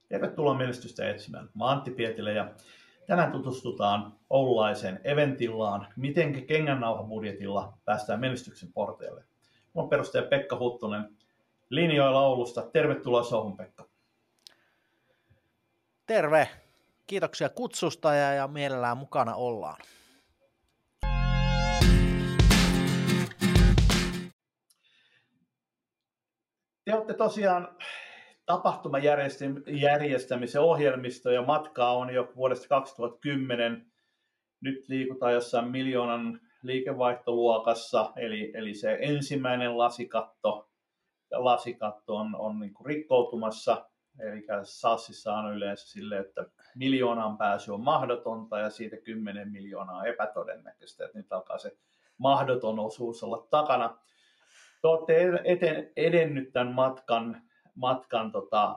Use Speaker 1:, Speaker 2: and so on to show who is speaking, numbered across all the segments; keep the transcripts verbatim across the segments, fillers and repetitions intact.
Speaker 1: Tervetuloa menestystä etsimään. Mä oon Antti Pietilä ja tänään tutustutaan oululaiseen Eventillaan, miten kengännauhabudjetilla päästään menestyksen porteille. Mä oon perustaja Pekka Huttunen linjoilla Oulusta. Tervetuloa showhun, Pekka.
Speaker 2: Terve! Kiitoksia kutsusta ja, ja mielellään mukana ollaan.
Speaker 1: Te olette tosiaan tapahtumajärjestämisen ohjelmisto ja matkaa on jo vuodesta kaksituhattakymmenen. Nyt liikutaan jossain miljoonan liikevaihtoluokassa, eli, eli se ensimmäinen lasikatto, lasikatto on, on niin kuin rikkoutumassa. Eli SaaSissa on yleensä silleen, että miljoonaan pääsy on mahdotonta ja siitä kymmenen miljoonaa epätodennäköistä, että nyt alkaa se mahdoton osuus olla takana. Te olette eten, edennyt tämän matkan, matkan tota,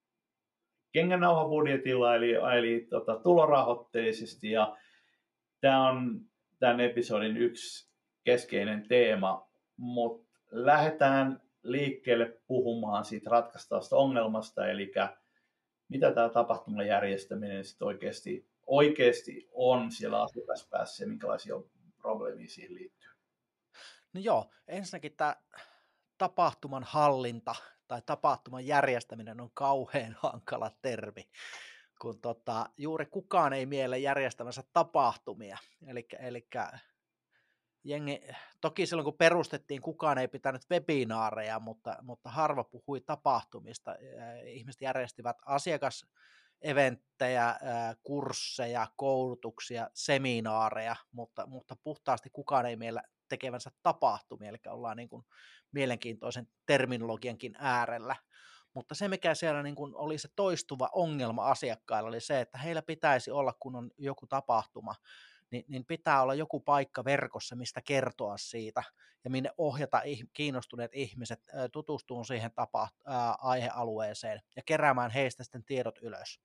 Speaker 1: kengännauhabudjetilla, eli, eli tota, tulorahoitteisesti, ja tämä on tämän episodin yksi keskeinen teema, mutta lähdetään liikkeelle puhumaan siitä ratkaistavasta ongelmasta, eli mitä tämä tapahtuman järjestäminen sitten oikeasti, oikeasti on siellä asiakaspäässä ja minkälaisia probleemia siihen liittyy.
Speaker 2: No joo, ensinnäkin tämä tapahtuman hallinta tai tapahtuman järjestäminen on kauhean hankala termi, kun tota, juuri kukaan ei miele järjestämänsä tapahtumia. Elikkä, elikkä jengi, toki silloin kun perustettiin, kukaan ei pitänyt webinaareja, mutta, mutta harva puhui tapahtumista. Ihmiset järjestivät asiakaseventtejä, kursseja, koulutuksia, seminaareja, mutta, mutta puhtaasti kukaan ei miele tekevänsä tapahtumia, eli ollaan niin kuin mielenkiintoisen terminologiankin äärellä. Mutta se, mikä siellä niin kuin oli se toistuva ongelma asiakkailla, oli se, että heillä pitäisi olla, kun on joku tapahtuma, niin, niin pitää olla joku paikka verkossa, mistä kertoa siitä, ja minne ohjata kiinnostuneet ihmiset tutustumaan siihen tapa, ää, aihealueeseen, ja keräämään heistä sitten tiedot ylös.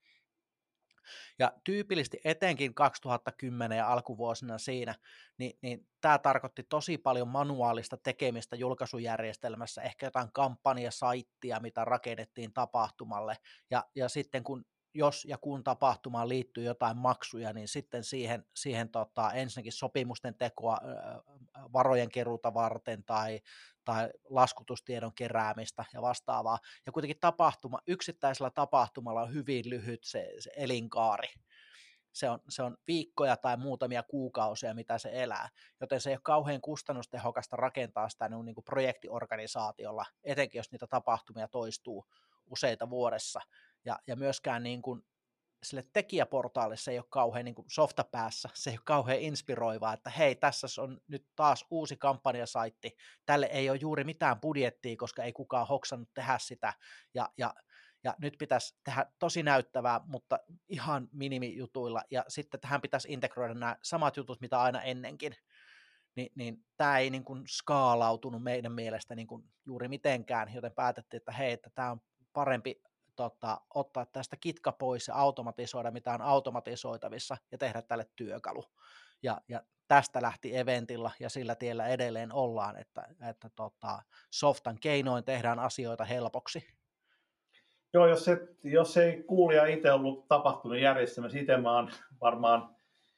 Speaker 2: Ja tyypillisesti etenkin kaksituhattakymmenen ja alkuvuosina siinä, niin, niin tämä tarkoitti tosi paljon manuaalista tekemistä julkaisujärjestelmässä, ehkä jotain kampanjasaittia, mitä rakennettiin tapahtumalle, ja, ja sitten kun jos ja kun tapahtumaan liittyy jotain maksuja, niin sitten siihen, siihen tota, ensinnäkin sopimusten tekoa varojen keruuta varten tai, tai laskutustiedon keräämistä ja vastaavaa. Ja kuitenkin tapahtuma, yksittäisellä tapahtumalla on hyvin lyhyt se, se elinkaari. Se on, se on viikkoja tai muutamia kuukausia, mitä se elää, joten se ei ole kauhean kustannustehokasta rakentaa sitä niin kuin projektiorganisaatiolla, etenkin jos niitä tapahtumia toistuu useita vuodessa. Ja, ja myöskään niin kuin sille tekijäportaalille se ei ole kauhean niin kuin softapäässä, se ei ole kauhean inspiroivaa, että hei, tässä on nyt taas uusi kampanjasaitti, tälle ei ole juuri mitään budjettia, koska ei kukaan hoksannut tehdä sitä, ja, ja, ja nyt pitäisi tehdä tosi näyttävää, mutta ihan minimijutuilla, ja sitten tähän pitäisi integroida nämä samat jutut, mitä aina ennenkin, Ni, niin tämä ei niin kuin skaalautunut meidän mielestä niin kuin juuri mitenkään, joten päätettiin, että hei, että tämä on parempi Tota, ottaa tästä kitka pois ja automatisoida, mitä on automatisoitavissa, ja tehdä tälle työkalu. Ja, ja tästä lähti Eventilla, ja sillä tiellä edelleen ollaan, että, että tota, softan keinoin tehdään asioita helpoksi.
Speaker 1: Joo, jos, et, jos ei kuulija itse ollut tapahtunut järjestämässä, itse mä oon varmaan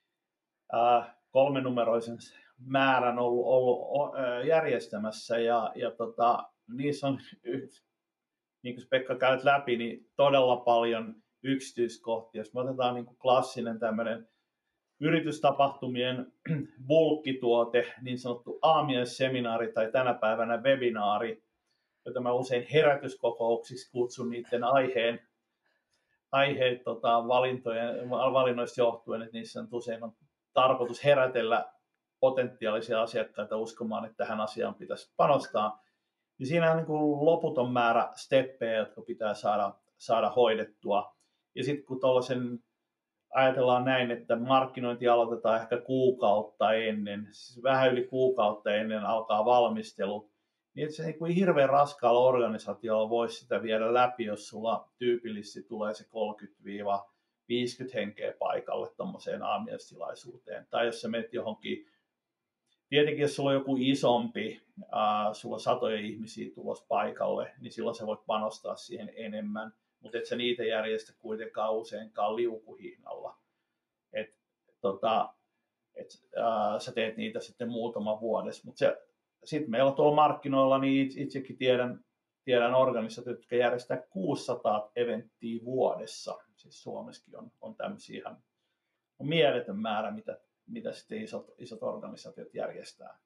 Speaker 1: äh, kolmenumeroisen määrän ollut, ollut äh, järjestämässä, ja, ja tota, niissä on niin kuin Pekka käyt läpi, niin todella paljon yksityiskohtia. Jos me otetaan niin kuin klassinen tämmöinen yritystapahtumien bulkkituote, niin sanottu aamiaisseminaari tai tänä päivänä webinaari, jota mä usein herätyskokouksiksi kutsun niiden aiheen, aiheet tota, valintojen, valinnoista johtuen, että niissä on usein on tarkoitus herätellä potentiaalisia asiakkaita uskomaan, että tähän asiaan pitäisi panostaa. Niin siinä on niin kuin loputon määrä steppejä, jotka pitää saada, saada hoidettua. Ja sitten kun tuollaisen ajatellaan näin, että markkinointi aloitetaan ehkä kuukautta ennen, siis vähän yli kuukautta ennen alkaa valmistelu, niin että se niin kuin hirveän raskaalla organisaatiolla voisi sitä viedä läpi, jos sulla tyypillisesti tulee se kolmekymmentä viisikymmentä henkeä paikalle tuommoiseen aamiaistilaisuuteen. Tai jos sä menet johonkin, tietenkin jos sulla on joku isompi, äh, sulla on satoja ihmisiä tulossa paikalle, niin silloin sä voit panostaa siihen enemmän. mutta et sä niitä järjestä kuitenkaan useinkaan liukuhihnalla. Et, tota, et, ää, sä teet niitä sitten muutama vuodessa. Mutta sitten meillä tuolla markkinoilla, niin itsekin tiedän, tiedän organisaatioita, jotka järjestää kuusisataa eventtiä vuodessa. Siis Suomessakin on, on tämmöisiä ihan on mieletön määrä, mitä, mitä sitten isot, isot organisaatiot järjestää.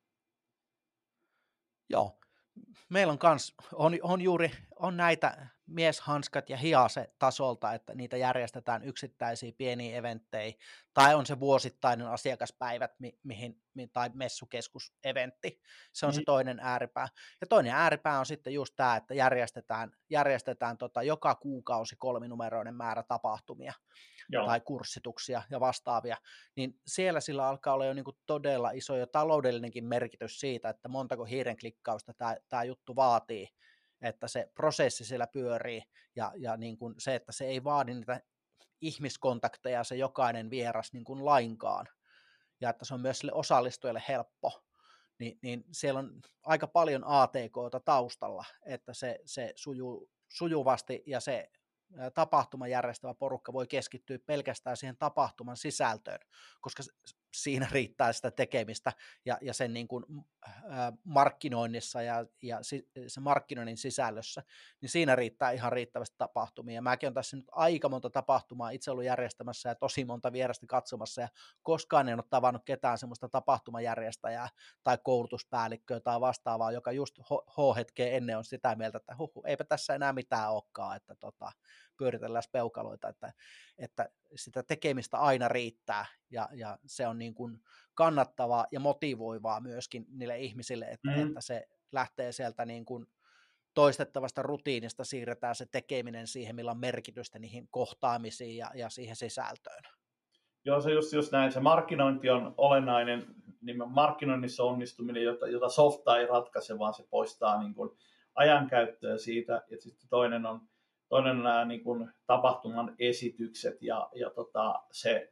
Speaker 2: Joo. Meillä on, kans, on, on juuri on näitä mieshanskat ja hiase tasolta, että niitä järjestetään yksittäisiä pieniä eventtejä, tai on se vuosittainen asiakaspäivät mi, mihin, mi, tai messukeskuseventti. Se on mm. se toinen ääripää. Ja toinen ääripää on sitten just tämä, että järjestetään, järjestetään tota joka kuukausi kolminumeroinen määrä tapahtumia. Joo. Tai kurssituksia ja vastaavia, niin siellä sillä alkaa olla jo niin kuin todella iso ja taloudellinenkin merkitys siitä, että montako hiiren klikkausta tämä, tämä juttu vaatii, että se prosessi siellä pyörii ja, ja niin kuin se, että se ei vaadi niitä ihmiskontakteja se jokainen vieras niin kuin lainkaan ja että se on myös sille osallistujalle helppo, niin, niin siellä on aika paljon A T K:ta taustalla, että se, se sujuu sujuvasti ja se tapahtuman järjestävä porukka voi keskittyä pelkästään siihen tapahtuman sisältöön, koska siinä riittää sitä tekemistä ja, ja sen niin kuin, ä, markkinoinnissa ja, ja si, se markkinoinnin sisällössä, niin siinä riittää ihan riittävästi tapahtumia. Mäkin olen tässä nyt aika monta tapahtumaa itse ollut järjestämässä ja tosi monta vierasta katsomassa ja koskaan en ole tavannut ketään semmoista tapahtumajärjestäjää tai koulutuspäällikköä tai vastaavaa, joka just H-hetkeen ennen on sitä mieltä, että huh, eipä tässä enää mitään olekaan, että tota, pyöritellään peukaloita, että, että sitä tekemistä aina riittää ja, ja se on niin kuin kannattavaa ja motivoivaa myöskin niille ihmisille, että, mm. että se lähtee sieltä niin kuin toistettavasta rutiinista, siirretään se tekeminen siihen, millä on merkitystä niihin kohtaamisiin ja, ja siihen sisältöön.
Speaker 1: Joo, se just, just näin. Se markkinointi on olennainen, niin markkinoinnissa onnistuminen, jota, jota softa ei ratkaise, vaan se poistaa niin kuin ajankäyttöä siitä, ja sitten toinen on Toinen on nämä niin kuin tapahtuman esitykset ja, ja tota, se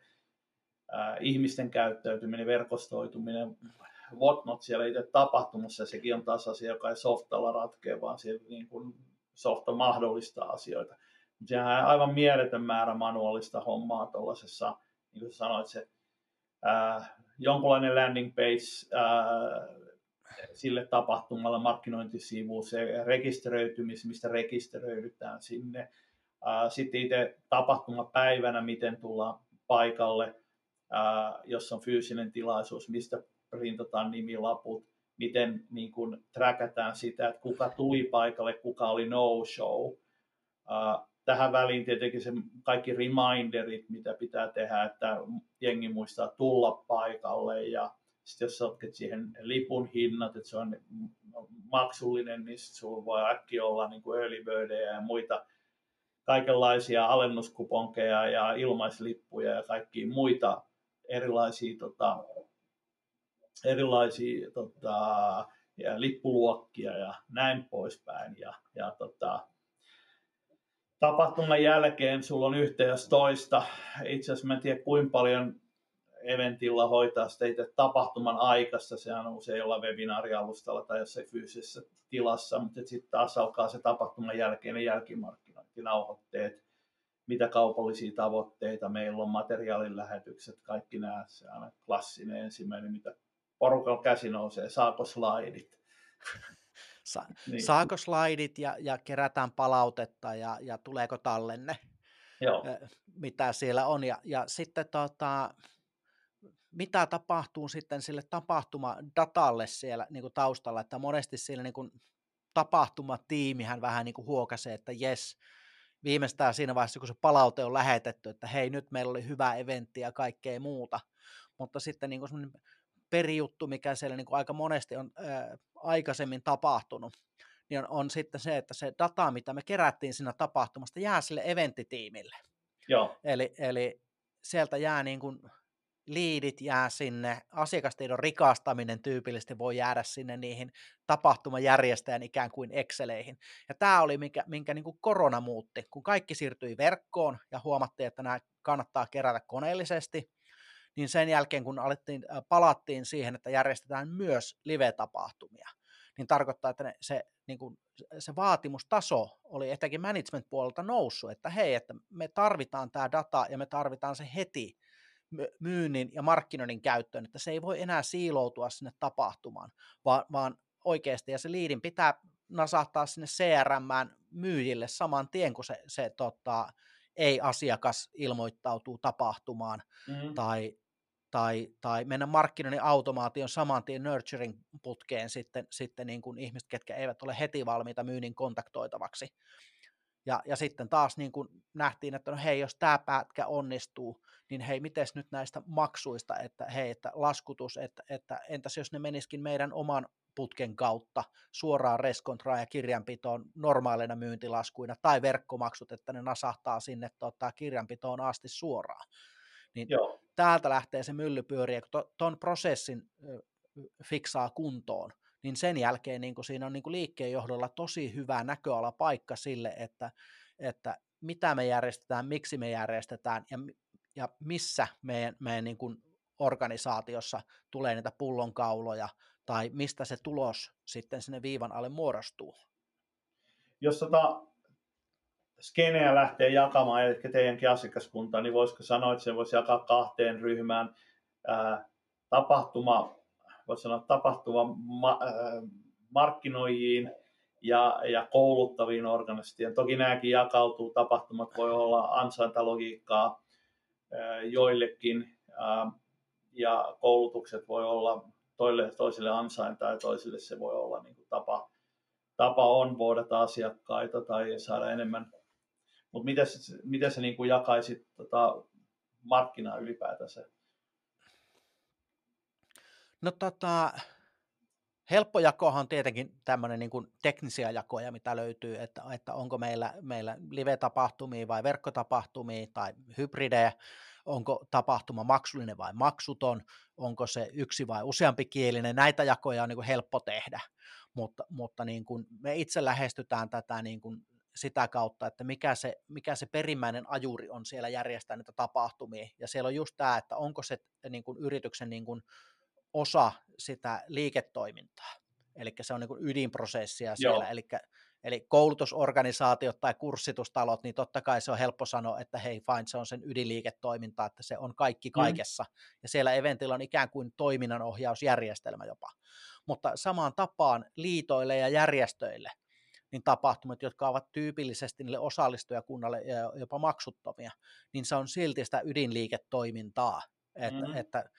Speaker 1: ää, ihmisten käyttäytyminen, verkostoituminen, whatnot siellä itse tapahtumassa. Sekin on taas asia, joka ei softalla ratkea, vaan siellä niin kuin softa mahdollistaa asioita. Mutta sehän on aivan mieletön määrä manuaalista hommaa tuollaisessa, niin kuin sanoit, se ää, jonkunlainen landing page, ää, sille tapahtumalla markkinointisivu, se rekisteröitymis, mistä rekisteröidytään sinne. Sitten itse tapahtumapäivänä, miten tullaan paikalle, jos on fyysinen tilaisuus, mistä printataan nimilaput, miten niin kun trackataan sitä, että kuka tuli paikalle, kuka oli no-show. Tähän väliin tietenkin se kaikki reminderit, mitä pitää tehdä, että jengi muistaa tulla paikalle ja sitten jos sotket siihen lipun hinnat, että se on maksullinen, niin sulla voi äkkiä olla niin kuin early birdejä ja muita kaikenlaisia alennuskuponkeja ja ilmaislippuja ja kaikkia muita erilaisia, tota, erilaisia tota, ja lippuluokkia ja näin poispäin. Ja, ja tota, tapahtuman jälkeen sulla on yhteys toista. Itse asiassa mä en tiedä kuinka paljon eventillä hoitaa sitä itse tapahtuman aikassa, sehän on usein jollain webinaarialustalla tai jossain fyysisessä tilassa, mutta sitten taas alkaa se tapahtuman jälkeinen jälkimarkkinointi, nauhoitteet, mitä kaupallisia tavoitteita meillä on, materiaalin lähetykset, kaikki nämä, se on klassinen ensimmäinen, mitä porukalla käsi nousee, saako slaidit.
Speaker 2: Sa- niin. Saako slaidit ja, ja kerätään palautetta ja, ja tuleeko tallenne,
Speaker 1: Joo.
Speaker 2: mitä siellä on ja, ja sitten tota, mitä tapahtuu sitten sille tapahtumadatalle siellä niin kuin taustalla, että monesti siellä niin kuin tapahtumatiimihän vähän niin kuin huokaisee, että jes, viimeistään siinä vaiheessa, kun se palaute on lähetetty, että hei, nyt meillä oli hyvä eventti ja kaikkea muuta, mutta sitten niin kuin semmoinen perijuttu, mikä siellä niin kuin aika monesti on ää, aikaisemmin tapahtunut, niin on, on sitten se, että se data, mitä me kerättiin siinä tapahtumasta, jää sille eventtitiimille.
Speaker 1: Joo.
Speaker 2: Eli, eli sieltä jää niin kuin liidit jää sinne, asiakastiedon rikastaminen tyypillisesti voi jäädä sinne niihin tapahtumajärjestäjän ikään kuin Exceleihin. Ja tämä oli, minkä, minkä niin kuin korona muutti, kun kaikki siirtyi verkkoon ja huomattiin, että nämä kannattaa kerätä koneellisesti, niin sen jälkeen kun alettiin, palattiin siihen, että järjestetään myös live-tapahtumia, niin tarkoittaa, että ne, se, niin kuin, se vaatimustaso oli etenkin management-puolelta noussut, että hei, että me tarvitaan tämä data ja me tarvitaan se heti myynnin ja markkinoinnin käyttöön, että se ei voi enää siiloutua sinne tapahtumaan, vaan, vaan oikeasti, ja se liidin pitää nasahtaa sinne C R M:ään myyjille saman tien, kun se, se tota, ei-asiakas ilmoittautuu tapahtumaan,
Speaker 1: Mm.
Speaker 2: tai, tai, tai mennä markkinoinnin automaation saman tien nurturing-putkeen sitten, sitten niin kuin ihmiset, ketkä eivät ole heti valmiita myynnin kontaktoitavaksi. Ja, ja sitten taas niin kuin nähtiin, että no hei, jos tämä pätkä onnistuu, niin hei, miten nyt näistä maksuista, että hei, että laskutus, että, että entäs jos ne menisikin meidän oman putken kautta suoraan reskontraan ja kirjanpitoon normaaleina myyntilaskuina tai verkkomaksut, että ne nasahtaa sinne tota, kirjanpitoon asti suoraan. Niin
Speaker 1: Joo.
Speaker 2: täältä lähtee se myllypyöri, ja kun tuon prosessin ö, fiksaa kuntoon, niin sen jälkeen niin kuin siinä on niin kuin liikkeenjohdolla tosi hyvä näköalapaikka sille, että, että mitä me järjestetään, miksi me järjestetään ja, ja missä meidän, meidän niin kuin organisaatiossa tulee niitä pullonkauloja tai mistä se tulos sitten sinne viivan alle muodostuu.
Speaker 1: Jos tota skeneä lähtee jakamaan, eli teidänkin asiakaskuntaa, niin voisiko sanoa, että se voisi jakaa kahteen ryhmään. Ää, tapahtuma, voisi sanoa tapahtuma ma, ää, markkinoijiin ja, ja kouluttaviin organisaatioihin. Toki nämäkin jakautuu, tapahtumat voi olla ansaintalogiikkaa ää, joillekin, ää, ja koulutukset voi olla toille, toisille ansaintaa ja toisille se voi olla niin kuin tapa, tapa onboardata asiakkaita tai saada enemmän. Mutta miten, miten sä niin kuin jakaisit tota markkinaa ylipäätänsä?
Speaker 2: No tota, helppo jakohan on tietenkin tämmöinen niin kuin teknisiä jakoja, mitä löytyy, että, että onko meillä, meillä live-tapahtumia vai verkkotapahtumia tai hybridejä, onko tapahtuma maksullinen vai maksuton, onko se yksi vai useampi kielinen, näitä jakoja on niin kuin helppo tehdä, mutta, mutta niin kuin me itse lähestytään tätä niin kuin sitä kautta, että mikä se, mikä se perimmäinen ajuri on siellä järjestää niitä tapahtumia, ja siellä on just tämä, että onko se niin kuin yrityksen niin kuin osa sitä liiketoimintaa, eli se on niin kuin ydinprosessia siellä,
Speaker 1: Joo.
Speaker 2: eli, eli koulutusorganisaatiot tai kurssitustalot, niin totta kai se on helppo sanoa, että hei fine, se on sen ydinliiketoiminta, että se on kaikki kaikessa, mm. ja siellä eventillä on ikään kuin toiminnanohjausjärjestelmä jopa, mutta samaan tapaan liitoille ja järjestöille, niin tapahtumat, jotka ovat tyypillisesti niille osallistujakunnalle jopa maksuttomia, niin se on silti sitä ydinliiketoimintaa, että, mm-hmm. että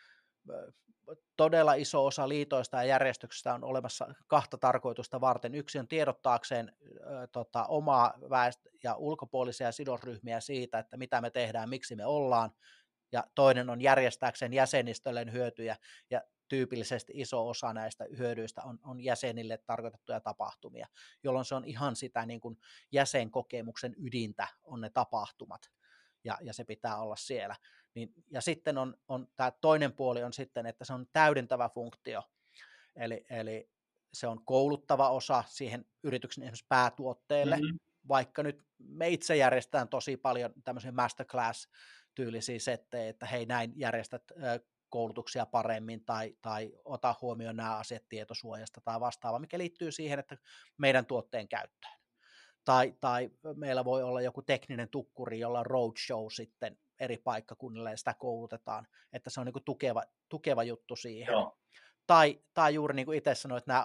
Speaker 2: todella iso osa liitoista ja järjestyksistä on olemassa kahta tarkoitusta varten. Yksi on tiedottaakseen ö, tota, omaa väestö- ja ulkopuolisia sidosryhmiä siitä, että mitä me tehdään, miksi me ollaan, ja toinen on järjestääkseen jäsenistölleen hyötyjä, ja tyypillisesti iso osa näistä hyödyistä on, on jäsenille tarkoitettuja tapahtumia, jolloin se on ihan sitä niin kuin jäsenkokemuksen ydintä on ne tapahtumat, ja, ja se pitää olla siellä. Niin, ja sitten on, on tämä toinen puoli on sitten, että se on täydentävä funktio, eli, eli se on kouluttava osa siihen yrityksen esimerkiksi päätuotteelle, mm-hmm. vaikka nyt me itse järjestetään tosi paljon tämmöisiä masterclass-tyylisiä settejä, että hei näin järjestät koulutuksia paremmin tai, tai ota huomioon nämä asiat tietosuojasta tai vastaava, mikä liittyy siihen, että meidän tuotteen käyttöön. Tai, tai meillä voi olla joku tekninen tukkuri, jolla on roadshow sitten eri paikkakunnilla ja sitä koulutetaan, että se on niin kuin tukeva, tukeva juttu siihen. Joo. Tai, tai juuri niin kuin itse sanoit, nämä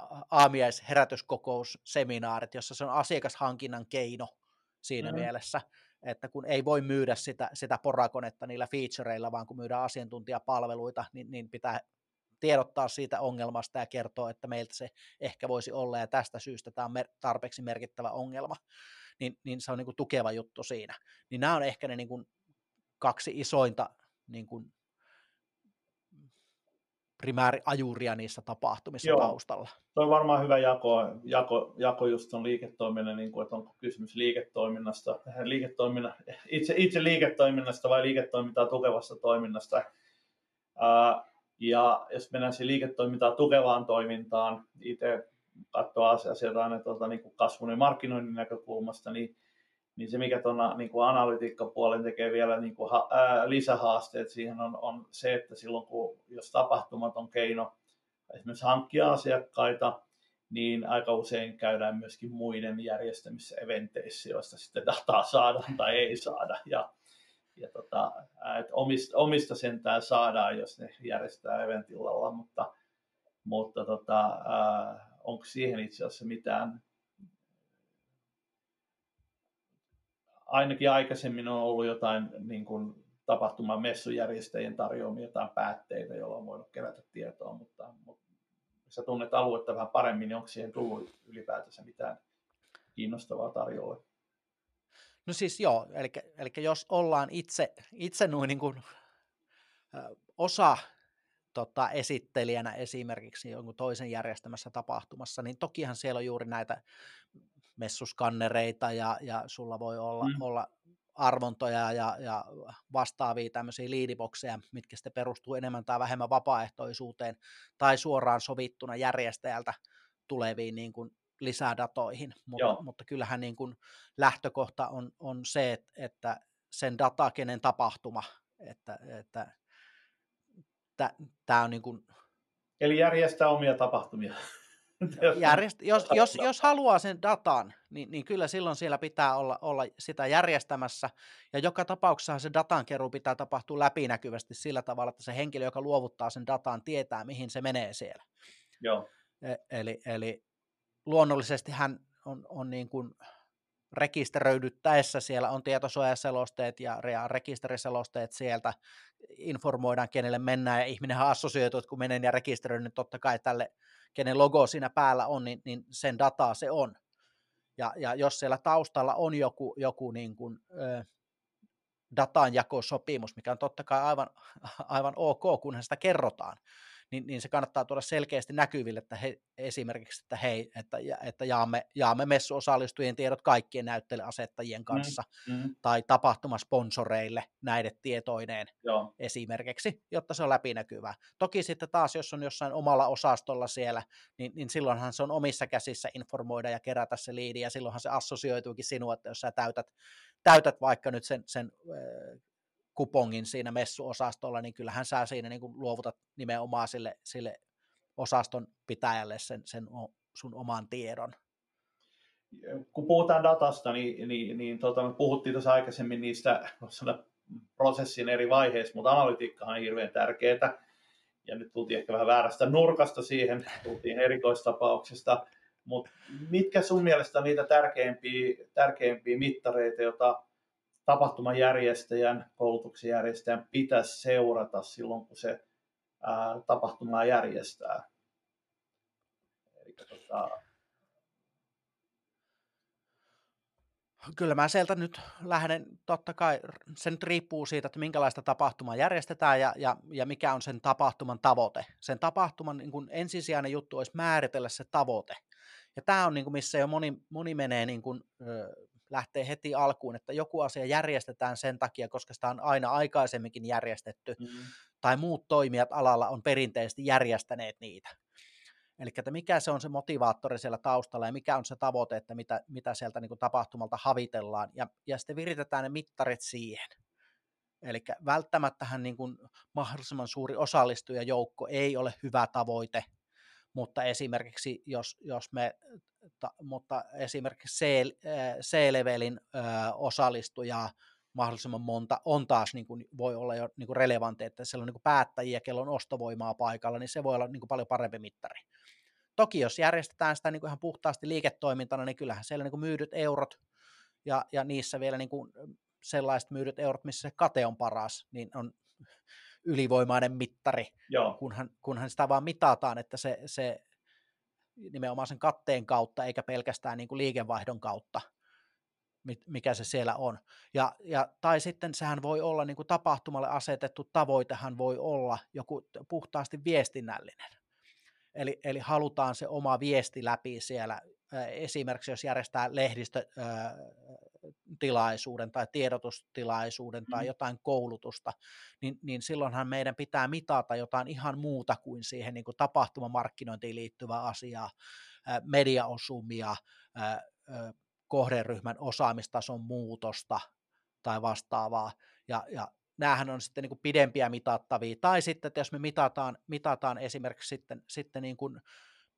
Speaker 2: aamiais-herätyskokousseminaarit, jossa se on asiakashankinnan keino siinä mm. mielessä, että kun ei voi myydä sitä, sitä porakonetta niillä featureilla, vaan kun myydään asiantuntijapalveluita, niin, niin pitää tiedottaa siitä ongelmasta ja kertoa, että meiltä se ehkä voisi olla, ja tästä syystä tämä on tarpeeksi merkittävä ongelma, niin, niin se on niin kuin tukeva juttu siinä. Niin nämä on ehkä ne niin kuin kaksi isointa niin kuin primääriajuria niissä tapahtumissa Joo. taustalla.
Speaker 1: Tuo on varmaan hyvä jako, jako, jako just tuon liiketoiminnan, niin kuin, että onko kysymys liiketoiminnasta, liiketoiminna, itse, itse liiketoiminnasta vai liiketoimintaa tukevasta toiminnasta. Ää, ja jos mennään siihen liiketoimintaa tukevaan toimintaan, itse katsoo asioita aina tuolta niin kuin kasvun ja markkinoinnin näkökulmasta, niin, niin se mikä tuon niin kuin analytiikkapuolen tekee vielä niin kuin, ää, lisähaasteet siihen on, on se, että silloin kun jos tapahtumat on keino esimerkiksi hankkia asiakkaita, niin aika usein käydään myöskin muiden järjestämissä eventeissä, joista sitten dataa saadaan tai ei saada. Ja, ja tota, et omista, omista sentään saadaan, jos ne järjestetään eventillalla, mutta, mutta tota, äh, onko siihen itse asiassa mitään? Ainakin aikaisemmin on ollut jotain niin kuin tapahtuman messujärjestäjien tarjoamia jotain päätteitä, joilla on voinut kerätä tietoa, mutta, mutta sä tunnet aluetta vähän paremmin, niin onko siihen tullut ylipäätänsä mitään kiinnostavaa tarjolla?
Speaker 2: No siis joo, eli, eli jos ollaan itse, itse noin niin kuin, ö, osa tota, esittelijänä esimerkiksi jonkun toisen järjestämässä tapahtumassa, niin tokihan siellä on juuri näitä messuskannereita ja, ja sulla voi olla, mm. olla arvontoja ja, ja vastaavia tämmöisiä liidibokseja, mitkä sitten perustuu enemmän tai vähemmän vapaaehtoisuuteen tai suoraan sovittuna järjestäjältä tuleviin niin kuin lisädatoihin, mutta, mutta kyllähän niin kuin lähtökohta on, on se, että, että sen data, kenen tapahtuma, että, että tämä on niin kuin...
Speaker 1: Eli järjestää omia tapahtumia.
Speaker 2: Järjest, jos, jos, jos haluaa sen datan, niin, niin kyllä silloin siellä pitää olla, olla sitä järjestämässä, ja joka tapauksessa se datankeruu pitää tapahtua läpinäkyvästi sillä tavalla, että se henkilö, joka luovuttaa sen datan, tietää, mihin se menee siellä.
Speaker 1: Joo.
Speaker 2: E, eli, eli luonnollisesti hän on, on niin kuin rekisteröidyttäessä siellä on tietosuojaselosteet ja rekisteriselosteet sieltä, informoidaan kenelle mennään, ja ihminenhän assosioituu, että kun menen ja rekisteröin, niin totta kai tälle, kenen logo siinä päällä on, niin, niin sen dataa se on. Ja, ja jos siellä taustalla on joku, joku niin kuin, ö, datanjakosopimus, mikä on totta kai aivan, aivan ok, kunhan sitä kerrotaan, niin, niin se kannattaa tuoda selkeästi näkyville, että he, esimerkiksi, että hei, että, että jaamme, jaamme messuosallistujien tiedot kaikkien näytteleasettajien kanssa, mm, mm. tai tapahtumasponsoreille näiden tietoineen. Joo. Esimerkiksi, jotta se on läpinäkyvää. Toki sitten taas, jos on jossain omalla osastolla siellä, niin, niin silloinhan se on omissa käsissä informoida ja kerätä se liidi, ja silloinhan se assosioituukin sinua, että jos sä täytät, täytät vaikka nyt sen, sen kupongin siinä messuosastolla, niin kyllähän sä siinä niin kuin luovutat nimenomaan sille, sille osaston pitäjälle sen, sen sun oman tiedon.
Speaker 1: Kun puhutaan datasta, niin, niin, niin tota, me puhuttiin tuossa aikaisemmin niistä prosessin eri vaiheista, mutta analytiikkahan on hirveän tärkeää, ja nyt tultiin ehkä vähän väärästä nurkasta siihen, tultiin erikoistapauksesta, mutta mitkä sun mielestä on niitä tärkeimpiä, tärkeimpiä mittareita, joita tapahtuman järjestäjän, koulutuksen järjestäjän pitäisi seurata silloin, kun se ää, tapahtumaa järjestää? Eli, tota...
Speaker 2: Kyllä mä sieltä nyt lähden, totta kai se nyt riippuu siitä, että minkälaista tapahtumaa järjestetään ja, ja, ja mikä on sen tapahtuman tavoite. Sen tapahtuman niin kuin ensisijainen juttu olisi määritellä se tavoite. Ja tämä on, niin kuin, missä jo moni, moni menee niin kuin, ö, lähtee heti alkuun, että joku asia järjestetään sen takia, koska sitä on aina aikaisemminkin järjestetty, mm-hmm. tai muut toimijat alalla on perinteisesti järjestäneet niitä. Eli että mikä se on se motivaattori siellä taustalla ja mikä on se tavoite, että mitä, mitä sieltä niin kuin tapahtumalta havitellaan, ja, ja sitten viritetään ne mittarit siihen. Eli välttämättähän niin kuin mahdollisimman suuri osallistujajoukko ei ole hyvä tavoite, mutta esimerkiksi jos, jos me, ta, mutta esimerkiksi C-levelin ö, osallistujaa mahdollisimman monta on taas, niin kuin, voi olla jo niin kuin relevantti, että siellä on niin kuin päättäjiä, kello on ostovoimaa paikalla, niin se voi olla niin kuin paljon parempi mittari. Toki jos järjestetään sitä niin kuin ihan puhtaasti liiketoimintana, niin kyllähän siellä niin kuin myydyt eurot ja, ja niissä vielä niin kuin sellaiset myydyt eurot, missä se kate on paras, niin on ylivoimainen mittari, kunhan, kunhan sitä vaan mitataan, että se, se nimenomaan sen katteen kautta, eikä pelkästään niin kuin liikevaihdon kautta, mikä se siellä on. Ja, ja, tai sitten sehän voi olla, niin kuin tapahtumalle asetettu tavoitehan voi olla joku puhtaasti viestinnällinen. Eli, eli halutaan se oma viesti läpi siellä. Esimerkiksi jos järjestää lehdistötilaisuuden tai tiedotustilaisuuden tai jotain koulutusta, niin, niin silloinhan meidän pitää mitata jotain ihan muuta kuin siihen niin kuin tapahtumamarkkinointiin liittyvää asiaa, mediaosumia, kohderyhmän osaamistason muutosta tai vastaavaa, ja, ja näähän on sitten niin kuin pidempiä mitattavia, tai sitten, että jos me mitataan, mitataan esimerkiksi sitten, sitten niin kuin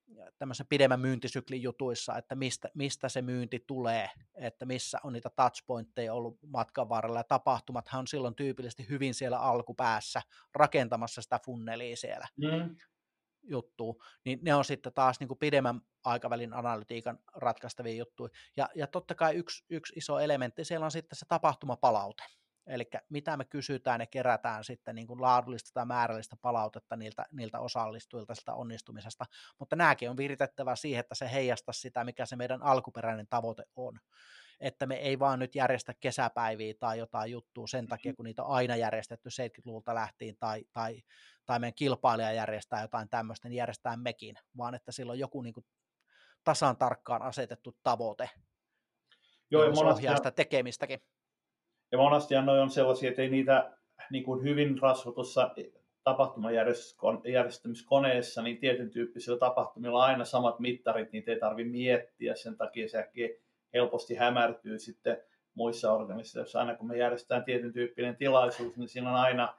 Speaker 2: tämmöisen pidemmän myyntisyklin jutuissa, että mistä, mistä se myynti tulee, että missä on niitä touchpointteja ollut matkan varrella, ja tapahtumathan on silloin tyypillisesti hyvin siellä alkupäässä rakentamassa sitä funnelia siellä
Speaker 1: Mm.
Speaker 2: juttua, niin ne on sitten taas niin kuin pidemmän aikavälin analytiikan ratkaistavia juttuja. Ja, ja totta kai yksi, yksi iso elementti siellä on sitten se tapahtumapalaute. Eli mitä me kysytään ja kerätään sitten niin kuin laadullista tai määrällistä palautetta niiltä, niiltä osallistujilta sitä onnistumisesta, mutta nämäkin on viritettävä siihen, että se heijastaisi sitä, mikä se meidän alkuperäinen tavoite on. Että me ei vaan nyt järjestä kesäpäiviä tai jotain juttua sen takia, kun niitä on aina järjestetty seitsemänkymmentäluvulta lähtien, tai, tai, tai meidän kilpailija järjestää jotain tämmöistä, niin järjestetään mekin, vaan että sillä on joku niin kuin tasan tarkkaan asetettu tavoite,
Speaker 1: Joo, ja
Speaker 2: jolla se ohjaa
Speaker 1: monestihan,
Speaker 2: sitä tekemistäkin.
Speaker 1: ja monestihan noi on sellaisia, että ei niitä niin kuin hyvin rasvotussa tapahtumajärjestämiskoneessa, niin tietyn tyyppisillä tapahtumilla on aina samat mittarit, niitä ei tarvitse miettiä, sen takia se helposti hämärtyy sitten muissa organisaatioissa. Aina kun me järjestetään tietyn tyyppinen tilaisuus, niin siinä on aina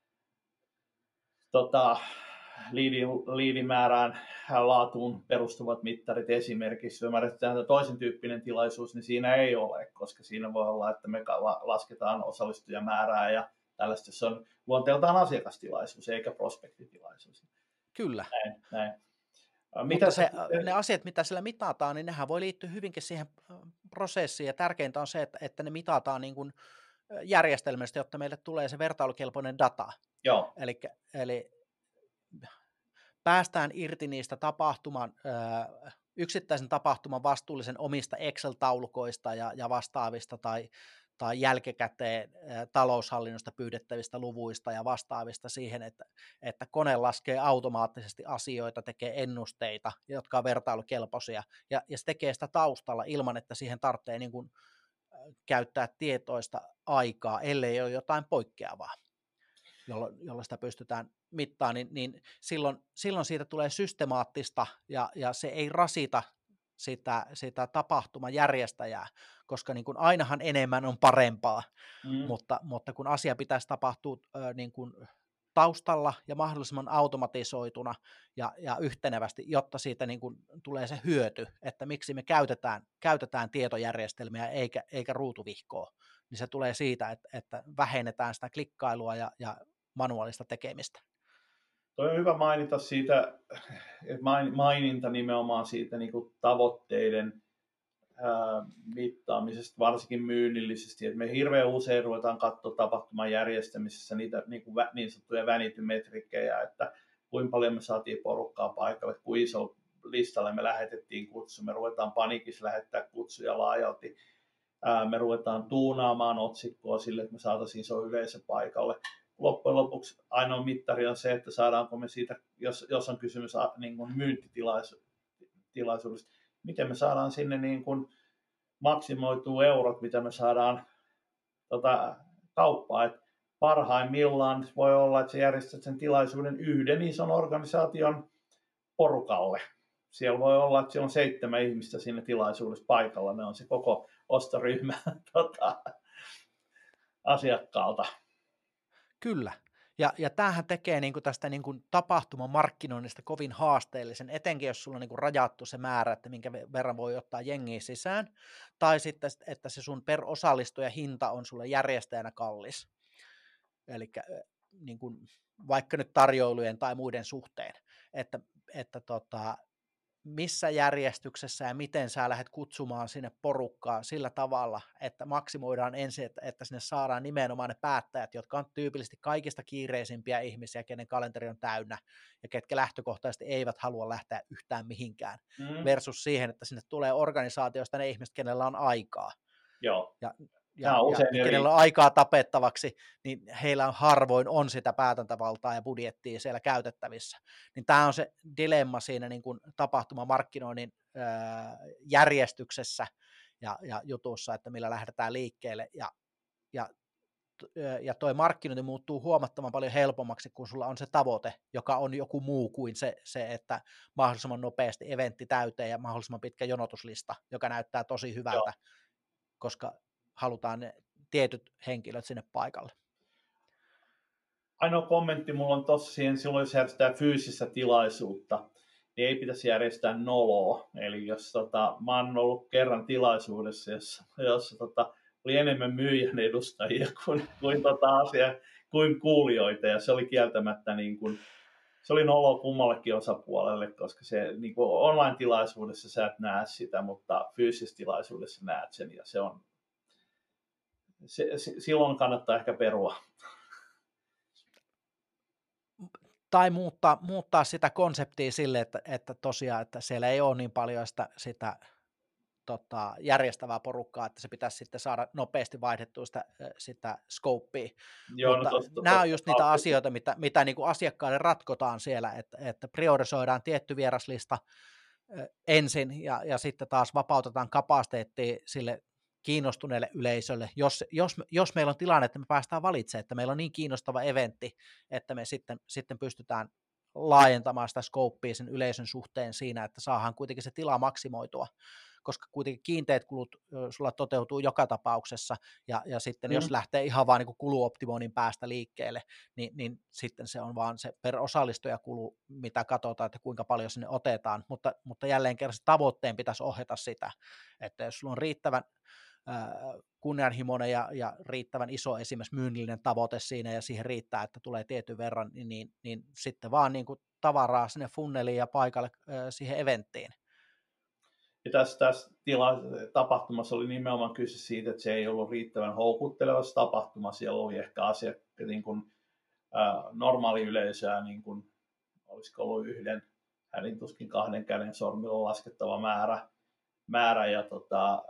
Speaker 1: tota, liidin, liidimäärään laatuun perustuvat mittarit esimerkiksi. Jos järjestetään toisen tyyppinen tilaisuus, niin siinä ei ole, koska siinä voi olla, että me lasketaan osallistujamäärää ja tällaista. Se on luonteeltaan asiakastilaisuus eikä prospektitilaisuus.
Speaker 2: Kyllä.
Speaker 1: Näin, näin.
Speaker 2: Mitä Mutta se, ne asiat, mitä sillä mitataan, niin nehän voi liittyä hyvinkin siihen prosessiin, ja tärkeintä on se, että, että ne mitataan niin kuin järjestelmästä, jotta meille tulee se vertailukelpoinen data.
Speaker 1: Joo.
Speaker 2: Eli, eli päästään irti niistä tapahtuman, yksittäisen tapahtuman vastuullisen omista Excel-taulukoista ja, ja vastaavista, tai, tai jälkikäteen taloushallinnosta pyydettävistä luvuista ja vastaavista siihen, että, että kone laskee automaattisesti asioita, tekee ennusteita, jotka on vertailukelpoisia, ja, ja se tekee sitä taustalla ilman, että siihen tarvitsee niin kuin käyttää tietoista aikaa, ellei ole jotain poikkeavaa, jolloin, jolloin sitä pystytään mittaamaan, niin, niin silloin, silloin siitä tulee systemaattista, ja, ja se ei rasita sitä, sitä tapahtumajärjestäjää, koska niin kuin ainahan enemmän on parempaa, mm. mutta, mutta kun asia pitäisi tapahtua äh, niin kuin taustalla ja mahdollisimman automatisoituna ja, ja yhtenevästi, jotta siitä niin kuin tulee se hyöty, että miksi me käytetään, käytetään tietojärjestelmiä eikä, eikä ruutuvihkoa, niin se tulee siitä, että, että vähennetään sitä klikkailua ja, ja manuaalista tekemistä.
Speaker 1: Toi on hyvä mainita siitä, maininta nimenomaan siitä niin kuin tavoitteiden ää, mittaamisesta, varsinkin myynnillisesti. Et me hirveän usein ruvetaan katsoa tapahtuman järjestämisessä niitä niin, kuin niin sanottuja vänitymetrikkejä, että kuinka paljon me saatiin porukkaa paikalle, kuinka iso listalle me lähetettiin kutsu, me ruvetaan paniikissa lähettää kutsuja laajalti, ää, me ruvetaan tuunaamaan otsikkoa sille, että me saataisiin iso yleisö paikalle. Loppujen lopuksi ainoa mittari on se, että saadaanko me siitä, jos, jos on kysymys niin kuin myyntitilaisuudesta, miten me saadaan sinne niin kuin maksimoitua eurot, mitä me saadaan tota, kauppaa. Et parhaimmillaan voi olla, että sä järjestät sen tilaisuuden yhden ison organisaation porukalle. Siellä voi olla, että siellä on seitsemän ihmistä siinä tilaisuudessa paikalla. Ne on se koko ostoryhmä tota, asiakkaalta.
Speaker 2: Kyllä. Ja, ja tämähän tekee niin kuin tästä niin kuin tapahtuman markkinoinnista kovin haasteellisen, etenkin jos sulla on niin kuin rajattu se määrä, että minkä verran voi ottaa jengiä sisään, tai sitten, että se sun per osallistuja hinta on sulle järjestäjänä kallis. Eli niin kuin vaikka nyt tarjoilujen tai muiden suhteen, että, että tota, missä järjestyksessä ja miten sä lähdet kutsumaan sinne porukkaa sillä tavalla, että maksimoidaan ensin, että, että sinne saadaan nimenomaan ne päättäjät, jotka on tyypillisesti kaikista kiireisimpiä ihmisiä, kenen kalenteri on täynnä ja ketkä lähtökohtaisesti eivät halua lähteä yhtään mihinkään, mm. versus siihen, että sinne tulee organisaatioista ne ihmiset, kenellä on aikaa.
Speaker 1: Joo.
Speaker 2: Ja, ja, ja kenellä on aikaa tapettavaksi, niin heillä on harvoin on sitä päätäntävaltaa ja budjettia siellä käytettävissä. Niin tämä on se dilemma siinä niin kuin tapahtumamarkkinoinnin ää, järjestyksessä ja, ja jutussa, että millä lähdetään liikkeelle. Ja, ja, ja toi markkinointi muuttuu huomattavan paljon helpommaksi, kun sulla on se tavoite, joka on joku muu kuin se, se että mahdollisimman nopeasti eventti täyteen ja mahdollisimman pitkä jonotuslista, joka näyttää tosi hyvältä, Joo. koska halutaan ne tietyt henkilöt sinne paikalle.
Speaker 1: Ainoa kommentti mulla on tossa siihen, silloin jos järjestetään fyysistä tilaisuutta, niin ei pitäisi järjestää noloa. Eli jos tota, mä oon ollut kerran tilaisuudessa, jossa, jossa tota, oli enemmän myyjän edustajia kuin, kuin, tota asia, kuin kuulijoita, ja se oli kieltämättä niin kuin, se oli nolo kummallekin osapuolelle, koska se niin kuin online-tilaisuudessa sä et näe sitä, mutta fyysisessä tilaisuudessa näet sen, ja se on, se, silloin kannattaa ehkä perua.
Speaker 2: Tai muuttaa, muuttaa sitä konseptia sille, että, että tosiaan, että siellä ei ole niin paljon sitä, sitä tota, järjestävää porukkaa, että se pitäisi sitten saada nopeasti vaihdettua sitä, sitä scopea.
Speaker 1: Joo,
Speaker 2: mutta
Speaker 1: no tosta,
Speaker 2: nämä
Speaker 1: tosta,
Speaker 2: on just niitä
Speaker 1: tosta.
Speaker 2: asioita, mitä, mitä niin kuin asiakkaille ratkotaan siellä, että, että priorisoidaan tietty vieraslista ensin ja, ja sitten taas vapautetaan kapasiteettia sille kiinnostuneelle yleisölle, jos, jos, jos meillä on tilanne, että me päästään valitsemaan, että meillä on niin kiinnostava eventti, että me sitten, sitten pystytään laajentamaan sitä scopea sen yleisön suhteen siinä, että saadaan kuitenkin se tila maksimoitua, koska kuitenkin kiinteät kulut sulla toteutuu joka tapauksessa, ja, ja sitten mm. jos lähtee ihan vaan niin kuluoptimoinnin päästä liikkeelle, niin, niin sitten se on vaan se per osallistujakulu, mitä katsotaan, että kuinka paljon sinne otetaan, mutta, mutta jälleen kerran se tavoitteen pitäisi ohjata sitä, että jos sulla on riittävän kunnianhimoinen ja, ja riittävän iso esimerkiksi myynnillinen tavoite siinä, ja siihen riittää, että tulee tietyn verran, niin, niin, niin sitten vaan niin kuin tavaraa sinne funneliin ja paikalle äh, siihen eventtiin.
Speaker 1: Ja tässä, tässä tila, tapahtumassa oli nimenomaan kyse siitä, että se ei ollut riittävän houkuttelevassa tapahtuma. Siellä oli ehkä asiakkaat, niin kuin, äh, normaali yleisöä, niin kuin, olisiko ollut yhden, hänen tuskin kahden käden sormilla laskettava määrä. määrä ja tota,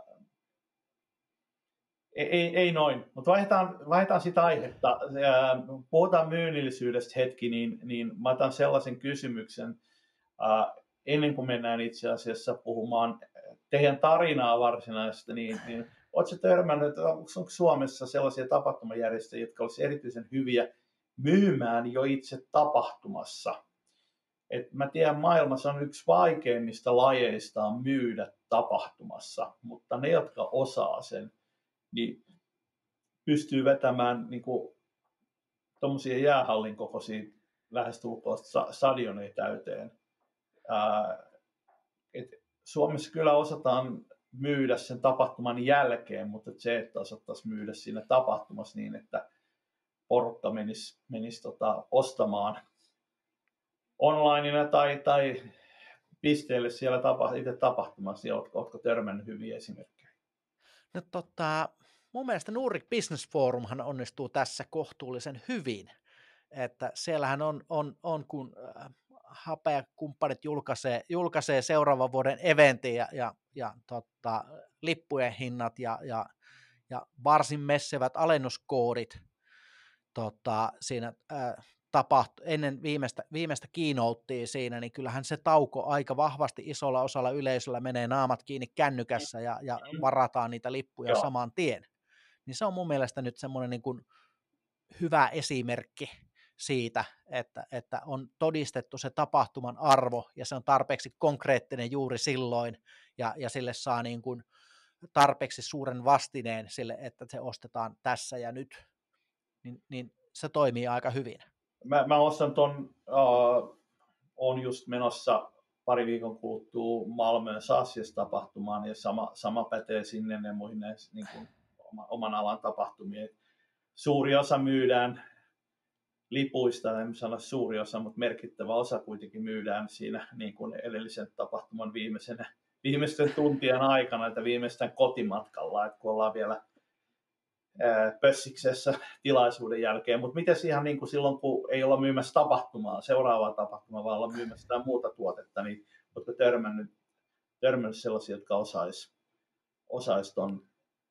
Speaker 1: ei, ei, ei noin, mutta vaihdetaan, vaihdetaan sitä aihetta. Puhutaan myynnillisyydestä hetki, niin, niin mä otan sellaisen kysymyksen, ää, ennen kuin mennään itse asiassa puhumaan teidän tarinaa varsinaisesti, niin, niin oletko törmännyt, onko Suomessa sellaisia tapahtumajärjestäjiä, jotka olisivat erityisen hyviä myymään jo itse tapahtumassa? Et mä tiedän, maailmassa on yksi vaikeimmista lajeista on myydä tapahtumassa, mutta ne, jotka osaa sen, niin pystyy vetämään niin tuommoisia jäähallin kokoisia lähestulkoon stadioneja täyteen. Ää, et Suomessa kyllä osataan myydä sen tapahtuman jälkeen, mutta se, että osattaisiin myydä siinä tapahtumassa niin, että porukka menisi, menisi tota, ostamaan onlineina tai, tai pisteelle siellä tapa, itse tapahtumassa, ja oletko, oletko törmännyt hyviä esimerkkejä?
Speaker 2: No tota, mun mielestä Nordic Business Forumhan onnistuu tässä kohtuullisen hyvin, että siellähän on, on, on kun äh, Hapea-kumppanit julkaisee, julkaisee seuraavan vuoden eventin ja, ja, ja tota, lippujen hinnat ja, ja, ja varsin messevät alennuskoodit tota, siinä äh, tapahtui ennen viimeistä, viimeistä keynotea siinä, niin kyllähän se tauko aika vahvasti isolla osalla yleisöllä menee naamat kiinni kännykässä ja, ja varataan niitä lippuja Joo. saman tien. Niin se on mun mielestä nyt semmoinen niin kuin hyvä esimerkki siitä, että, että on todistettu se tapahtuman arvo ja se on tarpeeksi konkreettinen juuri silloin ja, ja sille saa niin kuin tarpeeksi suuren vastineen sille, että se ostetaan tässä ja nyt, niin, niin se toimii aika hyvin.
Speaker 1: Mä, mä ostan ton, uh, on just menossa pari viikon kuluttua Malmön Sassis-tapahtumaan, ja sama, sama pätee sinne ne muihin niin kuin oman alan tapahtumiin. Suuri osa myydään lipuista, en sano suuri osa, mutta merkittävä osa kuitenkin myydään siinä niin kuin edellisen tapahtuman viimeisenä, viimeisten tuntien aikana, että viimeisten kotimatkalla, että kun ollaan vielä pössiksessä tilaisuuden jälkeen, mutta miten ihan niin kuin silloin, kun ei olla myymässä tapahtumaa, seuraavaa tapahtumaa, vaan olla myymässä sitä muuta tuotetta, niin oletko törmännyt, törmännyt sellaisia, jotka osaisi osais ton,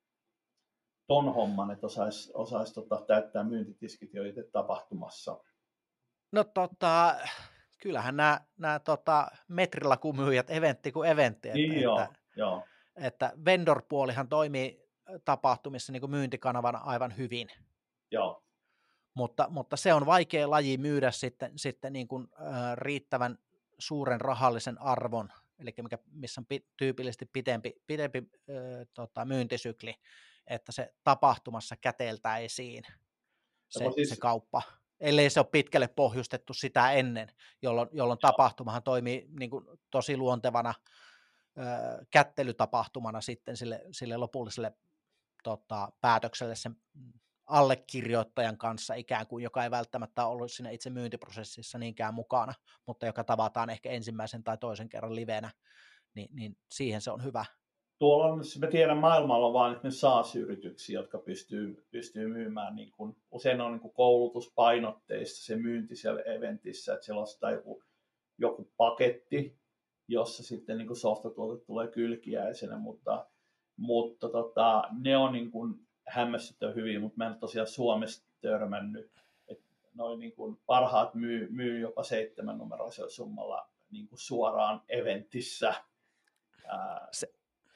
Speaker 1: ton homman, että osaisi osais tota, täyttää myyntitiskit jo itse tapahtumassa?
Speaker 2: No tota, kyllähän nämä, nämä tota, metrilakumyyjät eventti kuin eventti, että,
Speaker 1: niin joo,
Speaker 2: että,
Speaker 1: joo.
Speaker 2: että vendor-puolihan toimii tapahtumissa niin kuin myyntikanavana aivan hyvin.
Speaker 1: Joo.
Speaker 2: Mutta, mutta se on vaikea laji myydä sitten, sitten niin kuin, äh, riittävän suuren rahallisen arvon, eli mikä, missä on pi, tyypillisesti pitempi, pitempi äh, tota, myyntisykli, että se tapahtumassa käteltäisiin se,
Speaker 1: siis,
Speaker 2: se kauppa. ellei se ole pitkälle pohjustettu sitä ennen, jolloin, jolloin tapahtumahan toimii niin kuin tosi luontevana ö, kättelytapahtumana sitten sille, sille lopulliselle tota, päätökselle sen allekirjoittajan kanssa ikään kuin, joka ei välttämättä ollut siinä itse myyntiprosessissa niinkään mukana, mutta joka tavataan ehkä ensimmäisen tai toisen kerran livenä, niin, niin siihen se on hyvä.
Speaker 1: Tuolla on, mä tiedän, maailmalla on vain esimerkiksi SaaS-yrityksiä, jotka pystyy, pystyy myymään, niin kuin, usein on niin kuin koulutuspainotteista se myynti siellä eventissä, että siellä ostaa joku, joku paketti, jossa sitten niin kuin softatuote tulee kylkiäisenä, mutta, mutta tota, ne on niin kuin hämmästyttävän hyviä, mutta mä en tosiaan Suomessa törmännyt, että noin niin kuin parhaat myy, myy jopa seitsemän numeroisella summalla niin kuin suoraan eventissä. Ää,
Speaker 2: se,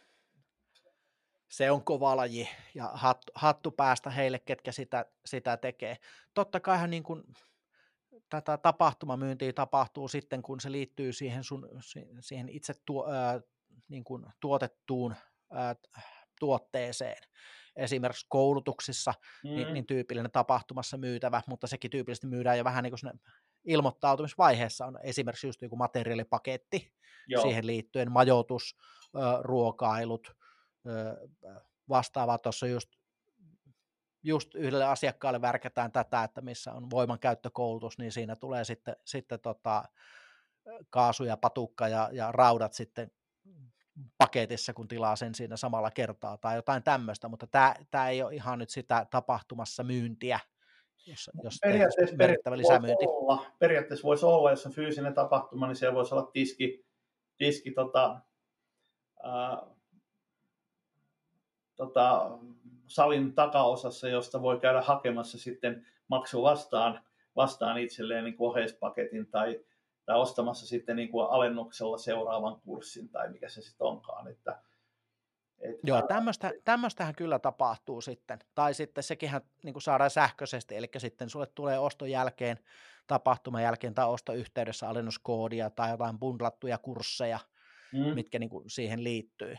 Speaker 2: se on kova laji ja hattu, hattu päästä heille, ketkä sitä, sitä tekee. Totta kaihan niin kuin tätä tapahtumamyyntiä tapahtuu sitten, kun se liittyy siihen, sun, siihen itse tuo, ää, niin kuin tuotettuun ää, tuotteeseen. Esimerkiksi koulutuksissa mm. niin, niin tyypillinen tapahtumassa myytävä, mutta sekin tyypillisesti myydään jo vähän niin kuin ilmoittautumisvaiheessa on esimerkiksi just joku materiaalipaketti, Joo. siihen liittyen majoitus, ruokailut, vastaavaa. Tuossa just, just yhdelle asiakkaalle värkätään tätä, että missä on voimankäyttökoulutus, niin siinä tulee sitten, sitten tota, kaasu ja patukka ja, ja raudat sitten paketissa, kun tilaa sen siinä samalla kertaa tai jotain tämmöistä, mutta tämä, tämä ei ole ihan nyt sitä tapahtumassa myyntiä, jos, jos
Speaker 1: periaatteessa,
Speaker 2: merkittävä lisämyynti.
Speaker 1: Voisi olla, periaatteessa voisi olla, jos on fyysinen tapahtuma, niin siellä voisi olla tiski, tiski tota, ää, tota, salin takaosassa, josta voi käydä hakemassa sitten maksu vastaan, vastaan itselleen niin kuin oheispaketin tai, tai ostamassa sitten niin kuin alennuksella seuraavan kurssin tai mikä se sitten onkaan. Että, että,
Speaker 2: Joo, tämmöistä, tämmöistähän kyllä tapahtuu sitten. Tai sitten sekinhän niin kuin saadaan sähköisesti, eli sitten sulle tulee oston jälkeen, tapahtuman jälkeen tai ostoyhteydessä alennuskoodia tai jotain bundlattuja kursseja, mm. mitkä niin kuin siihen liittyy.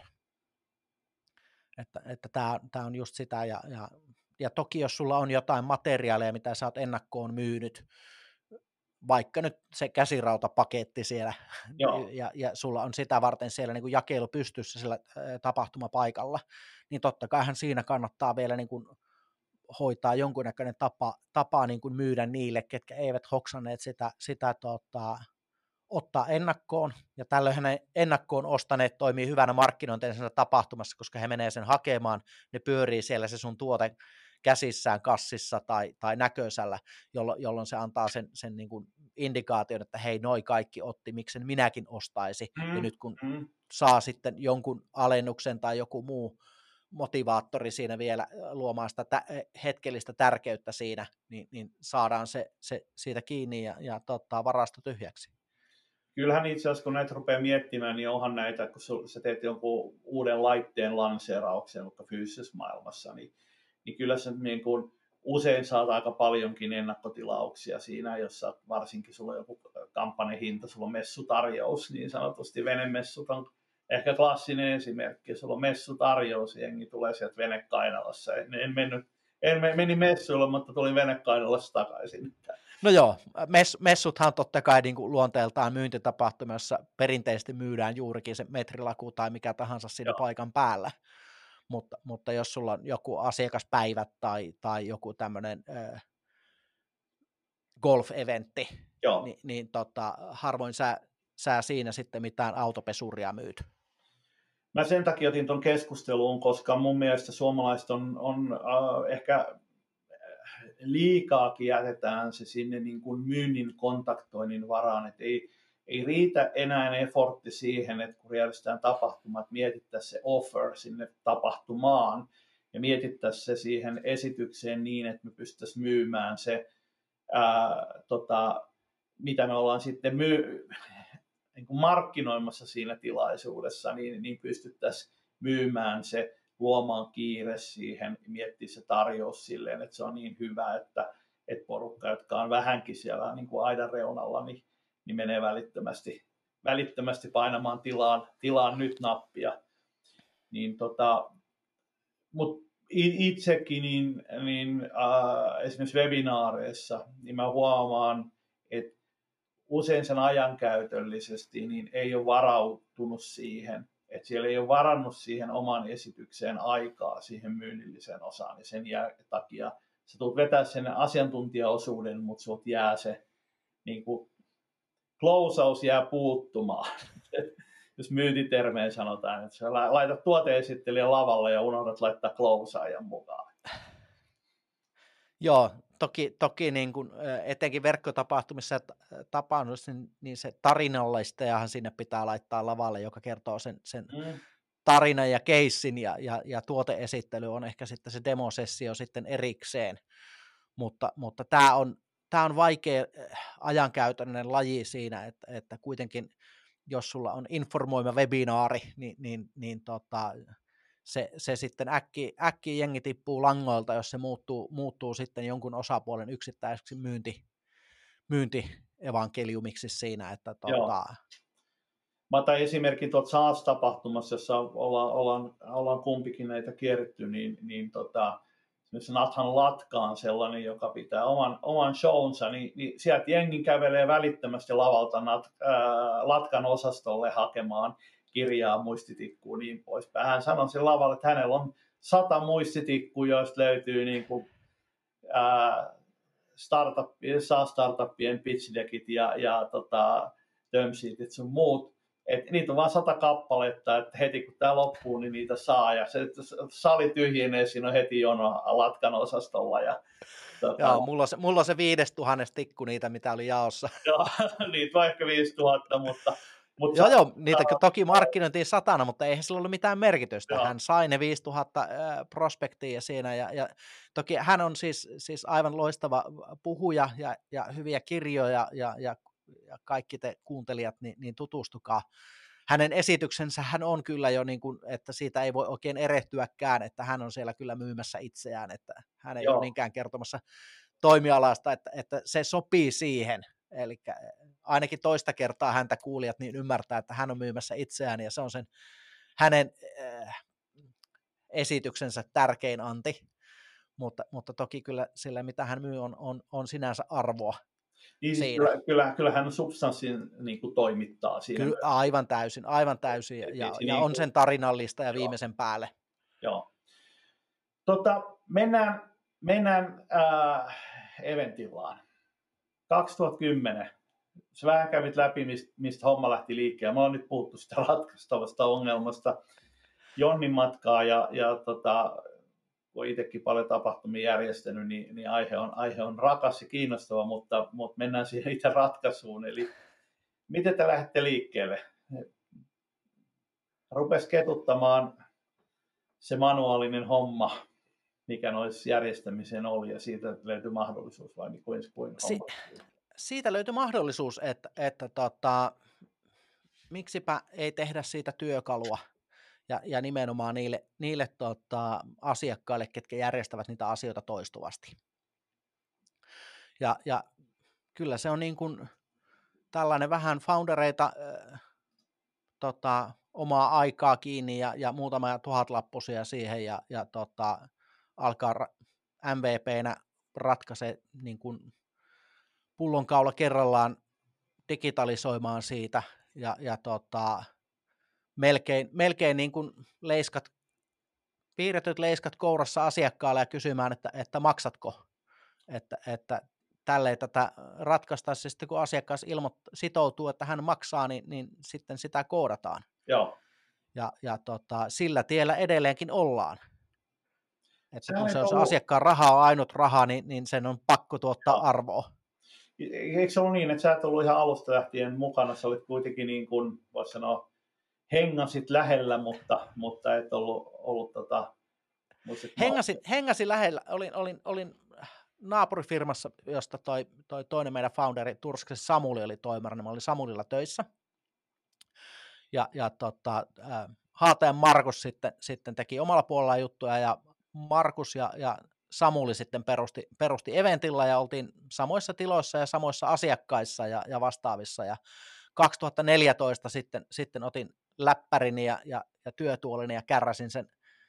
Speaker 2: Että, että tämä, tämä on just sitä, ja, ja, ja toki jos sulla on jotain materiaaleja, mitä sä oot ennakkoon myynyt, vaikka nyt se käsirautapaketti siellä, ja, ja sulla on sitä varten siellä niin kuin jakelu pystyssä sillä tapahtumapaikalla, niin totta kaihan siinä kannattaa vielä niin kuin hoitaa jonkunnäköinen tapa, tapa niin kuin myydä niille, ketkä eivät hoksanneet sitä, sitä tota, ottaa ennakkoon, ja tällöin ne ennakkoon ostaneet toimii hyvänä markkinointina tapahtumassa, koska he menee sen hakemaan, ne pyörii siellä se sun tuote käsissään, kassissa tai, tai näköisellä, jolloin, jolloin se antaa sen, sen niin kuin indikaation, että hei, noi kaikki otti, miksen minäkin ostaisi, mm, ja nyt kun mm. saa sitten jonkun alennuksen tai joku muu motivaattori siinä vielä luomaan sitä tä- hetkellistä tärkeyttä siinä, niin, niin saadaan se, se siitä kiinni ja, ja tota, varasto tyhjäksi.
Speaker 1: Kyllähän itse asiassa, kun näitä rupeaa miettimään, niin onhan näitä, kun sä teet jonkun uuden laitteen lanseerauksen, vaikka fyysisessä maailmassa, niin, niin kyllä sä niin kuin usein saat aika paljonkin ennakkotilauksia siinä, jossa varsinkin sulla on joku kampanjahinta, sulla on messutarjous, niin sanotusti venemessut on ehkä klassinen esimerkki, sulla on messutarjous, jengi tulee sieltä venekainalassa, en, en, mennyt, en meni messuilla, mutta tuli venekainalassa takaisin.
Speaker 2: No joo, mess, messuthan totta kai niin kuin luonteeltaan myyntitapahtumassa perinteisesti myydään juurikin se metrilaku tai mikä tahansa siinä joo. paikan päällä, mutta, mutta jos sulla on joku asiakaspäivät tai, tai joku tämmöinen äh, golf-eventti, niin, niin tota, harvoin sä, sä siinä sitten mitään autopesuria myyt.
Speaker 1: Mä sen takia otin tuon keskusteluun, koska mun mielestä suomalaiset on, on äh, ehkä liikaakin jätetään se sinne niin kuin myynnin kontaktoinnin varaan, että ei, ei riitä enää effortti siihen, että kun järjestetään tapahtuma, että mietittäisiin se offer sinne tapahtumaan ja mietittäisiin se siihen esitykseen niin, että me pystyttäisiin myymään se, ää, tota, mitä me ollaan sitten myy- niin kuin markkinoimassa siinä tilaisuudessa, niin, niin pystyttäisiin myymään se, luomaan kiire siihen, miettiä se tarjous silleen, että se on niin hyvä, että, että porukka, jotka on vähänkin siellä niin kuin aidan reunalla, niin, niin menee välittömästi, välittömästi painamaan tilaan, tilaan nyt nappia. Niin tota, mutta itsekin niin, niin äh, esimerkiksi webinaareissa, niin mä huomaan, että usein sen ajankäytöllisesti niin ei ole varautunut siihen, että siellä ei ole varannut siihen oman esitykseen aikaa, siihen myynnilliseen osaan, ja sen takia sä tulet vetää sen asiantuntijaosuuden, mutta sinut jää se niin kuin, closeaus jää puuttumaan. Jos myyntitermeen sanotaan, että sä laitat tuoteesittelijän lavalle ja unohdat laittaa closeajan mukaan.
Speaker 2: Joo, toki, toki niin kuin, etenkin verkkotapahtumissa ja tapaamissa, niin, niin se tarinallistajahan sinne pitää laittaa lavalle, joka kertoo sen, sen mm. tarinan ja keissin, ja, ja, ja tuoteesittely on ehkä sitten se demosessio sitten erikseen, mutta, mutta tämä on, tämä on vaikea ajankäytöllinen laji siinä, että, että kuitenkin jos sulla on informoima webinaari, niin, niin, niin tota, se, se sitten äkkiä, äkkiä jengi tippuu langoilta, jos se muuttuu, muuttuu sitten jonkun osapuolen yksittäiseksi myynti, myyntievankeliumiksi siinä, että tota...
Speaker 1: Mä otan esimerkin tuolta SaaS-tapahtumassa, jossa ollaan, ollaan, ollaan kumpikin näitä kierretty, niin, niin tota, esimerkiksi Nathan Latka on sellainen, joka pitää oman, oman shownsa, niin, niin sieltä jengi kävelee välittömästi lavalta Nat, ää, Latkan osastolle hakemaan kirjaa, muistitikkuun niin poispäin. Hän sanoi sillä lavalla, että hänellä on sata muistitikkua, joista löytyy niin kuin, ää, startup, SaaS-startuppien pitch deckit ja, ja tota, term sheetit sun muut. Et niitä on vain sata kappaletta, että heti kun tämä loppuu, niin niitä saa. Ja se sali tyhjenee, siinä on heti jono Latkan osastolla. Ja,
Speaker 2: tota... Joo, mulla on se, mulla on se viides tuhannes tikku niitä, mitä oli jaossa.
Speaker 1: Joo, niitä on ehkä viisituhatta, mutta... mutta
Speaker 2: joo, joo, niitä toki markkinointiin satana, mutta eihän sillä ollut mitään merkitystä. Joo. Hän sai ne viisituhatta äh, prospektia siinä, ja, ja toki hän on siis, siis aivan loistava puhuja ja, ja hyviä kirjoja, ja, ja ja kaikki te kuuntelijat, niin, niin tutustukaa. Hänen esityksensä hän on kyllä jo, niin kuin, että siitä ei voi oikein erehtyäkään, että hän on siellä kyllä myymässä itseään, että hän ei Joo. ole niinkään kertomassa toimialasta, että, että se sopii siihen. Eli ainakin toista kertaa häntä kuulijat niin ymmärtää, että hän on myymässä itseään, ja se on sen hänen äh, esityksensä tärkein anti, mutta, mutta toki kyllä sillä, mitä hän myy, on, on, on sinänsä arvoa.
Speaker 1: Niin siis kyllä, kyllä, kyllä hän substanssin niin kuin toimittaa siinä.
Speaker 2: Kyllä, aivan täysin, aivan täysin, ja, ja, ja on sen tarinallista ja viimeisen Joo. päälle.
Speaker 1: Joo. Tota, mennään mennään äh, Eventillaan. kaksituhattakymmenen. Sä vähän kävit läpi, mistä, mistä homma lähti liikkeelle. Mä oon nyt puhuttu sitä ratkaistavasta ongelmasta Jonnin matkaa, ja, ja tota, kun itsekin paljon tapahtumia järjestänyt, niin, niin aihe, on, aihe on rakas ja kiinnostava, mutta, mutta mennään siihen itse ratkaisuun. Eli miten te lähdette liikkeelle? Rupesi ketuttamaan se manuaalinen homma, mikä noissa järjestämiseen oli, ja siitä löytyi mahdollisuus, vai kuinka kuin
Speaker 2: si- Siitä löytyi mahdollisuus, että, että tota, miksipä ei tehdä siitä työkalua, Ja, ja nimenomaan niille, niille tota, asiakkaille, ketkä järjestävät niitä asioita toistuvasti. Ja, ja kyllä se on niin kuin tällainen vähän foundereita äh, tota, omaa aikaa kiinni ja, ja muutama tuhatlappusia siihen, ja, ja tota, alkaa M V P:nä ratkaise niin kuin pullonkaula kerrallaan digitalisoimaan siitä, ja, ja tota, melkein, melkein niin kuin leiskat, piirretyt leiskat kourassa asiakkaalle ja kysymään, että, että maksatko, että, että tälleen tätä ratkaistaisiin, sitten kun asiakas ilmo, sitoutuu, että hän maksaa, niin, niin sitten sitä koodataan.
Speaker 1: Joo.
Speaker 2: Ja, ja tota, sillä tiellä edelleenkin ollaan. Että
Speaker 1: Sä
Speaker 2: kun se on
Speaker 1: ollut...
Speaker 2: se asiakkaan raha on ainut raha, niin, niin sen on pakko tuottaa Joo. arvoa.
Speaker 1: Eikö se ollut niin, että sä et ollut ihan alusta lähtien mukana, sä olit kuitenkin niin kuin, voisi sanoa, hengasit lähellä, mutta, mutta et ollut, ollut tota...
Speaker 2: Hengasin, hengasin lähellä, olin, olin, olin naapurifirmassa, josta toi, toi toinen meidän founderi, Turskasen Samuli, oli toimarina, mä olin Samulilla töissä. Ja, ja tota, Haatajan Markus sitten, sitten teki omalla puolellaan juttuja, ja Markus ja, ja Samuli sitten perusti, perusti Eventilla, ja oltiin samoissa tiloissa ja samoissa asiakkaissa ja, ja vastaavissa, ja kaksituhattaneljätoista sitten, sitten otin läppärini ja, ja, ja työtuolini ja kärräsin sen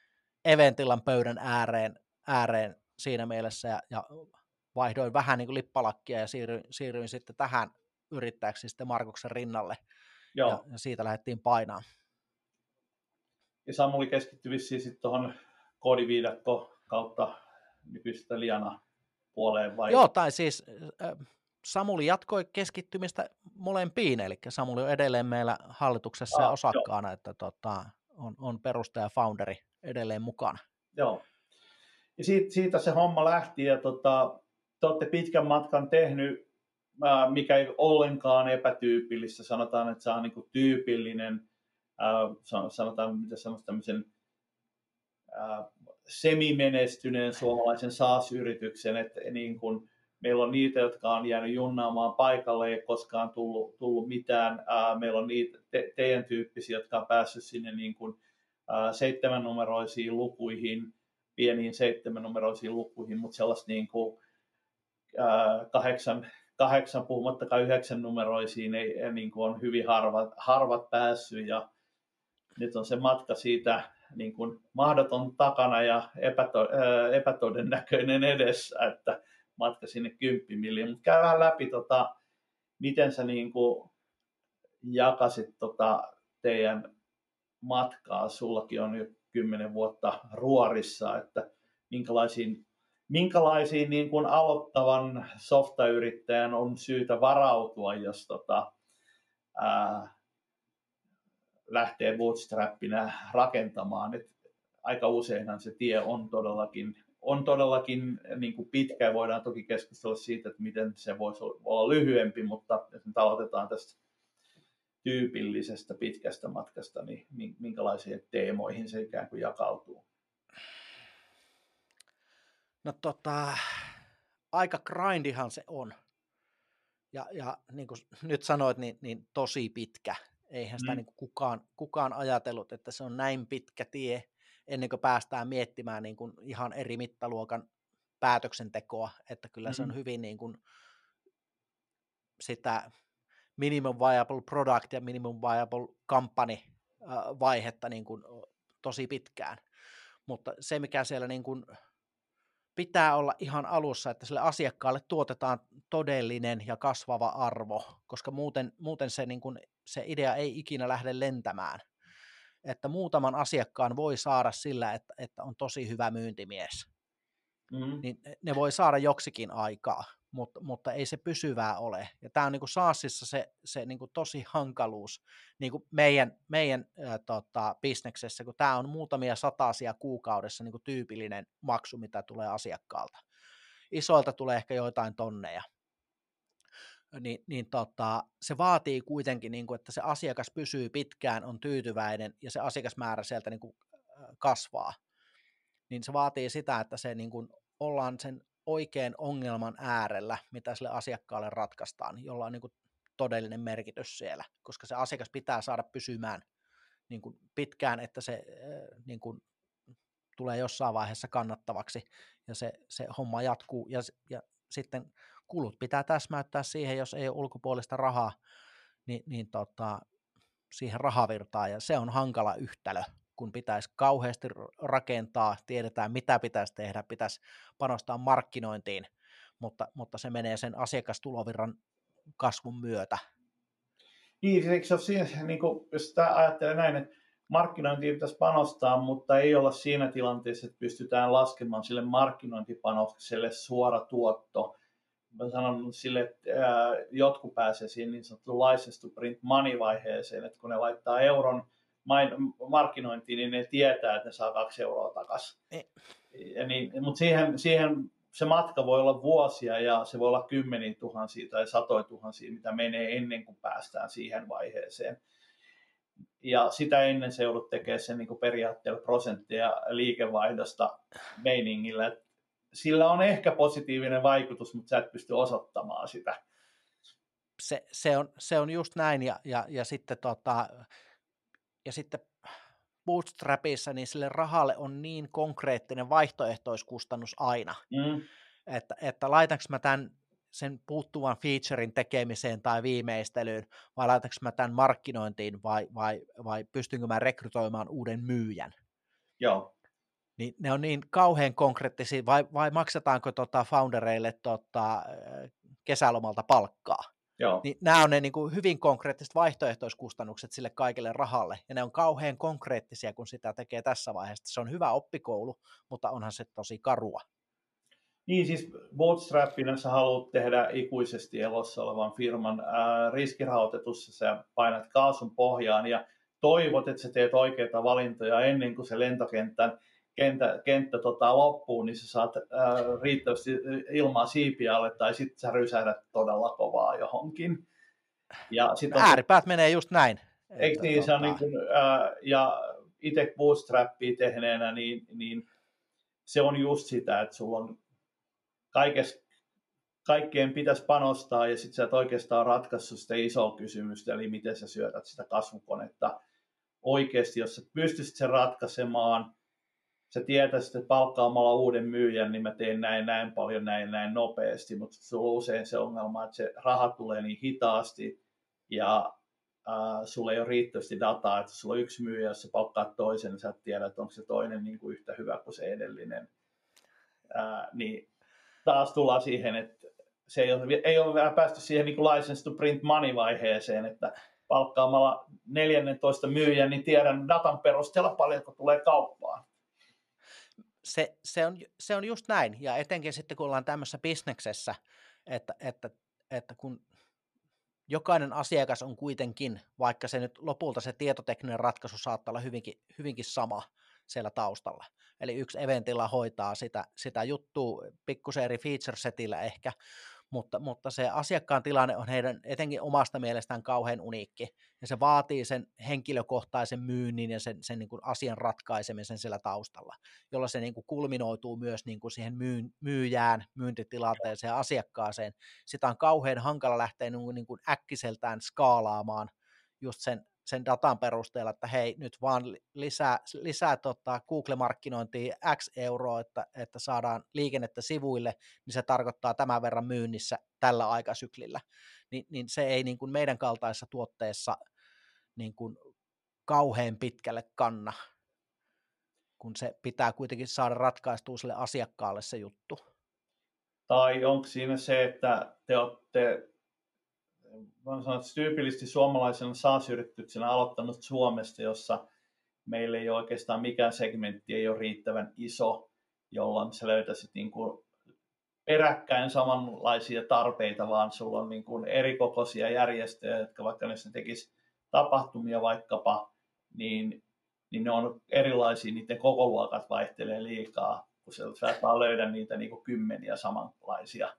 Speaker 2: Eventillan pöydän ääreen, ääreen siinä mielessä ja, ja vaihdoin vähän niin kuin lippalakkia ja siirryin, siirryin sitten tähän yrittäjäksi sitten Markuksen rinnalle ja, ja siitä lähdettiin painaa.
Speaker 1: Ja Samuli keskittyi vissiin sitten tuohon koodiviidakko kautta nykyistä Liana puoleen vai?
Speaker 2: Joo, tai siis äh, Samuli jatkoi keskittymistä molempiin, eli Samuli on edelleen meillä hallituksessa ah, ja osakkaana, jo. että tota, on, on perustaja ja founderi edelleen mukana.
Speaker 1: Joo, ja siitä, siitä se homma lähti, ja tota, te olette pitkän matkan tehnyt, ää, mikä ei ollenkaan epätyypillistä, sanotaan, että se on niinku tyypillinen, ää, sanotaan, mitä sanotaan, tämmöisen ää, semimenestyneen suomalaisen SaaS-yrityksen, että niin kun meillä on niitä, jotka on jäänyt junnaamaan paikalle, ei koskaan tullut, tullut mitään. Ää, meillä on niitä te, teidän tyyppisiä, jotka on päässyt sinne niin kun, ää, seitsemännumeroisiin lukuihin, pieniin seitsemännumeroisiin lukuihin, mutta sellaista niin kuin, ää, kahdeksan, kahdeksan, puhumattakaan yhdeksän numeroisiin, ei, ei, niin kuin on hyvin harvat, harvat päässyt, ja nyt on se matka siitä niin kuin mahdoton takana ja epäto, ää, epätodennäköinen edessä, että matka sinne kymppimilliin. Mutta käy vähän läpi, tota, miten sä niin kuin jakasit tota teidän matkaa. Sullakin on jo kymmenen vuotta ruorissa, että minkälaisiin, minkälaisiin niin kuin aloittavan softayrittäjän on syytä varautua, jos tota, ää, lähtee bootstrappina rakentamaan. Et aika useinhan se tie on todellakin, on todellakin niin kuin pitkä, ja voidaan toki keskustella siitä, että miten se voisi olla lyhyempi, mutta jos nyt aloitetaan tästä tyypillisestä pitkästä matkasta, niin minkälaisiin teemoihin se ikään kuin jakautuu?
Speaker 2: No tota, aika grindihan se on. Ja, ja niin kuin nyt sanoit, niin, niin tosi pitkä. Eihän sitä mm. niin kuin kukaan, kukaan ajatellut, että se on näin pitkä tie, ennen kuin päästään miettimään niin kuin ihan eri mittaluokan päätöksentekoa, että kyllä mm. se on hyvin niin kuin sitä minimum viable product ja minimum viable company vaihetta niin kuin tosi pitkään. Mutta se, mikä siellä niin kuin pitää olla ihan alussa, että sille asiakkaalle tuotetaan todellinen ja kasvava arvo, koska muuten, muuten se, niin kuin, se idea ei ikinä lähde lentämään. Että muutaman asiakkaan voi saada sillä, että, että on tosi hyvä myyntimies. Mm-hmm. Niin ne voi saada joksikin aikaa, mutta, mutta ei se pysyvää ole. Ja tämä on niin kuin SaaSissa se, se niin kuin tosi hankaluus niin kuin meidän, meidän ää, tota, bisneksessä, kun tämä on muutamia satasia kuukaudessa niin kuin tyypillinen maksu, mitä tulee asiakkaalta. Isoilta tulee ehkä joitain tonneja. Niin, niin tota, se vaatii kuitenkin, niin kuin, että se asiakas pysyy pitkään, on tyytyväinen ja se asiakasmäärä sieltä niin kuin, kasvaa. Niin se vaatii sitä, että se niin kuin, ollaan sen oikean ongelman äärellä, mitä sille asiakkaalle ratkaistaan, jolla on niin kuin, todellinen merkitys siellä, koska se asiakas pitää saada pysymään niin kuin, pitkään, että se niin kuin, tulee jossain vaiheessa kannattavaksi ja se, se homma jatkuu ja, ja sitten kulut pitää täsmäyttää siihen, jos ei ole ulkopuolista rahaa, niin, niin tota, siihen rahavirtaan, ja se on hankala yhtälö, kun pitäisi kauheasti rakentaa, tiedetään mitä pitäisi tehdä, pitäisi panostaa markkinointiin, mutta, mutta se menee sen asiakastulovirran kasvun myötä.
Speaker 1: Niin, eikö se ole siinä, niin kuin, jos sitä ajattelee näin, että markkinointiin pitäisi panostaa, mutta ei olla siinä tilanteessa, että pystytään laskemaan sille markkinointipanokselle suora tuotto. Mä sanon sille, että ää, jotkut pääsee siihen niin sanottuun license to print money-vaiheeseen, että kun ne laittaa euron main, markkinointiin, niin ne tietää, että ne saa kaksi euroa takaisin. Niin, mutta siihen, siihen se matka voi olla vuosia ja se voi olla kymmeniä tuhansia tai satoja tuhansia, mitä menee ennen kuin päästään siihen vaiheeseen. Ja sitä ennen se joudut tekemään sen niin kuin periaatteella prosenttia liikevaihdosta meiningillä. Sillä on ehkä positiivinen vaikutus, mutta sä et pysty osoittamaan sitä.
Speaker 2: Se, se, on, se on just näin, ja, ja, ja, sitten, tota, ja sitten Bootstrapissa niin sille rahalle on niin konkreettinen vaihtoehtoiskustannus aina, mm. että, että laitanko mä tämän sen puuttuvan featurein tekemiseen tai viimeistelyyn, vai laitanko mä tämän markkinointiin, vai, vai, vai pystynkö mä rekrytoimaan uuden myyjän.
Speaker 1: Joo.
Speaker 2: niin ne on niin kauhean konkreettisia, vai, vai maksetaanko tota foundereille tota, kesälomalta palkkaa?
Speaker 1: Joo.
Speaker 2: Niin nämä on ne niin kuin hyvin konkreettiset vaihtoehtoiskustannukset sille kaikelle rahalle, ja ne on kauhean konkreettisia, kun sitä tekee tässä vaiheessa. Se on hyvä oppikoulu, mutta onhan se tosi karua.
Speaker 1: Niin siis bootstrappina sä haluat tehdä ikuisesti elossa olevan firman ää, riskirautetussa, sä painat kaasun pohjaan ja toivot, että sä teet oikeita valintoja ennen kuin se lentokentän kenttä, kenttä tota, loppuu, niin sä saat ää, riittävästi ilmaa siipiä alle tai sitten sä rysähdät todella kovaa johonkin. Ja sit on
Speaker 2: Ääripäät se, menee just näin.
Speaker 1: Eikö niin, tota... se on niin kuin, ää, ja itse bootstrappia tehneenä, niin, niin se on just sitä, että sulla on kaikes, kaikkeen pitäisi panostaa ja sitten sä et oikeastaan ratkaissut sitä isoa kysymystä, eli miten sä syötät sitä kasvukonetta oikeasti, jos sä pystyisit sen ratkaisemaan, sä tietäisit, että palkkaamalla uuden myyjän, niin mä teen näin, näin paljon, näin, näin nopeasti, mutta sulla on usein se ongelma, että se raha tulee niin hitaasti ja äh, sulla ei ole riittävästi dataa, että sulla on yksi myyjä, jos sä palkkaat toisen, niin sä et tiedä, että onko se toinen niin kuin yhtä hyvä kuin se edellinen. Äh, niin taas tullaan siihen, että se ei ole, ei ole vielä päästy siihen niin kuin license to print money vaiheeseen, että palkkaamalla neljännentoista myyjän, niin tiedän datan perusteella paljonko tulee kauppaan.
Speaker 2: Se, se, on, se on just näin, ja etenkin sitten kun ollaan tämmöisessä bisneksessä, että, että, että kun jokainen asiakas on kuitenkin, vaikka se nyt lopulta se tietotekninen ratkaisu saattaa olla hyvinkin, hyvinkin sama siellä taustalla. Eli yksi eventillä hoitaa sitä, sitä juttua pikkusen eri feature-setillä ehkä, mutta, mutta se asiakkaan tilanne on heidän etenkin omasta mielestään kauhean uniikki, ja se vaatii sen henkilökohtaisen myynnin ja sen, sen niin kuin asian ratkaisemisen siellä taustalla, jolla se niin kuin kulminoituu myös niin kuin siihen myyn, myyjään, myyntitilanteeseen ja asiakkaaseen. Sitä on kauhean hankala lähteä niin kuin, niin kuin äkkiseltään skaalaamaan just sen, sen datan perusteella, että hei, nyt vaan lisää, lisää tota Google-markkinointiin X euroa, että, että saadaan liikennettä sivuille, niin se tarkoittaa tämän verran myynnissä tällä aikasyklillä. Ni, niin se ei niin kuin meidän kaltaisessa tuotteessa niin kuin kauhean pitkälle kanna, kun se pitää kuitenkin saada ratkaistua sille asiakkaalle se juttu.
Speaker 1: Tai onko siinä se, että te olette voin sanoa, että tyypillisesti suomalaisena SaaS-yrityksenä aloittanut Suomesta, jossa meillä ei ole oikeastaan mikään segmentti ei ole riittävän iso, jolloin sä löytäisit niin kuin peräkkäin samanlaisia tarpeita, vaan sulla on niin kuin erikokoisia järjestöjä, jotka vaikka ne tekis tapahtumia vaikkapa, niin, niin ne on erilaisia, niiden kokoluokat vaihtelee liikaa, kun sä et vaan löydä niitä niin kuin kymmeniä samanlaisia.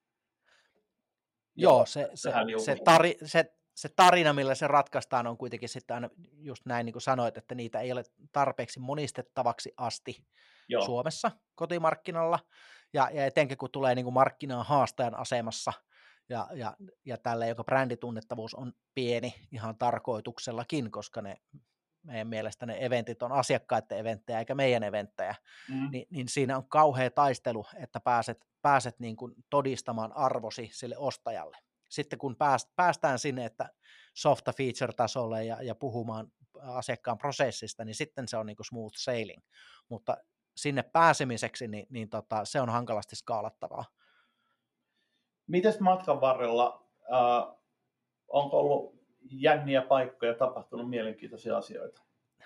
Speaker 2: Joo, se, se, se, tari, se, se tarina, millä se ratkaistaan, on kuitenkin sitten aina just näin, niin kuin sanoit, että niitä ei ole tarpeeksi monistettavaksi asti Joo. Suomessa kotimarkkinalla, ja, ja etenkin kun tulee niin kuin markkinaan haastajan asemassa, ja, ja, ja tällä, joka bränditunnettavuus on pieni ihan tarkoituksellakin, koska ne meidän mielestä ne eventit on asiakkaiden eventtejä eikä meidän eventtejä, mm. niin, niin siinä on kauhea taistelu, että pääset, pääset niin kuin todistamaan arvosi sille ostajalle. Sitten kun pääst, päästään sinne, että softa feature-tasolle ja, ja puhumaan asiakkaan prosessista, niin sitten se on niin kuin smooth sailing, mutta sinne pääsemiseksi niin, niin tota, se on hankalasti skaalattavaa.
Speaker 1: Mites matkan varrella, äh, onko ollut jänniä paikkoja, tapahtunut mielenkiintoisia asioita?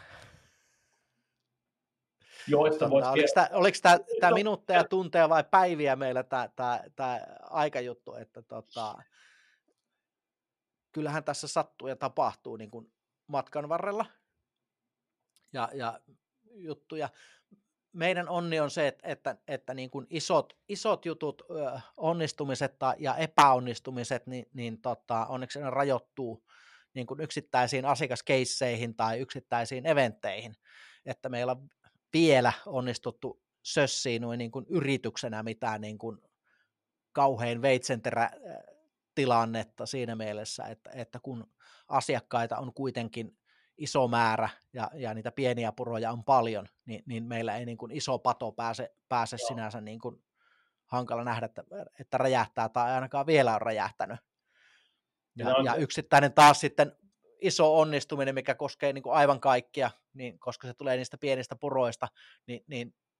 Speaker 2: Joista tota, oliko tämä, oliko tämä, tämä minuutteja, tunteja vai päiviä meillä tämä, tämä, tämä aikajuttu, että tota, kyllähän tässä sattuu ja tapahtuu niin kuin matkan varrella ja, ja juttuja. Meidän onni on se, että, että, että niin kuin isot, isot jutut, onnistumiset ja epäonnistumiset, niin, niin tota, onneksi ne rajoittuu niin kuin yksittäisiin asiakaskeisseihin tai yksittäisiin eventteihin, että meillä on vielä onnistuttu sössiin noin niin kuin yrityksenä mitään niin kuin kauhean veitsenterä tilannetta siinä mielessä, että, että kun asiakkaita on kuitenkin iso määrä ja, ja niitä pieniä puroja on paljon, niin, niin meillä ei niin kuin iso pato pääse, pääse sinänsä niin kuin hankala nähdä, että, että räjähtää tai ainakaan vielä on räjähtänyt. Ja, ja yksittäinen taas sitten iso onnistuminen, mikä koskee niin kuin aivan kaikkia, niin koska se tulee niistä pienistä puroista, niin, niin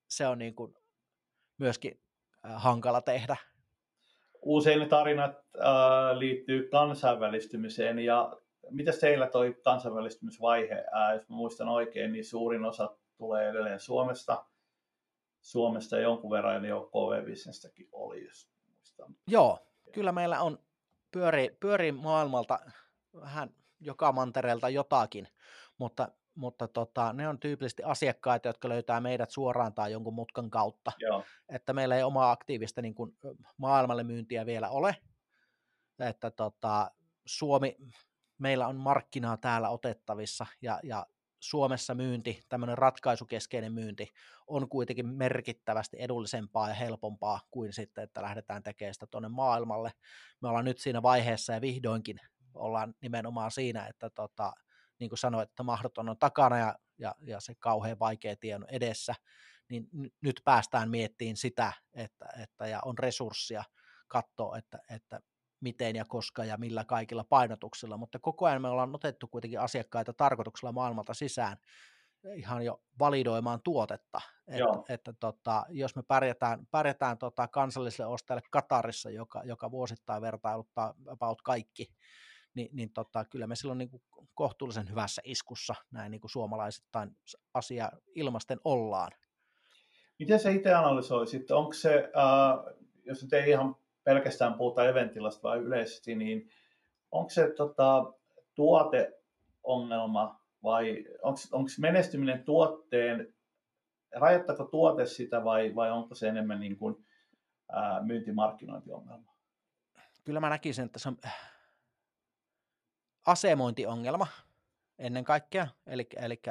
Speaker 2: se on niin kuin myöskin äh, hankala tehdä.
Speaker 1: Usein ne tarinat äh, liittyy kansainvälistymiseen, ja miten teillä toi kansainvälistymisvaihe, äh, jos mä muistan oikein, niin suurin osa tulee edelleen Suomesta, Suomesta jonkun verran, jo K V-bisnestäkin oli, jos muistan.
Speaker 2: Joo, kyllä meillä on pyörii, pyörii maailmalta vähän joka mantereelta jotakin, mutta, mutta tota, ne on tyypillisesti asiakkaita, jotka löytää meidät suoraan tai jonkun mutkan kautta.
Speaker 1: Joo.
Speaker 2: Että meillä ei omaa aktiivista niin kuin maailmalle myyntiä vielä ole, että tota, Suomi, meillä on markkinaa täällä otettavissa, ja, ja Suomessa myynti, tämmöinen ratkaisukeskeinen myynti, on kuitenkin merkittävästi edullisempaa ja helpompaa kuin sitten, että lähdetään tekemään sitä tuonne maailmalle. Me ollaan nyt siinä vaiheessa ja vihdoinkin ollaan nimenomaan siinä, että tota, niin kuin sanoin, että mahdoton on takana ja, ja, ja se kauhean vaikea tie on edessä, niin n- nyt päästään miettimään sitä, että, että ja on resurssia katsoa, että, että miten ja koska ja millä kaikilla painotuksilla, mutta koko ajan me ollaan otettu kuitenkin asiakkaita tarkoituksella maailmalta sisään ihan jo validoimaan tuotetta, että, että tota, jos me pärjätään, pärjätään tota kansalliselle ostajalle Katarissa, joka, joka vuosittain vertailuttaa about kaikki, niin, niin tota, kyllä me silloin niin kuin kohtuullisen hyvässä iskussa näin niin kuin suomalaisittain asia ilmasten ollaan.
Speaker 1: Miten se itse analysoisit? Onko se, äh, jos nyt ei ihan pelkästään puhuta eventilasta vai yleisesti, niin onko se tota, tuoteongelma vai onko menestyminen tuotteen, rajoittaako tuote sitä vai, vai onko se enemmän niin kuin, ää, myyntimarkkinointiongelma?
Speaker 2: Kyllä mä näkisin, että se on asemointiongelma ennen kaikkea, eli, eli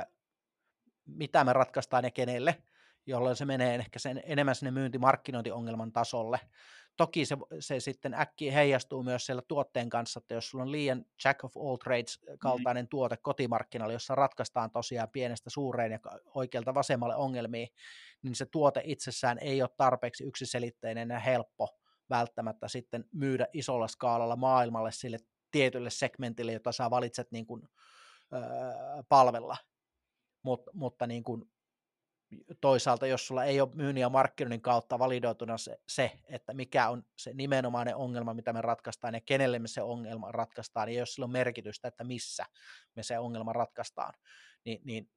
Speaker 2: mitä me ratkaistaan ja kenelle, jolloin se menee ehkä sen, enemmän sinne myyntimarkkinointiongelman tasolle. Toki se, se sitten äkkiä heijastuu myös siellä tuotteen kanssa, että jos sulla on liian jack of all trades kaltainen mm-hmm. tuote kotimarkkinoilla, jossa ratkaistaan tosiaan pienestä suureen ja oikealta vasemmalle ongelmia, niin se tuote itsessään ei ole tarpeeksi yksiselitteinen ja helppo välttämättä sitten myydä isolla skaalalla maailmalle sille tietylle segmentille, jota sä valitset niin kuin, öö, palvella. Mut, mutta niin kuin toisaalta, jos sulla ei ole myynnin ja markkinoinnin kautta validoituna se, se, että mikä on se nimenomainen ongelma, mitä me ratkaistaan ja kenelle me se ongelma ratkaistaan, niin jos sillä on merkitystä, että missä me se ongelma ratkaistaan, niin, niin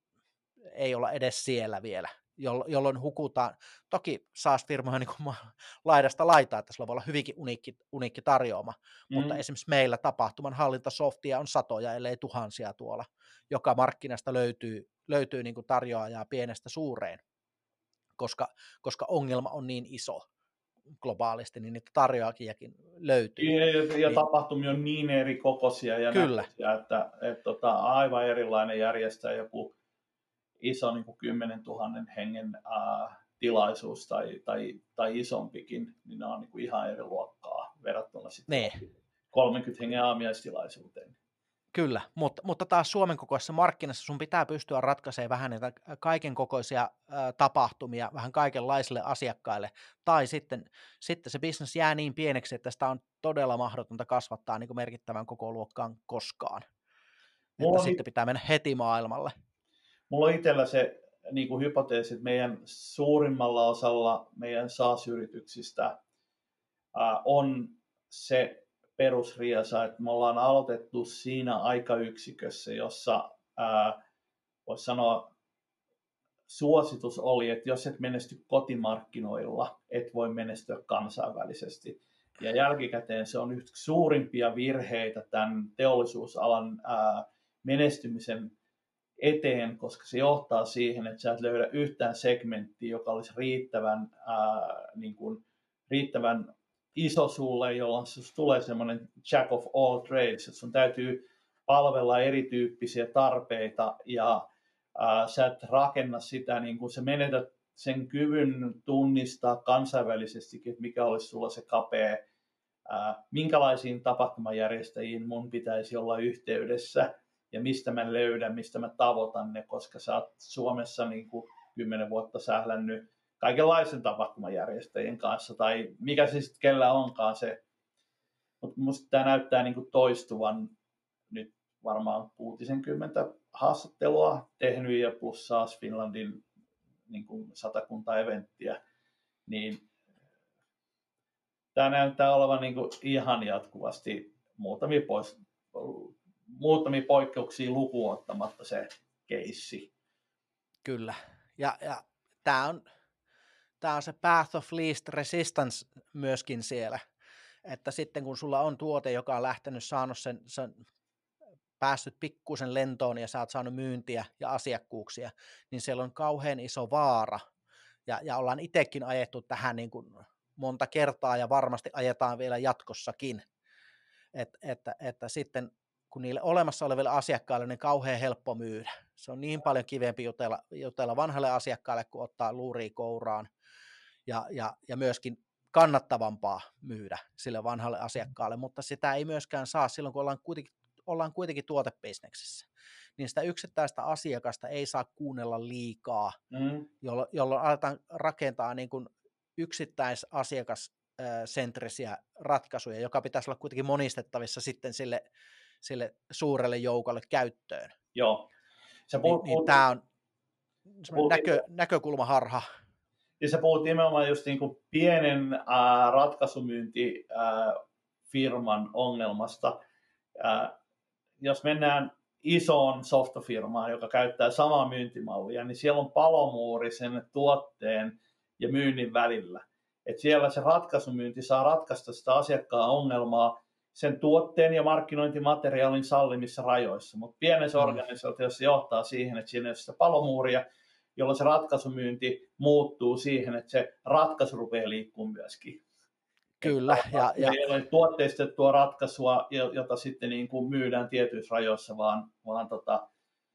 Speaker 2: ei olla edes siellä vielä, jolloin hukutaan. Toki SaaS-firmoja niin kuin laidasta laitaa, että sillä voi olla hyvinkin uniikki, uniikki tarjoama, mm. mutta esimerkiksi meillä tapahtuman hallintasoftia on satoja, ellei tuhansia tuolla, joka markkinasta löytyy, löytyy niin kuin tarjoajaa pienestä suureen, koska, koska ongelma on niin iso globaalisti, niin niitä tarjoajiakin löytyy.
Speaker 1: Ja, ja, ja
Speaker 2: niin,
Speaker 1: tapahtumia on niin eri kokoisia ja
Speaker 2: kyllä.
Speaker 1: näköisiä, että, että tota, aivan erilainen järjestää joku iso niin kuin kymmenen tuhannen hengen ää, tilaisuus tai, tai, tai isompikin, niin ne on niin kuin ihan eri luokkaa verrattuna sitten
Speaker 2: ne.
Speaker 1: kolmenkymmenen hengen aamiaistilaisuuteen.
Speaker 2: Kyllä, mutta, mutta taas Suomen kokoisessa markkinassa sun pitää pystyä ratkaisemaan vähän näitä kaiken kokoisia ä, tapahtumia vähän kaikenlaisille asiakkaille, tai sitten, sitten se business jää niin pieneksi, että sitä on todella mahdotonta kasvattaa niin kuin merkittävän koko luokkaan koskaan. Mulla että sitten it... pitää mennä heti maailmalle.
Speaker 1: Mulla on itsellä se niin kuin hypoteesi, että meidän suurimmalla osalla meidän SaaS-yrityksistä ää, on se perusriesa, että me ollaan aloitettu siinä aikayksikössä, jossa voisi sanoa suositus oli, että jos et menesty kotimarkkinoilla, et voi menestyä kansainvälisesti. Ja jälkikäteen se on yksi suurimpia virheitä tämän teollisuusalan ää, menestymisen eteen, koska se johtaa siihen, että sä et löydä yhtään segmenttiä, joka olisi riittävän, ää, niin kuin, riittävän iso sulle, jolloin sinusta tulee semmoinen jack of all trades, että sun täytyy palvella erityyppisiä tarpeita ja ää, sä et rakenna sitä, niin kuin sä menetät sen kyvyn tunnistaa kansainvälisestikin, että mikä olisi sulla se kapea, ää, minkälaisiin tapahtumajärjestäjiin mun pitäisi olla yhteydessä ja mistä mä löydän, mistä mä tavoitan ne, koska sä oot Suomessa niin kuin kymmenen vuotta sählännyt kaikenlaisen tapahtumajärjestäjien kanssa, tai mikä se sitten kellä onkaan se. Mutta musta tämä näyttää niin kuin toistuvan nyt varmaan kuutisenkymmentä haastattelua tehnyt, ja plus SaaS Finlandin niin kuin satakunta eventtiä, niin tämä näyttää olevan niin kuin ihan jatkuvasti muutamia, pois, muutamia poikkeuksia lukuun ottamatta se keissi.
Speaker 2: Kyllä, ja, ja tämä on, tämä on se path of least resistance myöskin siellä, että sitten kun sulla on tuote, joka on lähtenyt, saanut sen, sen päässyt pikkuisen lentoon ja sä oot saanut myyntiä ja asiakkuuksia, niin siellä on kauhean iso vaara, ja, ja ollaan itsekin ajettu tähän niin kuin monta kertaa ja varmasti ajetaan vielä jatkossakin, Et, että, että sitten kun niille olemassa oleville asiakkaille on niin kauhean helppo myydä. Se on niin paljon kivempi jutella, jutella vanhalle asiakkaalle, kuin ottaa luuria kouraan, ja, ja, ja myöskin kannattavampaa myydä sille vanhalle asiakkaalle, mutta sitä ei myöskään saa silloin, kun ollaan kuitenkin, ollaan kuitenkin tuotebisneksessä. Niin sitä yksittäistä asiakasta ei saa kuunnella liikaa, mm. jolloin, jolloin aletaan rakentaa niin kuin yksittäisasiakassentrisiä ratkaisuja, joka pitäisi olla kuitenkin monistettavissa sitten sille, sille suurelle joukolle käyttöön.
Speaker 1: Joo.
Speaker 2: Sä puhut, niin, niin tämä on näkö, näkökulmaharha.
Speaker 1: Ja sä puhut nimenomaan just niin kuin pienen ää, ratkaisumyyntifirman ongelmasta. Ää, jos mennään isoon softafirmaan, joka käyttää samaa myyntimallia, niin siellä on palomuuri sen tuotteen ja myynnin välillä. Et siellä se ratkaisumyynti saa ratkaista sitä asiakkaan ongelmaa sen tuotteen ja markkinointimateriaalin sallimissa rajoissa. Mutta pienessä mm. organisaatiossa johtaa siihen, että siinä on sitä palomuuria, jolloin se ratkaisumyynti muuttuu siihen, että se ratkaisu rupeaa liikkumaan myöskin.
Speaker 2: Kyllä. Ja, ja...
Speaker 1: Ei ole tuotteistettua ratkaisua, jota sitten niin kuin myydään tietyissä rajoissa, vaan, vaan tota,